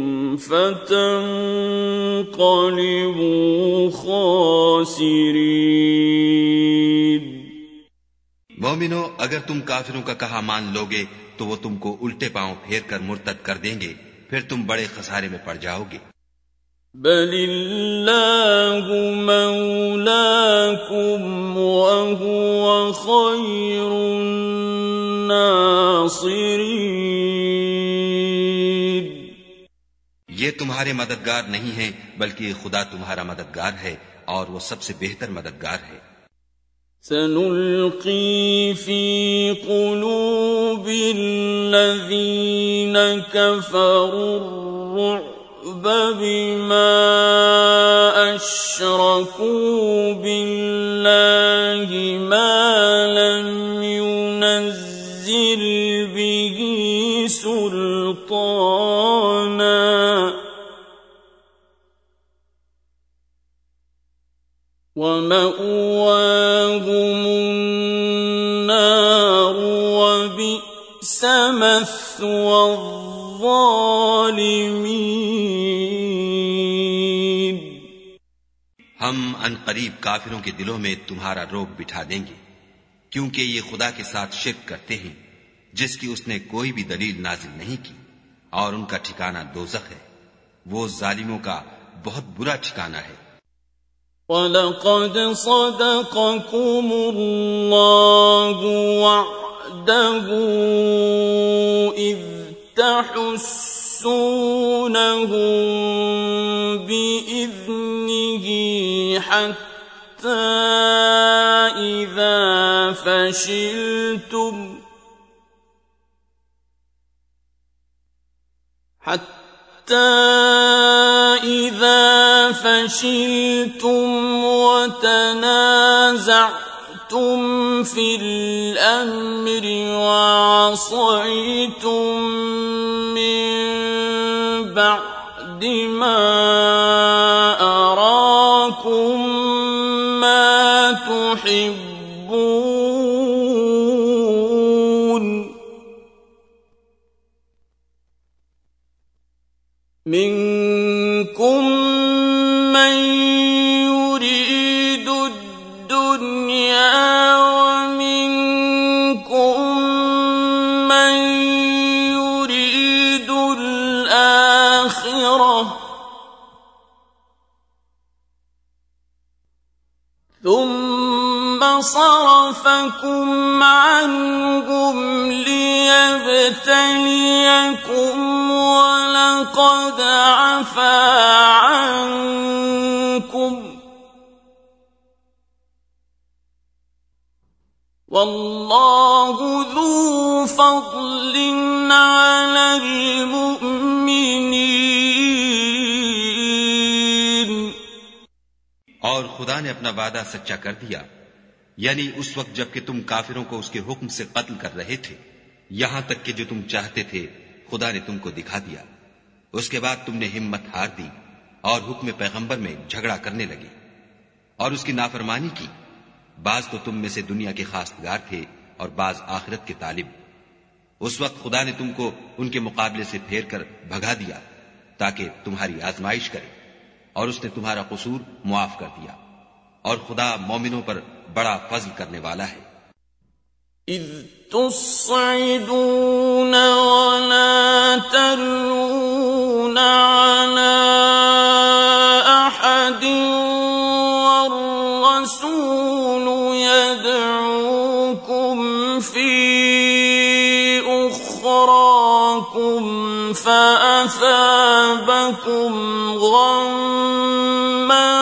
फतन्क़लिबू खासिरीन। मोमिनो, अगर तुम काफिरों का कहा मान लोगे तो वो तुमको उल्टे पांव फेर कर मुर्तद कर देंगे, फिर तुम बड़े खसारे में पड़ जाओगे। बलिल्लाहु मौलाकुम व हुवा खैरुन الناصرين ये तुम्हारे मददगार नहीं हैं, बल्कि खुदा तुम्हारा मददगार है और वो सबसे बेहतर मददगार है। سنلقي في قلوب الذين كفروا الرعب بما أشركوا بالله ما لم ينزل به سلطانا ومأواهم النار وبئس مثوى الظالمين हम अनकरीब काफिरों के दिलों में तुम्हारा रोब बिठा देंगे, क्योंकि ये खुदा के साथ शिर्क करते हैं जिसकी उसने कोई भी दलील नाजिल नहीं की, और उनका ठिकाना दोज़ख है। वो जालिमों का बहुत बुरा ठिकाना है। وَلَقَدْ صَدَقَكُمُ اللَّهُ وَعْدَهُ إِذْ تَحُسُّونَهُم بِإِذْنِهِ حَتَّى إذا فشلتم وتنازعتم في الأمر وعصيتم من بعد ما أراكم ما تحبون منكم من يريد الدنيا ومنكم من يريد الآخرة ثم صرفكم عنهم ليبتليكم ولقد عفا عنكم والله ذو فضل على المؤمنين और खुदा ने अपना वादा सच्चा कर दिया, यानी उस वक्त जबकि तुम काफिरों को उसके हुक्म से कत्ल कर रहे थे, यहां तक कि जो तुम चाहते थे खुदा ने तुमको दिखा दिया। उसके बाद तुमने हिम्मत हार दी और हुक्म पैगंबर में झगड़ा करने लगे और उसकी नाफरमानी की। बाज तो तुम में से दुनिया के खासगार थे और बाज आखिरत के तालिब। उस वक्त खुदा ने तुमको उनके मुकाबले से फेर कर भगा दिया ताकि तुम्हारी आजमाइश करे, और उसने तुम्हारा कसूर मुआफ कर दिया, और खुदा मोमिनों पर बड़ा फजल करने वाला है। إذ تصعدون ولا تلون على أحد والرسول يدعوكم في أخراكم فأثابكم غما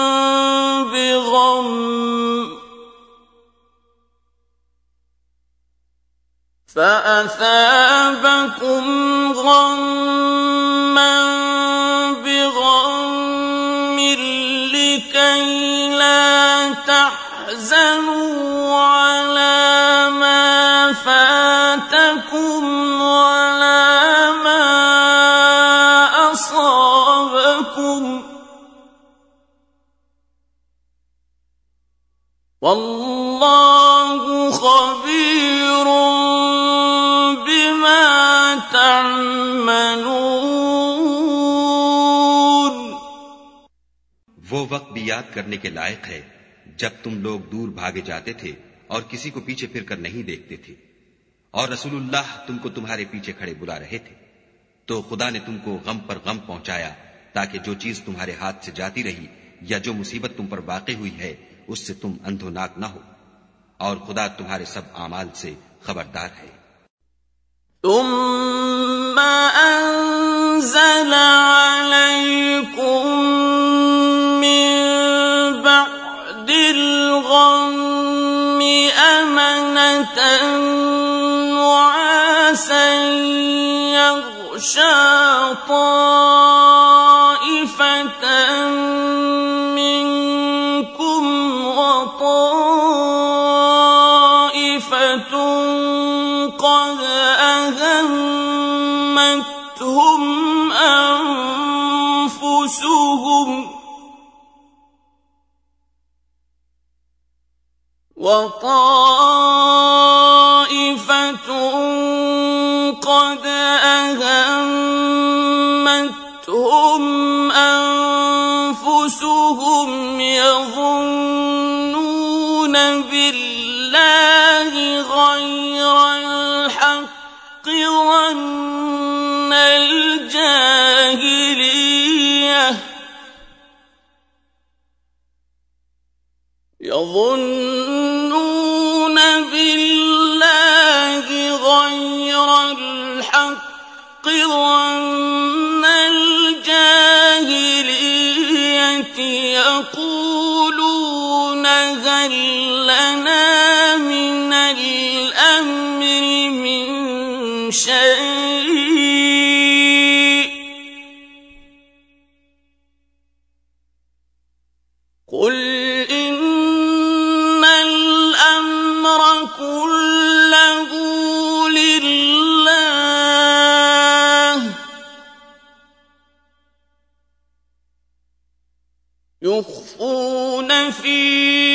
بغم لكي لا تحزنوا على ما فاتكم ولا ما أصابكم والله خبير بما تعملون वो वक्त भी याद करने के लायक है जब तुम लोग दूर भागे जाते थे और किसी को पीछे फिरकर नहीं देखते थे, और रसूलुल्लाह तुमको तुम्हारे पीछे खड़े बुला रहे थे, तो खुदा ने तुमको गम पर गम पहुंचाया ताकि जो चीज तुम्हारे हाथ से जाती रही या जो मुसीबत तुम पर वाक़ई हुई है उससे तुम अंधोनाक न हो, और खुदा तुम्हारे सब आमाल से खबरदार है। ثم أنزل عليكم من بعد الغم أمنة نعاسا يغشى طائفة منكم وطائفة قد أهمتهم أنفسهم يظنون بالله غير الحق ظن الجاهلية يقولون هل لنا من الأمر من شيء قل إن الأمر كله لله يخفون في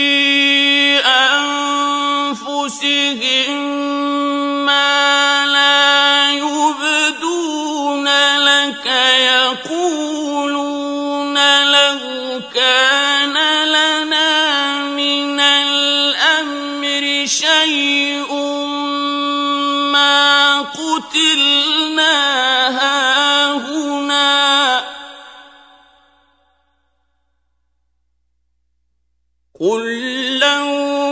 أنفسهم ما لا يبدون لك يقولون لو كان لنا من الأمر شيء ما قتلنا هاهنا قل لو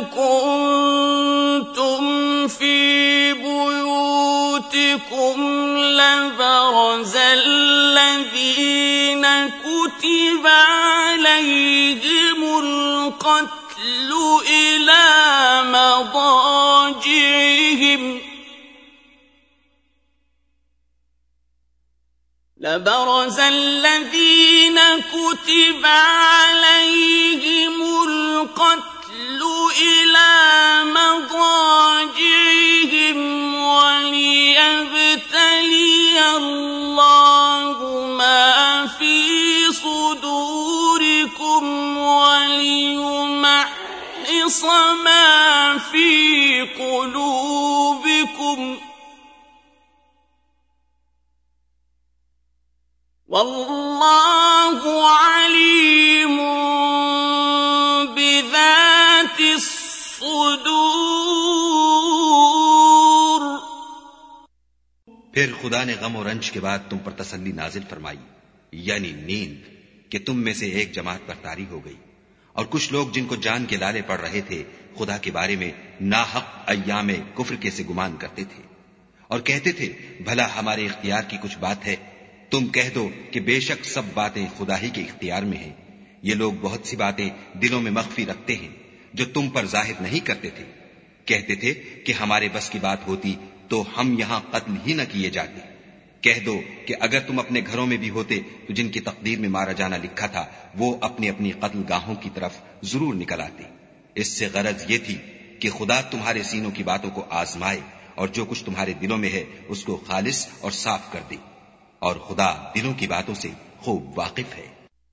كنتم في بيوتكم لبرز الذين كتب عليهم القتل إلى مضاجعهم لبرز الذين كتب عليهم القتل إلى مضاجعهم وليبتلي الله ما في صدوركم وليمحص ما في قلوبكم والله عليم بذات الصدور. फिर खुदा ने गम और रंज के बाद तुम पर तसल्ली नाजिल फरमाई, यानी नींद, कि तुम में से एक जमात पर तारी हो गई और कुछ लोग जिनको जान के लाले पड़ रहे थे खुदा के बारे में नाहक अय्याम कुफ्र के से गुमान करते थे और कहते थे भला हमारे इख्तियार की कुछ बात है। तुम कह दो कि बेशक सब बातें खुदा ही के इख्तियार में हैं। ये लोग बहुत सी बातें दिलों में मख्फी रखते हैं जो तुम पर जाहिर नहीं करते थे। कहते थे कि हमारे बस की बात होती तो हम यहां कत्ल ही न किए जाते। कह दो कि अगर तुम अपने घरों में भी होते तो जिनकी तकदीर में मारा जाना लिखा था वो अपनी अपनी कत्ल गाहों की तरफ जरूर निकल आते। इससे गरज ये थी कि खुदा तुम्हारे सीनों की बातों को आजमाए और जो कुछ तुम्हारे दिलों में है उसको खालिस और साफ कर दे, और खुदा दिलों की बातों से खूब वाकिफ है।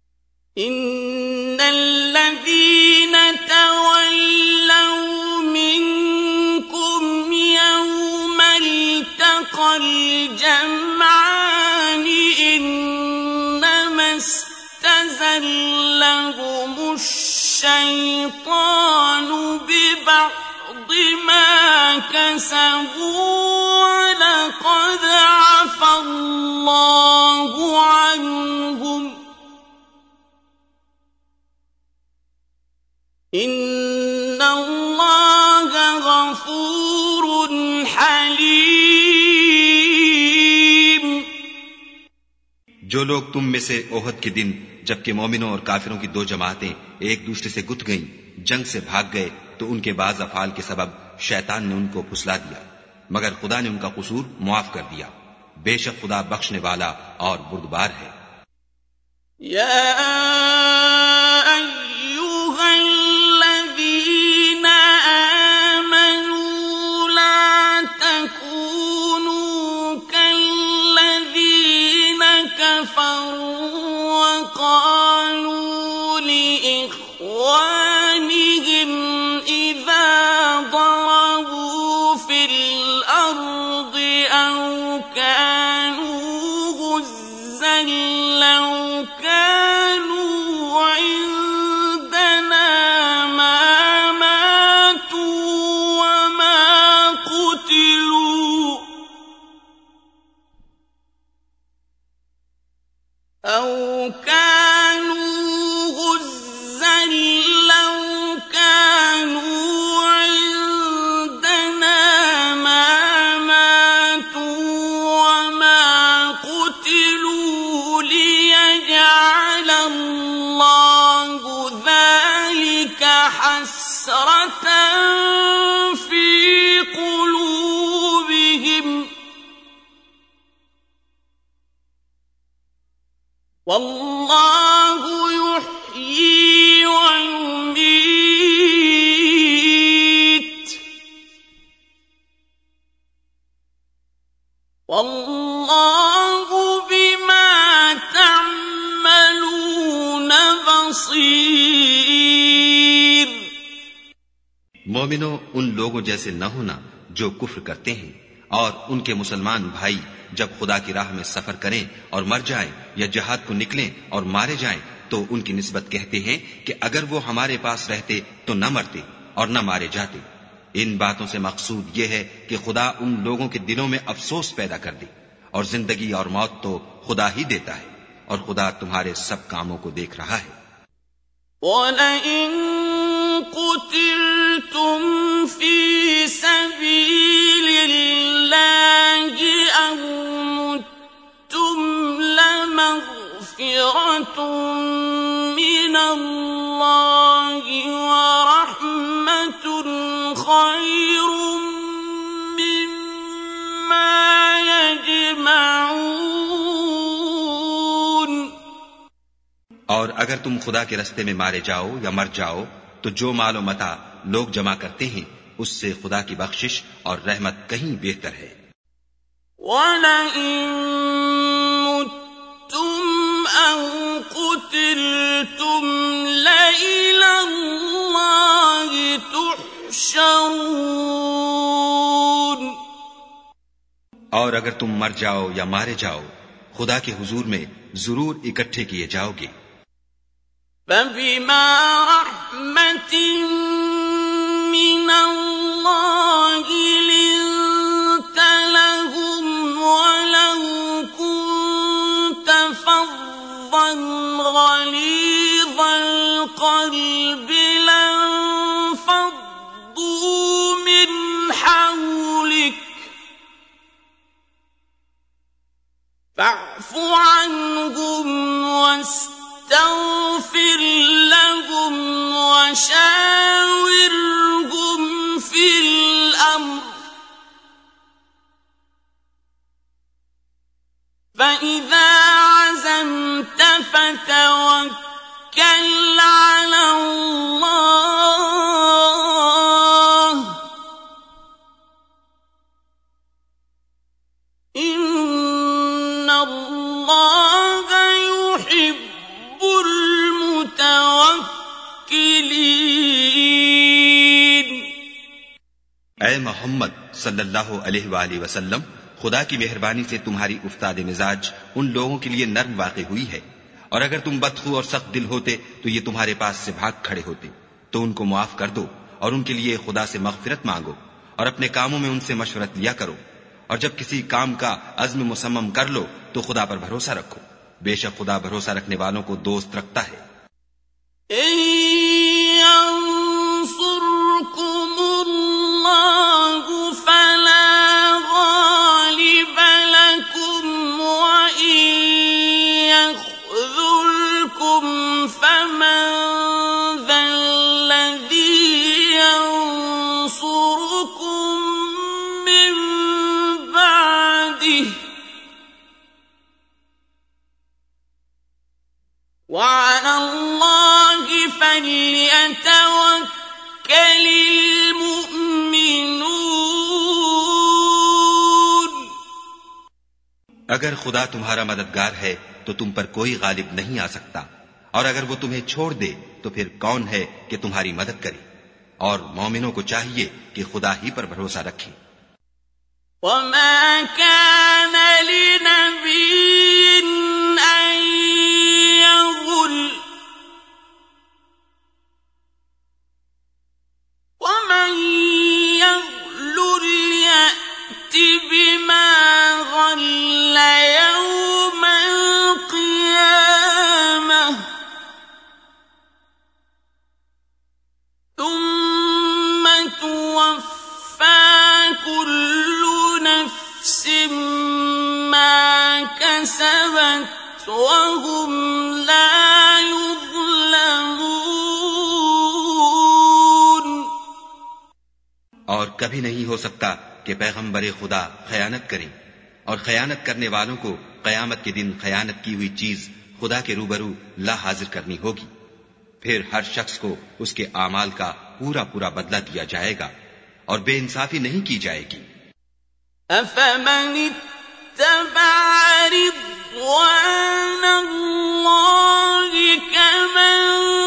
इन्नल्लज़ीन तवल्लव मिनकुम यौमल तक़ल जमआन इन्नमस्तज़ल्लहुमुश शैतानु बिबअद मा कसबू वलक़द अफ़ा अल्लाहु अन्हुम इन्नल्लाह गफूरुन हलीम। जो लोग तुम में से ओहद के दिन जबकि मोमिनों और काफिरों की दो जमातें एक दूसरे से गुथ गईं, जंग से भाग गए तो उनके बाज अफाल के सबब शैतान ने उनको फुसला दिया, मगर खुदा ने उनका कसूर मुआफ कर दिया। बेशक खुदा बख्शने वाला और बुर्दबार है। वल्लाहु युह्यी व युमीत वल्लाहु बिमा तअमलून बसीर। मोमिनो, उन लोगों जैसे न होना जो कुफ्र करते हैं और उनके मुसलमान भाई जब खुदा की राह में सफर करें और मर जाएं या जिहाद को निकलें और मारे जाएं तो उनकी निस्बत कहते हैं कि अगर वो हमारे पास रहते तो न मरते और न मारे जाते। इन बातों से मकसूद ये है कि खुदा उन लोगों के दिलों में अफसोस पैदा कर दे, और जिंदगी और मौत तो खुदा ही देता है, और खुदा तुम्हारे सब कामों को देख रहा है। قتلتم في سبيل الله أو متم لمغفرة من الله ورحمة خير مما يجمعون। और अगर तुम खुदा के रस्ते में मारे जाओ या मर जाओ तो जो मालो मता लोग जमा करते हैं उससे खुदा की बख्शिश और रहमत कहीं बेहतर है। वलइन मुत्तुम औ कुतिलतुम लइलल्लाहि तुहशरून। और अगर तुम मर जाओ या मारे जाओ खुदा के हुजूर में जरूर इकट्ठे किए जाओगे। فبما رحمة من الله لنت لهم ولو كنت فظا غليظ القلب لانفضوا من حولك فاعف عنهم واستغفر لهم وشاورهم في الأمر فإذا عزمت فتوكل على الله إن الله يحب المتوكلين। ऐ मोहम्मद सल्लल्लाहु अलैहि वसल्लम, खुदा की मेहरबानी से तुम्हारी उफ्ताद मिजाज उन लोगों के लिए नर्म वाक़ई हुई है, और अगर तुम बदखू और सख्त दिल होते तो ये तुम्हारे पास से भाग खड़े होते। तो उनको माफ कर दो और उनके लिए खुदा से मग़फ़िरत मांगो और अपने कामों में उनसे मशवरत लिया करो, और जब किसी काम का अज़्म मुसम्मम कर लो तो खुदा पर भरोसा रखो। बेशक खुदा भरोसा रखने वालों को दोस्त रखता है। अगर खुदा तुम्हारा मददगार है तो तुम पर कोई गालिब नहीं आ सकता, और अगर वो तुम्हें छोड़ दे तो फिर कौन है कि तुम्हारी मदद करे। और मोमिनों को चाहिए कि खुदा ही पर भरोसा रखें। وما كان لنبي أن يغل ومن يغل يأت بما غل يوم القيامة ثم توفى كل نفس ما كسبت وهم لا يظلمون। और कभी नहीं हो सकता कि पैगंबर खुदा खयानत करें, और खयानत करने वालों को कयामत के दिन खयानत की हुई चीज खुदा के रूबरू ला हाजिर करनी होगी। फिर हर शख्स को उसके आमाल का पूरा पूरा बदला दिया जाएगा और बेइंसाफी नहीं की जाएगी। أفمن اتبع رضوان الله كمن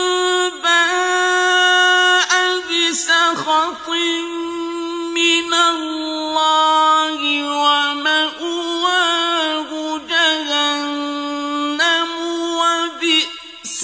باء بسخط من الله ومأواه جهنم وبئس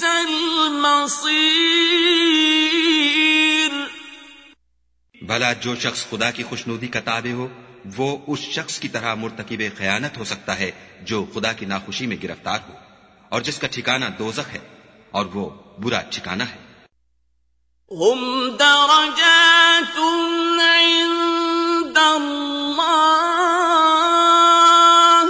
المصير। भला जो शख्स खुदा की खुशनुदी का ताबे हो वो उस शख्स की तरह मुर्तकिबे खयानत हो सकता है जो खुदा की नाखुशी में गिरफ्तार हो, और जिसका ठिकाना दोज़ख है और वो बुरा ठिकाना है। هم درجات عند الله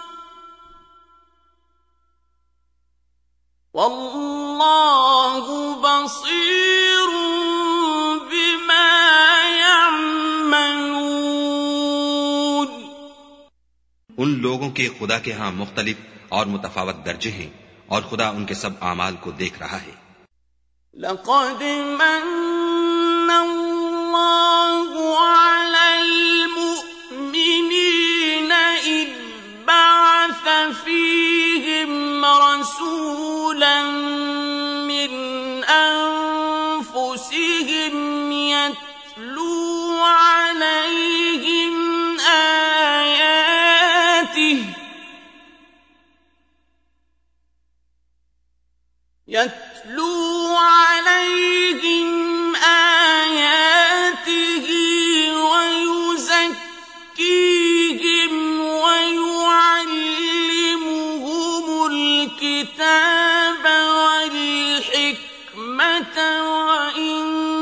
والله بصير بما يعملون। उन लोगों के खुदा के यहां मुख्तलिफ और मुतफावत दर्जे हैं, और खुदा उनके सब आमाल को देख रहा है। لقد من الله على المؤمنين إذ بعث فيهم رسولا من أنفسهم يتلو عليهم آياته ويزكيهم ويعلمهم الكتاب والحكمة وإن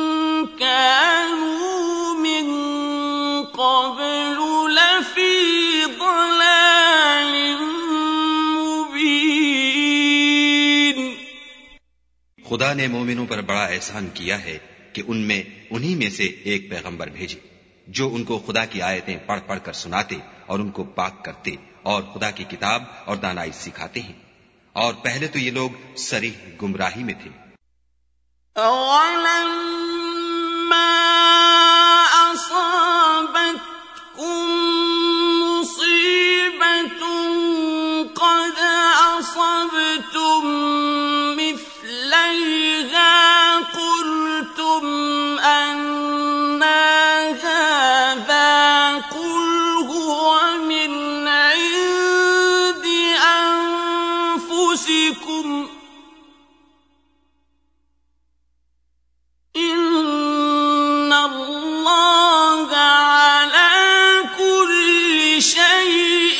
كانوا من قبل لفي ضلال مبين। खुदा ने मोमिनों पर बड़ा एहसान किया है कि उनमें उन्हीं में से एक पैगंबर भेजे जो उनको खुदा की आयतें पढ़ पढ़ कर सुनाते और उनको पाक करते और खुदा की किताब और दानाई सिखाते हैं। और पहले तो ये लोग सरीह गुमराही में थे। أَوَلَمَّا أَصَابَتْكُم مُّصِيبَةٌ قَدْ أَصَبْتُم مِّثْلَيْهَا قُلْتُمْ أَنَّىٰ هَٰذَا قُلْ هُوَ مِنْ عِندِ أَنفُسِكُمْ إِنَّ اللَّهَ عَلَىٰ كُلِّ شَيْءٍ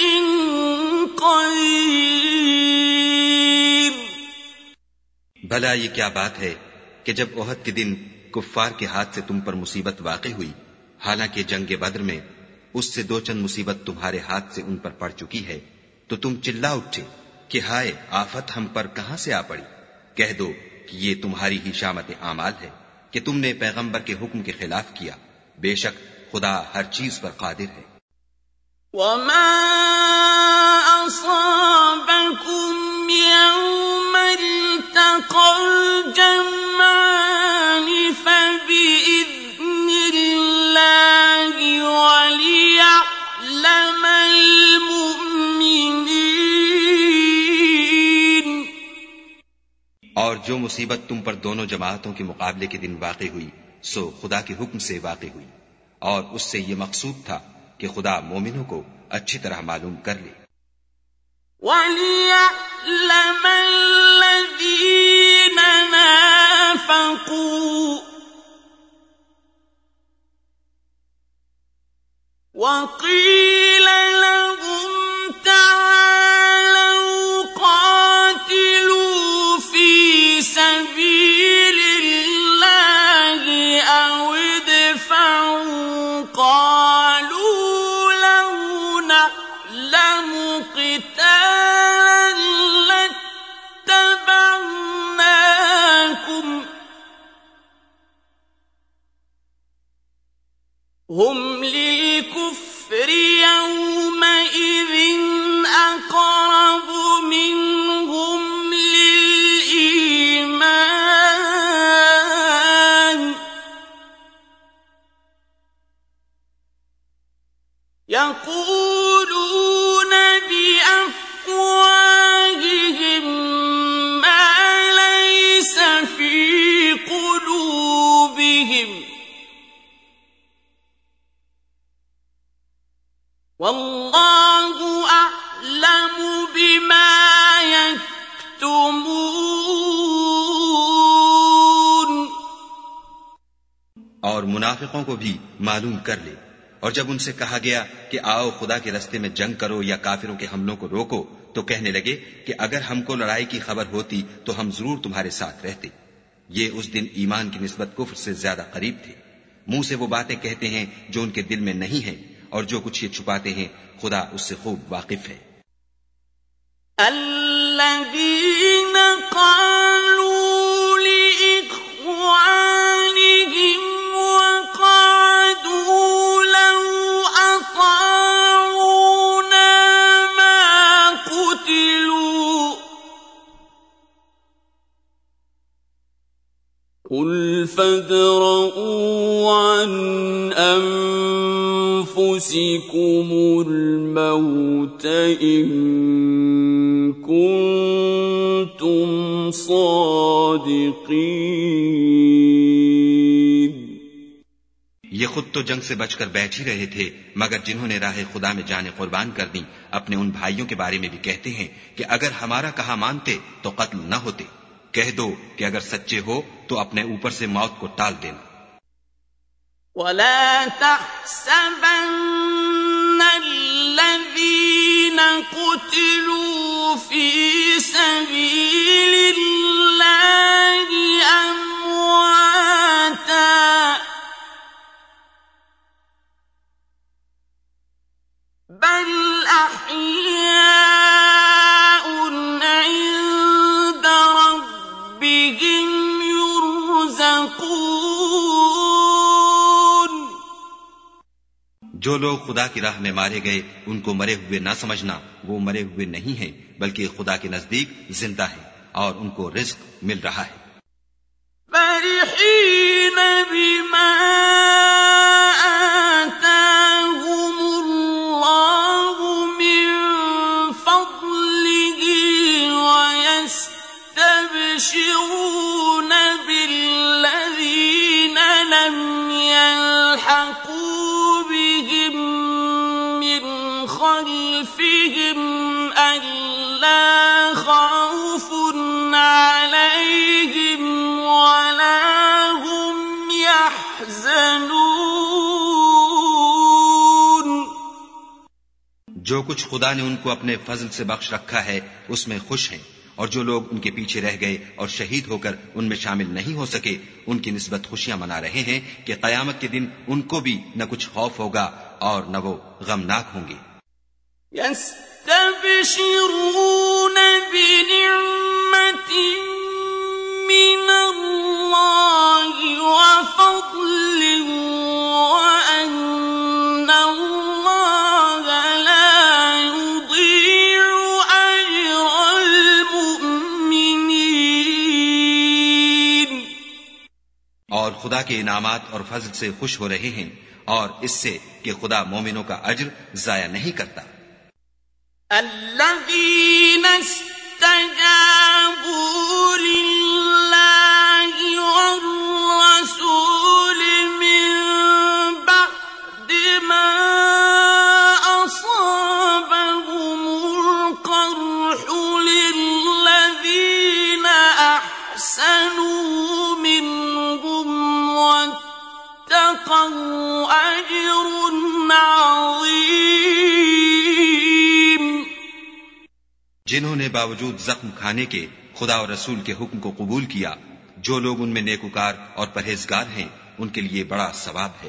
قَدِيرٌ। भला ये क्या बात है कि जब ओहद के दिन कुफ्फार के हाथ से तुम पर मुसीबत वाक़ई हुई, हालांकि जंगे बद्र में उससे दो चंद मुसीबत तुम्हारे हाथ से उन पर पड़ चुकी है, तो तुम चिल्ला उठे कि हाय आफत हम पर कहां से आ पड़ी। कह दो कि ये तुम्हारी ही शामत आमाल है कि तुमने पैगंबर के हुक्म के खिलाफ किया। बेशक खुदा हर चीज पर कादिर है। وَمَا أَصَابَكُمْ يَوْمَ الْتَقَى الْجَمْعَانِ فَبِإِذْنِ اللَّهِ وَلِيَعْلَمَ الْمُؤْمِنِينَ जो मुसीबत तुम पर दोनों जमातों के मुकाबले के दिन वाक़ई हुई सो खुदा के हुक्म से वाक़ई हुई, और उससे ये मकसूद था कि खुदा मोमिनों को अच्छी तरह मालूम कर ले। وَلِيَعْلَمَ الَّذِينَ نَافَقُوا وَقِيلَ لَهُمْ تَعَالَوْا قَاتِلُوا فِي سَبِيلِ اللَّهِ أَوِ ادْفَعُوا قَالُوا لَوْ نَعْلَمُ قِتَالًا لَاتَّبَعْنَاكُمْ هُمْ لِلْكُفْرِ يَوْمَئِذٍ أَقْرَبُ مِنْهُمْ لِلْإِيمَانِ يَقُولُونَ بِأَفْوَاهِهِم مَّا لَيْسَ فِي قُلُوبِهِمْ وَاللَّهُ أَعْلَمُ بِمَا يَكْتُمُونَ। और मुनाफिकों को भी मालूम कर ले। और जब उनसे कहा गया कि आओ खुदा के रास्ते में जंग करो या काफिरों के हमलों को रोको, तो कहने लगे कि अगर हमको लड़ाई की खबर होती तो हम जरूर तुम्हारे साथ रहते। ये उस दिन ईमान की निस्बत कुफ्र से ज्यादा करीब थे। मुंह से वो बातें कहते हैं जो उनके दिल में नहीं है, और जो कुछ ये छुपाते हैं खुदा उससे खूब वाकिफ है। الذين قالوا لإخوانهم وقعدوا لو أطاعونا ما قتلوا قل فادرءوا عن أنفسكم الموت إن كنتم صادقين। ये खुद तो जंग से बचकर बैठ ही रहे थे, मगर जिन्होंने राह खुदा में जाने कुर्बान कर दी, अपने उन भाइयों के बारे में भी कहते हैं कि अगर हमारा कहा मानते तो कत्ल न होते। कह दो कि अगर सच्चे हो तो अपने ऊपर से मौत को टाल देना। ولا تحسبن الذين قتلوا في سبيل الله أمواتا بل أحياء عند ربهم يرزقون। जो लोग खुदा की राह में मारे गए उनको मरे हुए ना समझना, वो मरे हुए नहीं हैं, बल्कि खुदा के नजदीक जिंदा हैं और उनको रिज्क मिल रहा है। فرحين بما آتاهم الله من فضله ويستبشرون بالذين لم يلحقوا بهم من خلفهم ألا خوف عليهم ولا هم يحزنون। जो कुछ खुदा ने उनको अपने फजल से बख्श रखा है उसमें खुश हैं, और जो लोग उनके पीछे रह गए और शहीद होकर उनमें शामिल नहीं हो सके, उनकी निस्बत खुशियां मना रहे हैं कि कयामत के दिन उनको भी न कुछ खौफ होगा और न वो गमनाक होंगे। يستبشرون بنعمة من الله وفضل وأن الله لا يضيع أجر المؤمنين। और खुदा के इनामात और फजल से खुश हो रहे हैं, और इससे कि खुदा मोमिनों का अज्र जाया नहीं करता। الذين استجابوا لله जिन्होंने बावजूद जख्म खाने के खुदा और रसूल के हुक्म को कबूल किया, जो लोग उनमें नेकुकार और परहेजगार हैं, उनके लिए बड़ा सवाब है।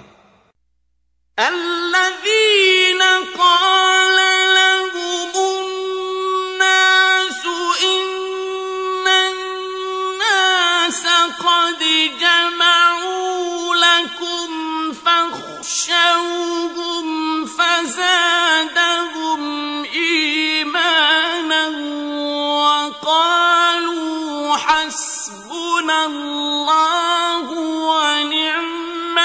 الذين قال لهم الناس إن الناس قد جمعوا لكم فاخشوهم فزادهم إيمانا وقالوا حسبنا الله ونعم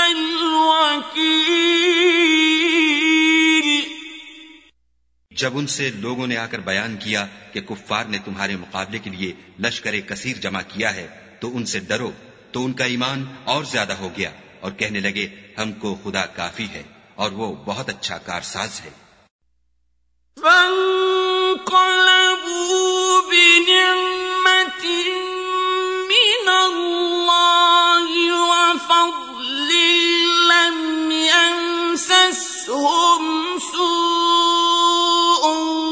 الوكيل। जब उनसे लोगों ने आकर बयान किया कि कुफ्फार ने तुम्हारे मुकाबले के लिए लश्कर कसीर जमा किया है, तो उनसे डरो, तो उनका ईमान और ज्यादा हो गया और कहने लगे हमको खुदा काफी है और वो बहुत अच्छा कारसाज है। فانقلبوا بنعمة من الله وفضل لم يمسسهم سوء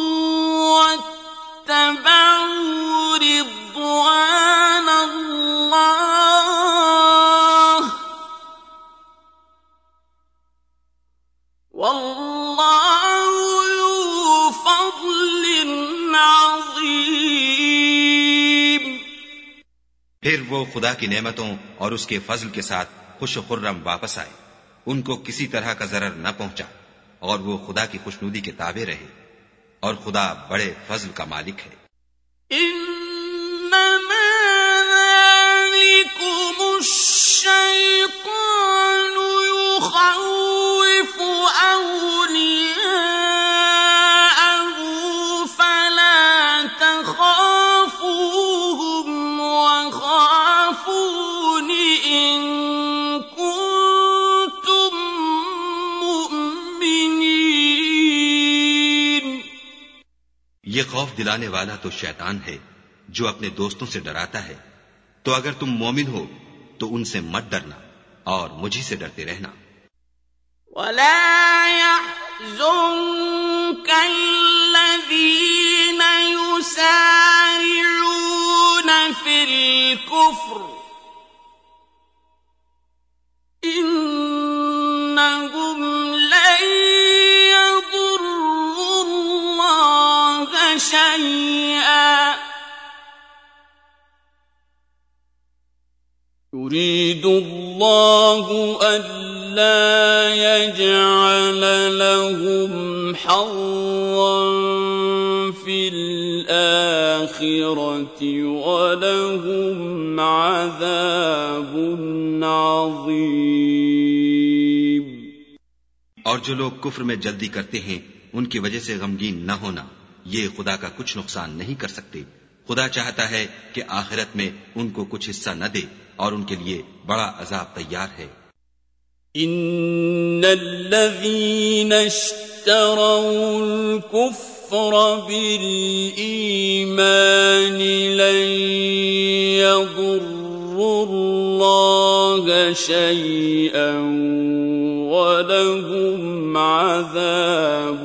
واتبعوا رضوان الله والله ذو فضل عظيم। फिर वो खुदा की नेमतों और उसके फजल के साथ खुश खुर्रम वापस आए, उनको किसी तरह का जरर न पहुंचा और वो खुदा की खुशनुदी के ताबे रहे, और खुदा बड़े फजल का मालिक है। إنما ذلكم الشيطان يخوف أولياءه فلا تخافوهم وخافون إن كنتم مؤمنين। ये खौफ दिलाने वाला तो शैतान है जो अपने दोस्तों से डराता है, तो अगर तुम मोमिन हो तो उनसे मत डरना और मुझी से डरते रहना। ولا يحزنك الذين يسارعون في الكفر إنهم لن يضروا الله شيئا يريد الله ألا يجعل لهم حظا في الآخرة ولهم عذاب عظيم। और जो लोग कुफ्र में जल्दी करते हैं उनकी वजह से गमगीन न होना, ये खुदा का कुछ नुकसान नहीं कर सकते। खुदा चाहता है कि आखिरत में उनको कुछ हिस्सा न दे और उनके लिए बड़ा अजाब तैयार है। إن الذين اشتروا الكفر بالإيمان لن يضروا الله شيئا ولهم عذاب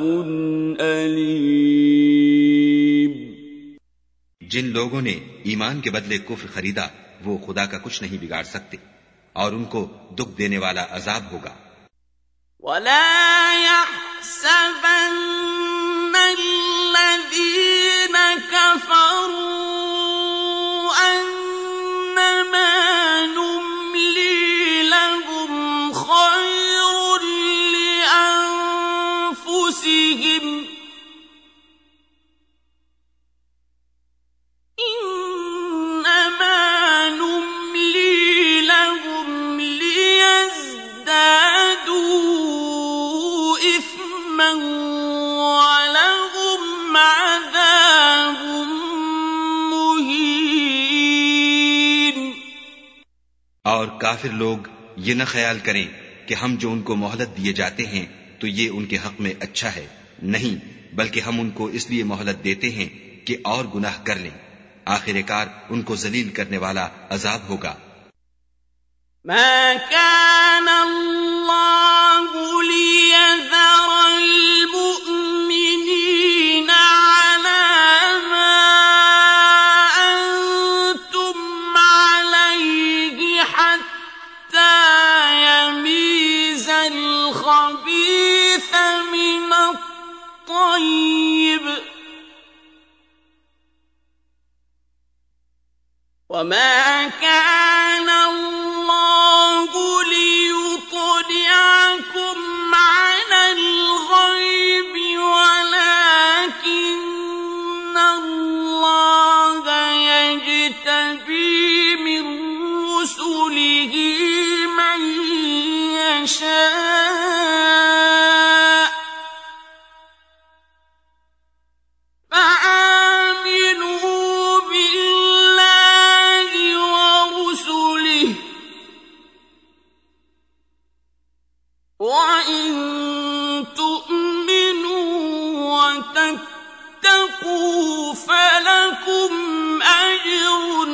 أليم। जिन लोगों ने ईमान के बदले कुफ्र खरीदा वो खुदा का कुछ नहीं बिगाड़ सकते और उनको दुख देने वाला अजाब होगा। ولا يحسبن الذين كفروا أنما نملي لهم خير لأنفسهم إنما نملي لهم ليزدادوا إثما ولهم عذاب مهين। और काफिर लोग ये न ख्याल करें कि हम जो उनको मोहलत दिए जाते हैं तो ये उनके हक में अच्छा है, नहीं, बल्कि हम उनको इसलिए मोहलत देते हैं कि और गुनाह कर लें। आखिरकार उनको जलील करने वाला अजाब होगा। ما كان الله ليذر المؤمنين على ما الطيب وما كان الله ليطلعكم على الغيب ولكن الله يجتبي من رسله من يشاء فآمنوا بالله ورسله وإن تؤمنوا وتتقوا فلكم أجر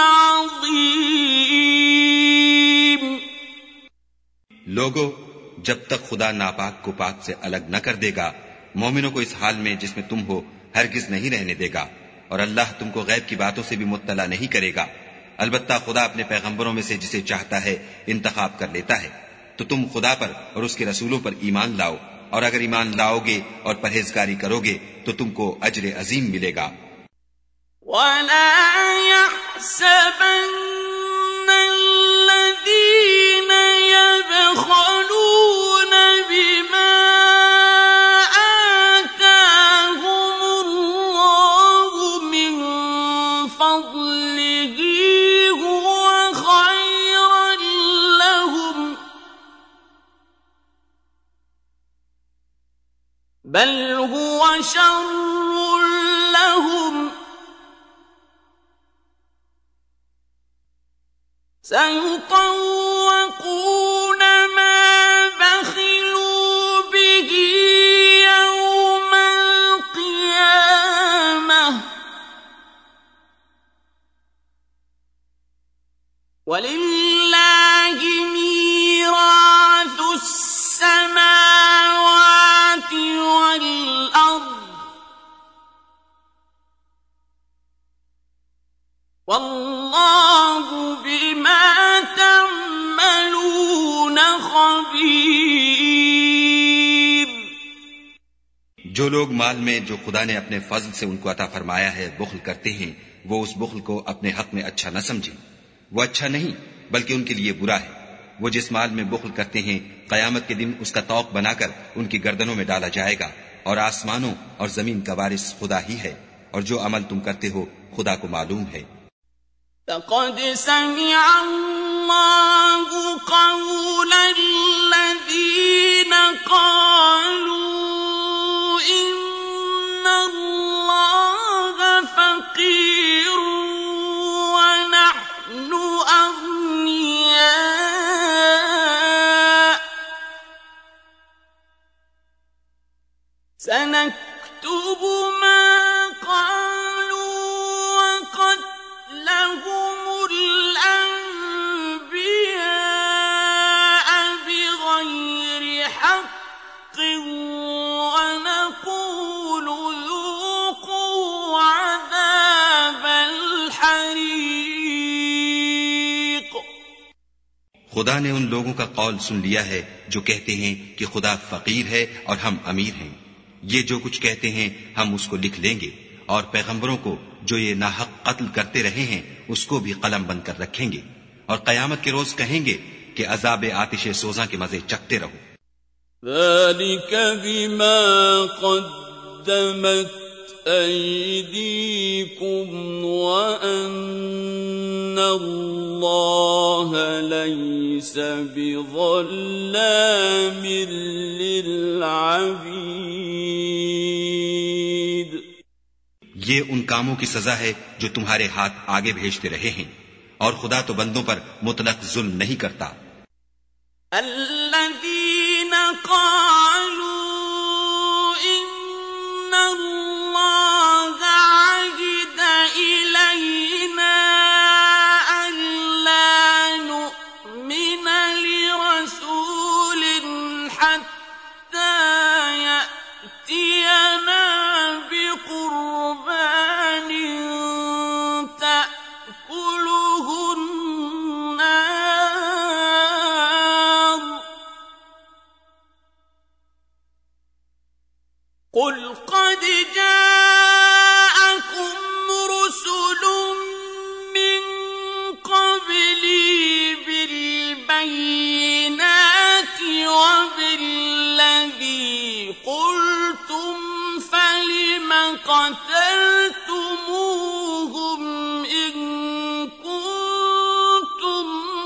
عظيم लोगो, जब तक खुदा नापाक को पाक से अलग न कर देगा, मोमिनों को इस हाल में जिसमें तुम हो हरगिज नहीं रहने देगा, और अल्लाह तुमको गैब की बातों से भी मुत्तला नहीं करेगा। अलबत्ता खुदा अपने पैगंबरों में से जिसे चाहता है इंतखाब कर लेता है। तो तुम खुदा पर और उसके रसूलों पर ईमान लाओ, और अगर ईमान लाओगे और परहेजगारी करोगे तो तुमको अजर अजीम मिलेगा। ولا يحسبن الذين يبخلون بما آتاهم الله من فضله هو خيرا لهم بل هو شر لهم سيطوقون ما بخلوا به يوم القيامة ولله ميراث السماوات والأرض والله بما تعملون خبير। जो लोग माल में जो खुदा ने अपने फजल से उनको अता फरमाया है बुख्ल करते हैं, वो उस बुख्ल को अपने हक में अच्छा न समझें। वो अच्छा नहीं बल्कि उनके लिए बुरा है। वो जिस माल में बुख्ल करते हैं, कयामत के दिन उसका तौक बनाकर उनकी गर्दनों में डाला जाएगा, और आसमानों और जमीन का वारिस खुदा ही है, और जो अमल तुम करते हो खुदा को मालूम है। لقد سمع الله قول الذين قالوا إن الله فقير ونحن أغنياء سنكتب ما قالوا وقتلهم الأنبياء بغير حق ونقول ذوقوا عذاب الحريق। खुदा ने उन लोगों का कौल सुन लिया है जो कहते हैं कि खुदा फकीर है और हम अमीर हैं। ये जो कुछ कहते हैं हम उसको लिख लेंगे, और पैगंबरों को जो ये नाहक कत्ल करते रहे हैं उसको भी कलम बंद कर रखेंगे, और कयामत के रोज कहेंगे कि अजाब आतिशे सोजा के मजे चखते रहो। ذلك بما قدمت أيديكم وأن الله ليس بظلام للعبيد। ये उन कामों की सजा है जो तुम्हारे हाथ आगे भेजते रहे हैं, और खुदा तो बंदों पर मुतलक जुल्म नहीं करता। الذين قالوا إن الله عهد إلينا ألا نؤمن لرسول حتى يأتينا بقربان تأكله النار قل قد جاءكم رسل من قبلي بالبينات وبالذي قلتم فلم قتلتموهم إن كنتم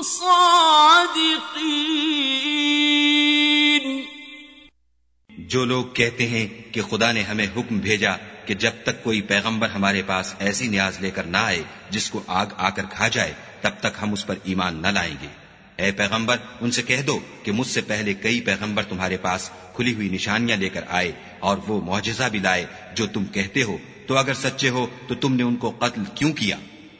صادقين। जो लोग कहते हैं कि खुदा ने हमें हुक्म भेजा कि जब तक कोई पैगंबर हमारे पास ऐसी न्याज लेकर ना आए जिसको आग आकर खा जाए तब तक हम उस पर ईमान न लाएंगे। ऐ पैगंबर, उनसे कह दो कि मुझसे पहले कई पैगंबर तुम्हारे पास खुली हुई निशानियां लेकर आए और वो मौजिजा भी लाए जो तुम कहते हो, तो अगर सच्चे हो तो तुमने उनको कत्ल क्यों किया?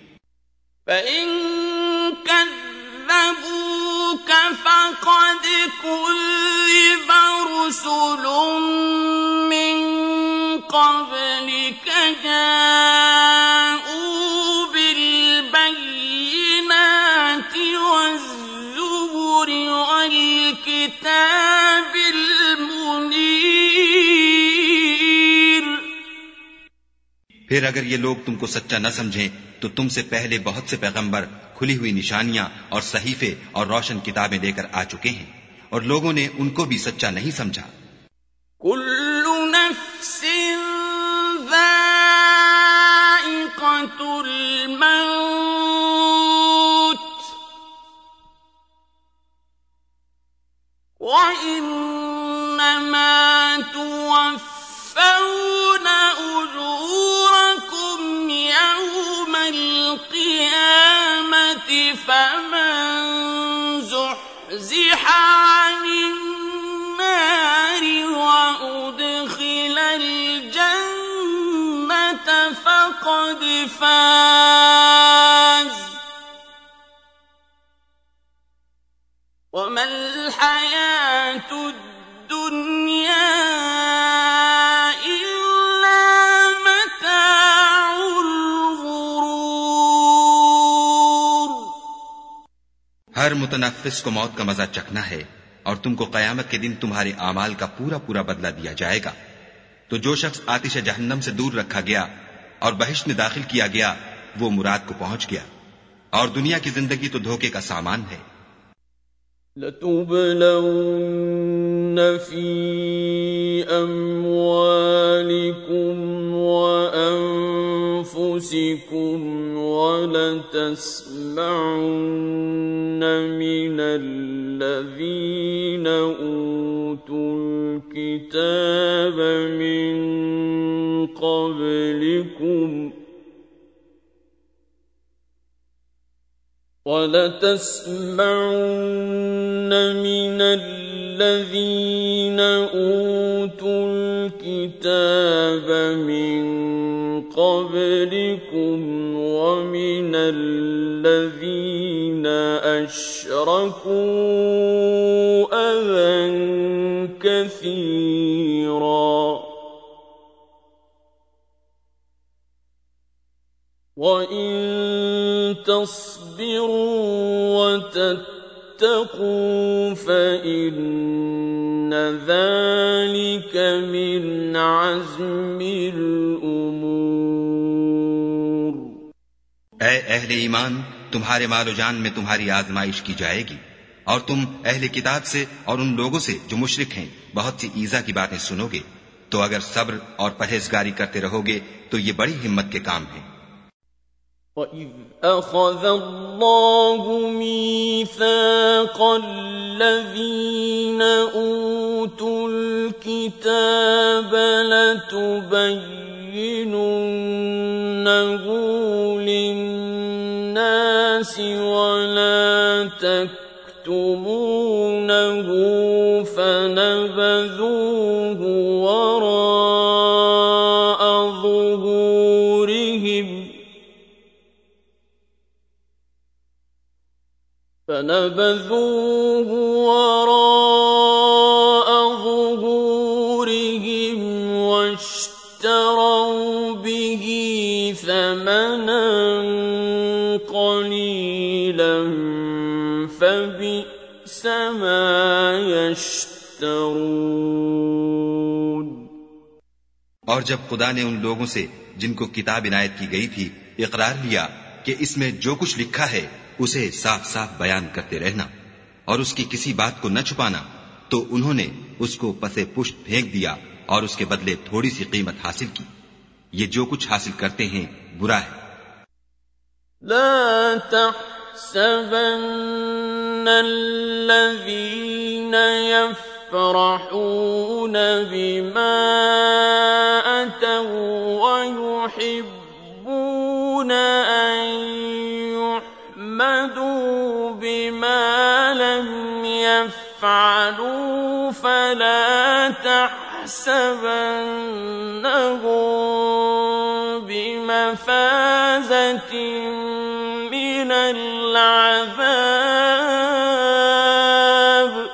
فقد كذب رسل من قبلك جاءوا بالبينات والزبر والكتاب المنير। फिर अगर ये लोग तुमको सच्चा न समझें तो तुमसे पहले बहुत से पैगंबर खुली हुई निशानियां और सहीफे और रोशन किताबें लेकर आ चुके हैं और लोगों ने उनको भी सच्चा नहीं समझा। कुल्लु नफ्सिन ज़ाइक़तुल मौत व इन्नमा तुवफ़्फ़ौना उजूरकुम यौमल क़ियामति फमन ज़ुहज़िह अनिन नारि वउदख़िलल जन्नत फ़क़द फ़ाज़ वमल हयातुद दुनिया इल्ला मताउल गुरूर। हर मुतनफ्फिस को मौत का मजा चखना है और तुमको कयामत के दिन तुम्हारे आमाल का पूरा पूरा बदला दिया जाएगा। तो जो शख्स आतिश जहन्नम से दूर रखा गया और बहिश्त में दाखिल किया गया वो मुराद को पहुंच गया, और दुनिया की जिंदगी तो धोखे का सामान है। लतुबलउन्न फी अम्वालिकुम व अनफुसिकुम वलतस्मउन्न मिनल्लज़ीन ऊतुल किताब मिन क़ब्लिकुम وَلَتَسْمَعُنَّ مِنَ الَّذِينَ أُوتُوا الْكِتَابَ مِنْ قَبْلِكُمْ وَمِنَ الَّذِينَ أَشْرَكُوا أَذًى كَثِيرًا وَإِن تَصْبِرُوا وَتَتَّقُوا فَإِنَّ ذَلِكَ مِنْ عَزْمِ الْأُمُورِ। ऐ अहले ईमान, तुम्हारे मालो जान में तुम्हारी आजमाइश की जाएगी और तुम अहले किताब से और उन लोगों से जो मुशरिक हैं बहुत सी ईज़ा की बातें सुनोगे। तो अगर सब्र और परहेजगारी करते रहोगे तो ये बड़ी हिम्मत के काम है। وَإِذْ أَخَذَ اللَّهُ مِيثَاقَ الَّذِينَ أُوتُوا الْكِتَابَ لَتُبَيِّنُنَّهُ لِلنَّاسِ وَلَا تَكْتُمُونَهُ فَنَبَذُوهُ وَرَاءَ ظُهُورِهِمْ وَاشْتَرَوْا بِهِ ثَمَنًا قَلِيلًا فَبِئْسَ مَا يَشْتَرُونَ۔ और जब खुदा ने उन लोगों से जिनको किताब इनायत की गई थी इकरार लिया कि इसमें जो कुछ लिखा है उसे साफ साफ बयान करते रहना और उसकी किसी बात को न छुपाना, तो उन्होंने उसको पसे पुष्ट फेंक दिया और उसके बदले थोड़ी सी कीमत हासिल की। ये जो कुछ हासिल करते हैं बुरा है। لا تحسبن الذين يفرحون بما أتوا ويحبون أن يحمدوا بما لم يفعلوا فلا تحسبنهم بمفازة من العذاب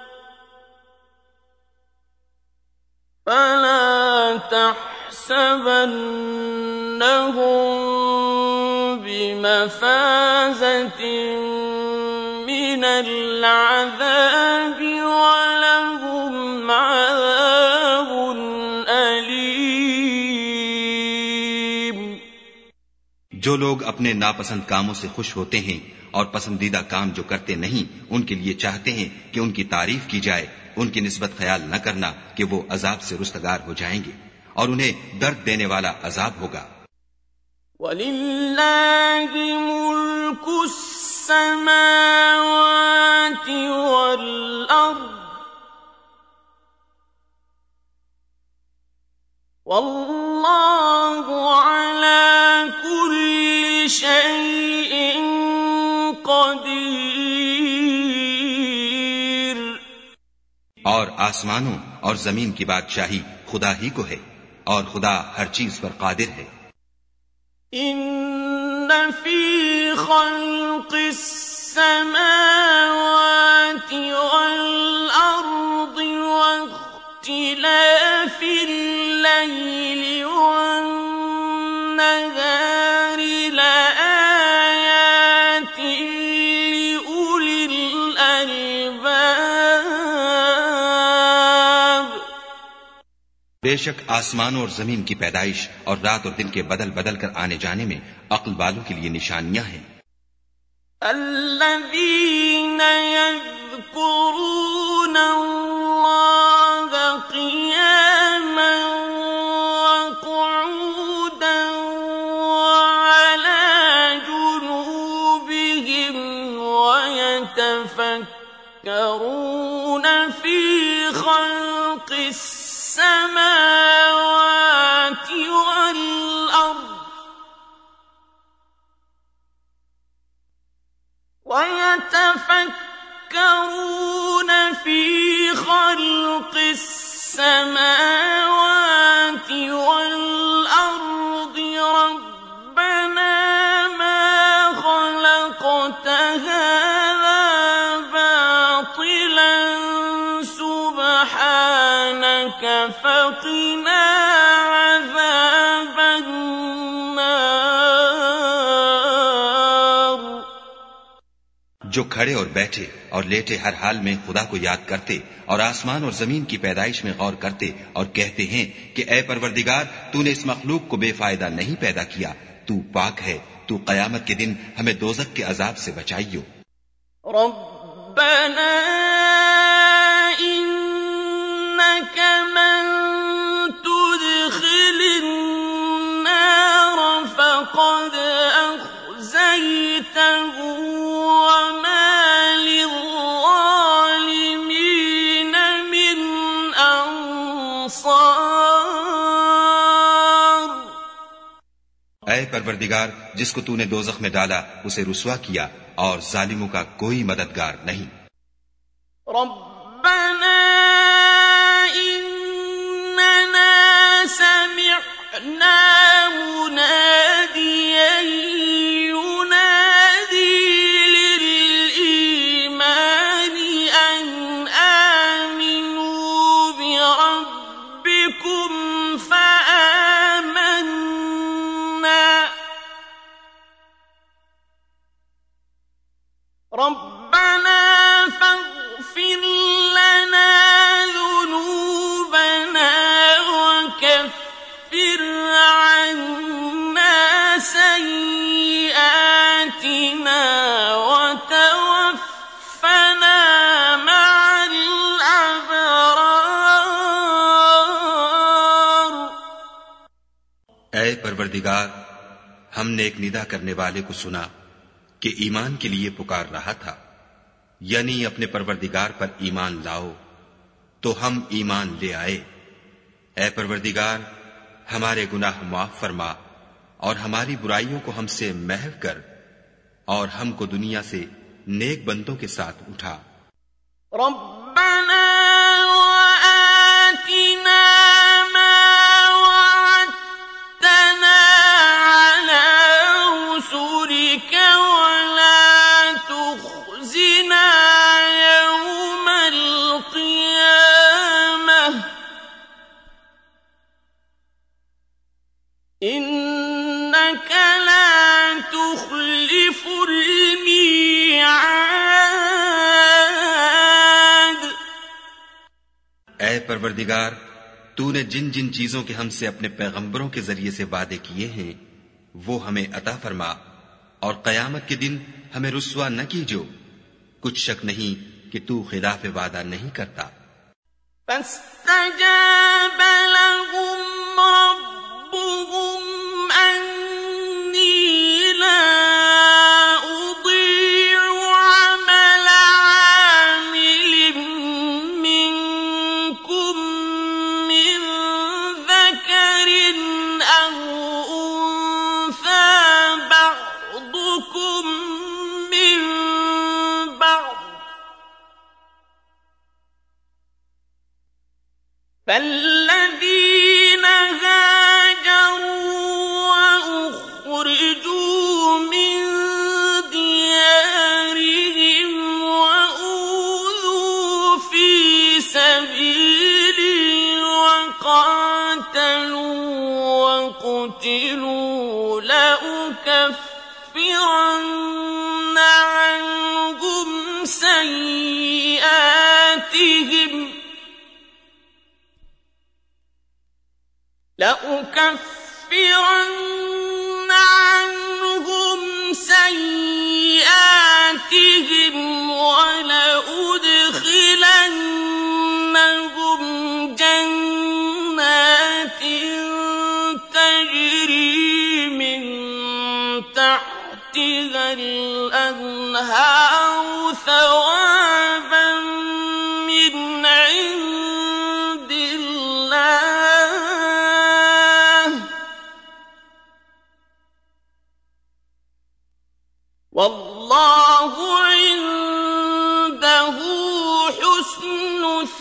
فلا تحسبنهم بمفازة من العذاب ولهم عذاب أليم। जो लोग अपने नापसंद कामों से खुश होते हैं और पसंदीदा काम जो करते नहीं उनके लिए चाहते हैं कि उनकी तारीफ की जाए, उनकी निस्बत ख्याल न करना कि वो अजाब से रुस्तगार हो जाएंगे और उन्हें दर्द देने वाला अजाब होगा। वलिल्लाहि मुल्कु अस्समावाति वल अर्द वल्लाहु अला कुल्ली शैइन क़दीर। और आसमानों और जमीन की बादशाही खुदा ही को है और खुदा हर चीज पर कादिर है। إن في خلق السماوات والأرض واختلاف الليل والنهار لآيات لأولي الألباب। बेशक आसमानों और जमीन की पैदाइश और रात और दिन के बदल बदल कर आने जाने में अक्ल वालों के लिए निशानियां हैं। الذين يذكرون الله قياما وقعودا وعلى جنوبهم ويتفكرون في خلق السماوات والأرض ويتفكرون في خلق السماوات والأرض ربنا ما خلقت هذا باطلا سبحانك فقنا عذاب النار। जो खड़े और बैठे और लेटे हर हाल में खुदा को याद करते और आसमान और जमीन की पैदाइश में गौर करते और कहते हैं कि ऐ परवरदिगार, तूने इस मखलूक को बेफायदा नहीं पैदा किया, तू पाक है, तू कयामत के दिन हमें दोज़ख के अजाब से बचाइयो। रब्बना इन्नक मन तुदखिलिन नार फक़द अख़ज़यतहु वमा लिज़्ज़ालिमीन मिन अंसार। ऐ परवरदिगार, जिसको तूने दोज़ख में डाला उसे रुसवा किया और जालिमों का कोई मददगार नहीं। रब्बना इन्नना समिअना मुनादियन युनादी लिल-ईमान अन आमिनू बिरब्बिकुम फआमन्ना। रब्बना फ़ग़फ़िर लना ज़ुनूबना वकफ़िर عنا سيئاتنا وتوفنا مع الأبرار. ऐ परवरदिगार, हमने एक निदा करने वाले को सुना कि ईमान के लिए पुकार रहा था, यानी अपने परवरदिगार पर ईमान लाओ, तो हम ईमान ले आए. ऐ परवरदिगार, हमारे गुनाह माफ फरमा और हमारी बुराइयों को हमसे महव कर और हमको दुनिया से नेक बंदों के साथ उठा. रब्बना वआतिना मा वअदतना अला रुसुलिका वला तुखज़िना यौमल क़ियामह इन्नका ला तुख़्लिफ़ुल मिआद. ऐ परवरदिगार, तूने जिन जिन चीजों के हमसे अपने पैगंबरों के जरिए से वादे किए हैं वो हमें अता फरमा और कयामत के दिन हमें रुस्वा न कीजो. कुछ शक नहीं कि तू खिलाफ वादा नहीं करता. فاستجاب لهم ربهم أني لا أضيع عمل عامل منكم من ذكر أو أنثى بعضكم من بعض فالذين هاجروا وأخرجوا من ديارهم وأوذوا في سبيلي وقاتلوا وقتلوا لأكفرن عنهم سيئاتهم ولأدخلنهم جنات تجري من تحتها الأنهار ثوابا من عند الله والله عنده حسن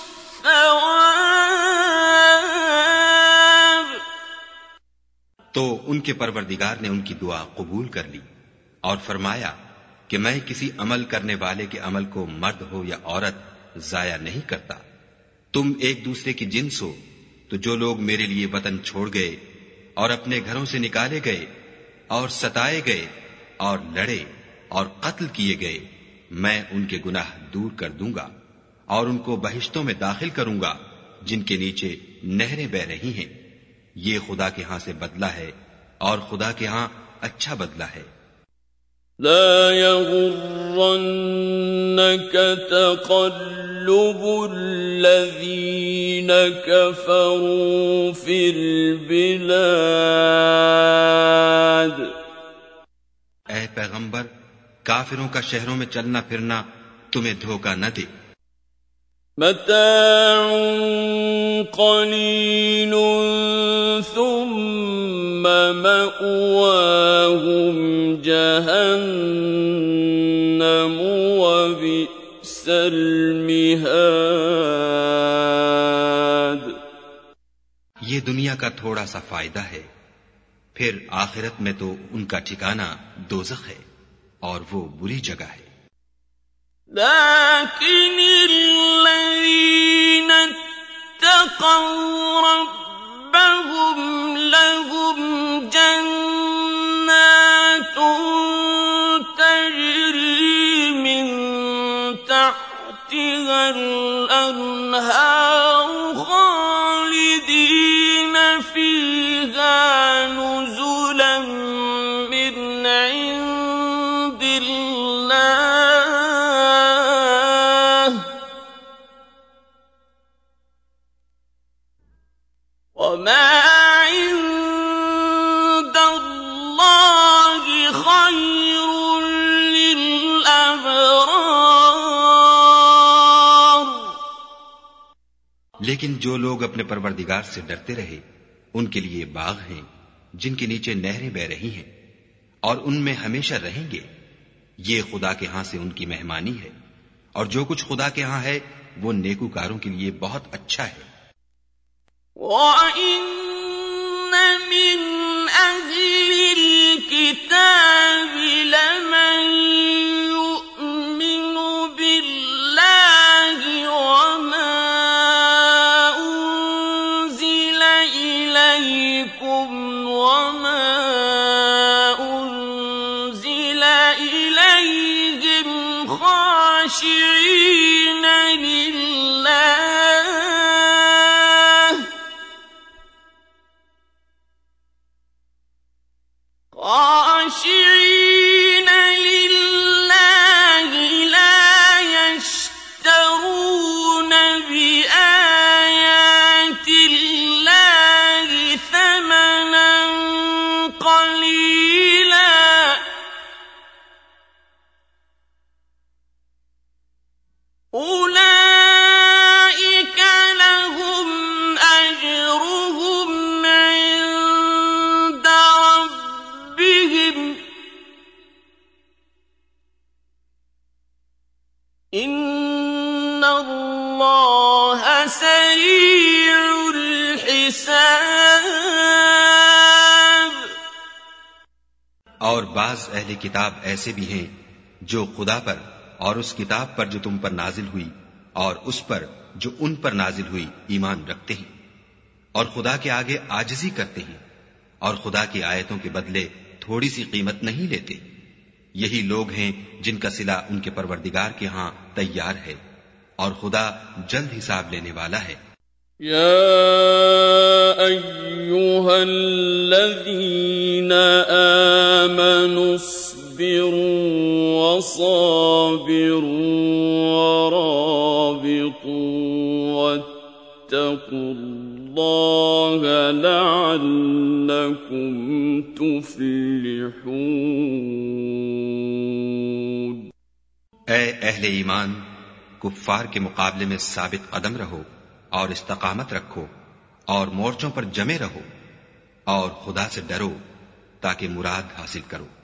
الثواب. तो उनके परवरदिगार ने उनकी दुआ कबूल कर ली और फरमाया कि मैं किसी अमल करने वाले के अमल को मर्द हो या औरत जाया नहीं करता. तुम एक दूसरे की जिन्स हो, तो जो लोग मेरे लिए वतन छोड़ गए और अपने घरों से निकाले गए और सताए गए और लड़े और कत्ल किए गए, मैं उनके गुनाह दूर कर दूंगा और उनको बहिश्तों में दाखिल करूंगा जिनके नीचे नहरें बह रही हैं. ये खुदा के हां से बदला है और खुदा के हां अच्छा बदला है. لا يغرنك تقلب الذين كفروا في البلاد. ऐ पैगंबर, काफिरों का शहरों में चलना फिरना तुम्हें धोखा न दे. متاع قليل ثم مأواهم جهنم وبئس المهاد. ये दुनिया का थोड़ा सा फायदा है, फिर आखिरत में तो उनका ठिकाना दोज़ख है और वो बुरी जगह है. لكن الذين اتقوا ربهم لهم جنات تجري من تحتها الأنهار خالدين فيها लेकिन जो लोग अपने परवरदिगार से डरते रहे उनके लिए बाग हैं जिनके नीचे नहरें बह रही हैं और उनमें हमेशा रहेंगे। ये खुदा के हां से उनकी मेहमानी है और जो कुछ खुदा के हां है वो नेकूकारों के लिए बहुत अच्छा है। وَإِنَّ مِنْ أَهْلِ الْكِتَابِ لَمَنْ يُؤْمِنُ بِاللَّهِ وَمَا أُنْزِلَ إِلَيْكُمْ وَمَا أُنْزِلَ إِلَيْهِمْ خَاشِعِينَ لله لا يشترون بآيات الله ثمنا قليلا أولئك لهم أجرهم عند ربهم إن الله سريع الحساب। और बाज अहले किताब ऐसे भी हैं जो खुदा पर और उस किताब पर जो तुम पर नाजिल हुई और उस पर जो उन पर नाजिल हुई ईमान रखते हैं और खुदा के आगे आजिज़ी करते हैं और खुदा की आयतों के बदले थोड़ी सी कीमत नहीं लेते। यही लोग हैं जिनका सिला उनके परवरदिगार के हां तैयार है और खुदा जल्द हिसाब लेने वाला है। या अय्युहल्लज़ीना आमनु अस्बिरू वसाबिरू वराबितू वत्तकुल्लाहा लअल्लकुम तुफ्लिहून। ऐ अहले ईमान, कुफ्फार के मुकाबले में साबित कदम रहो और इस्तकामत रखो और मोर्चों पर जमे रहो और खुदा से डरो ताकि मुराद हासिल करो।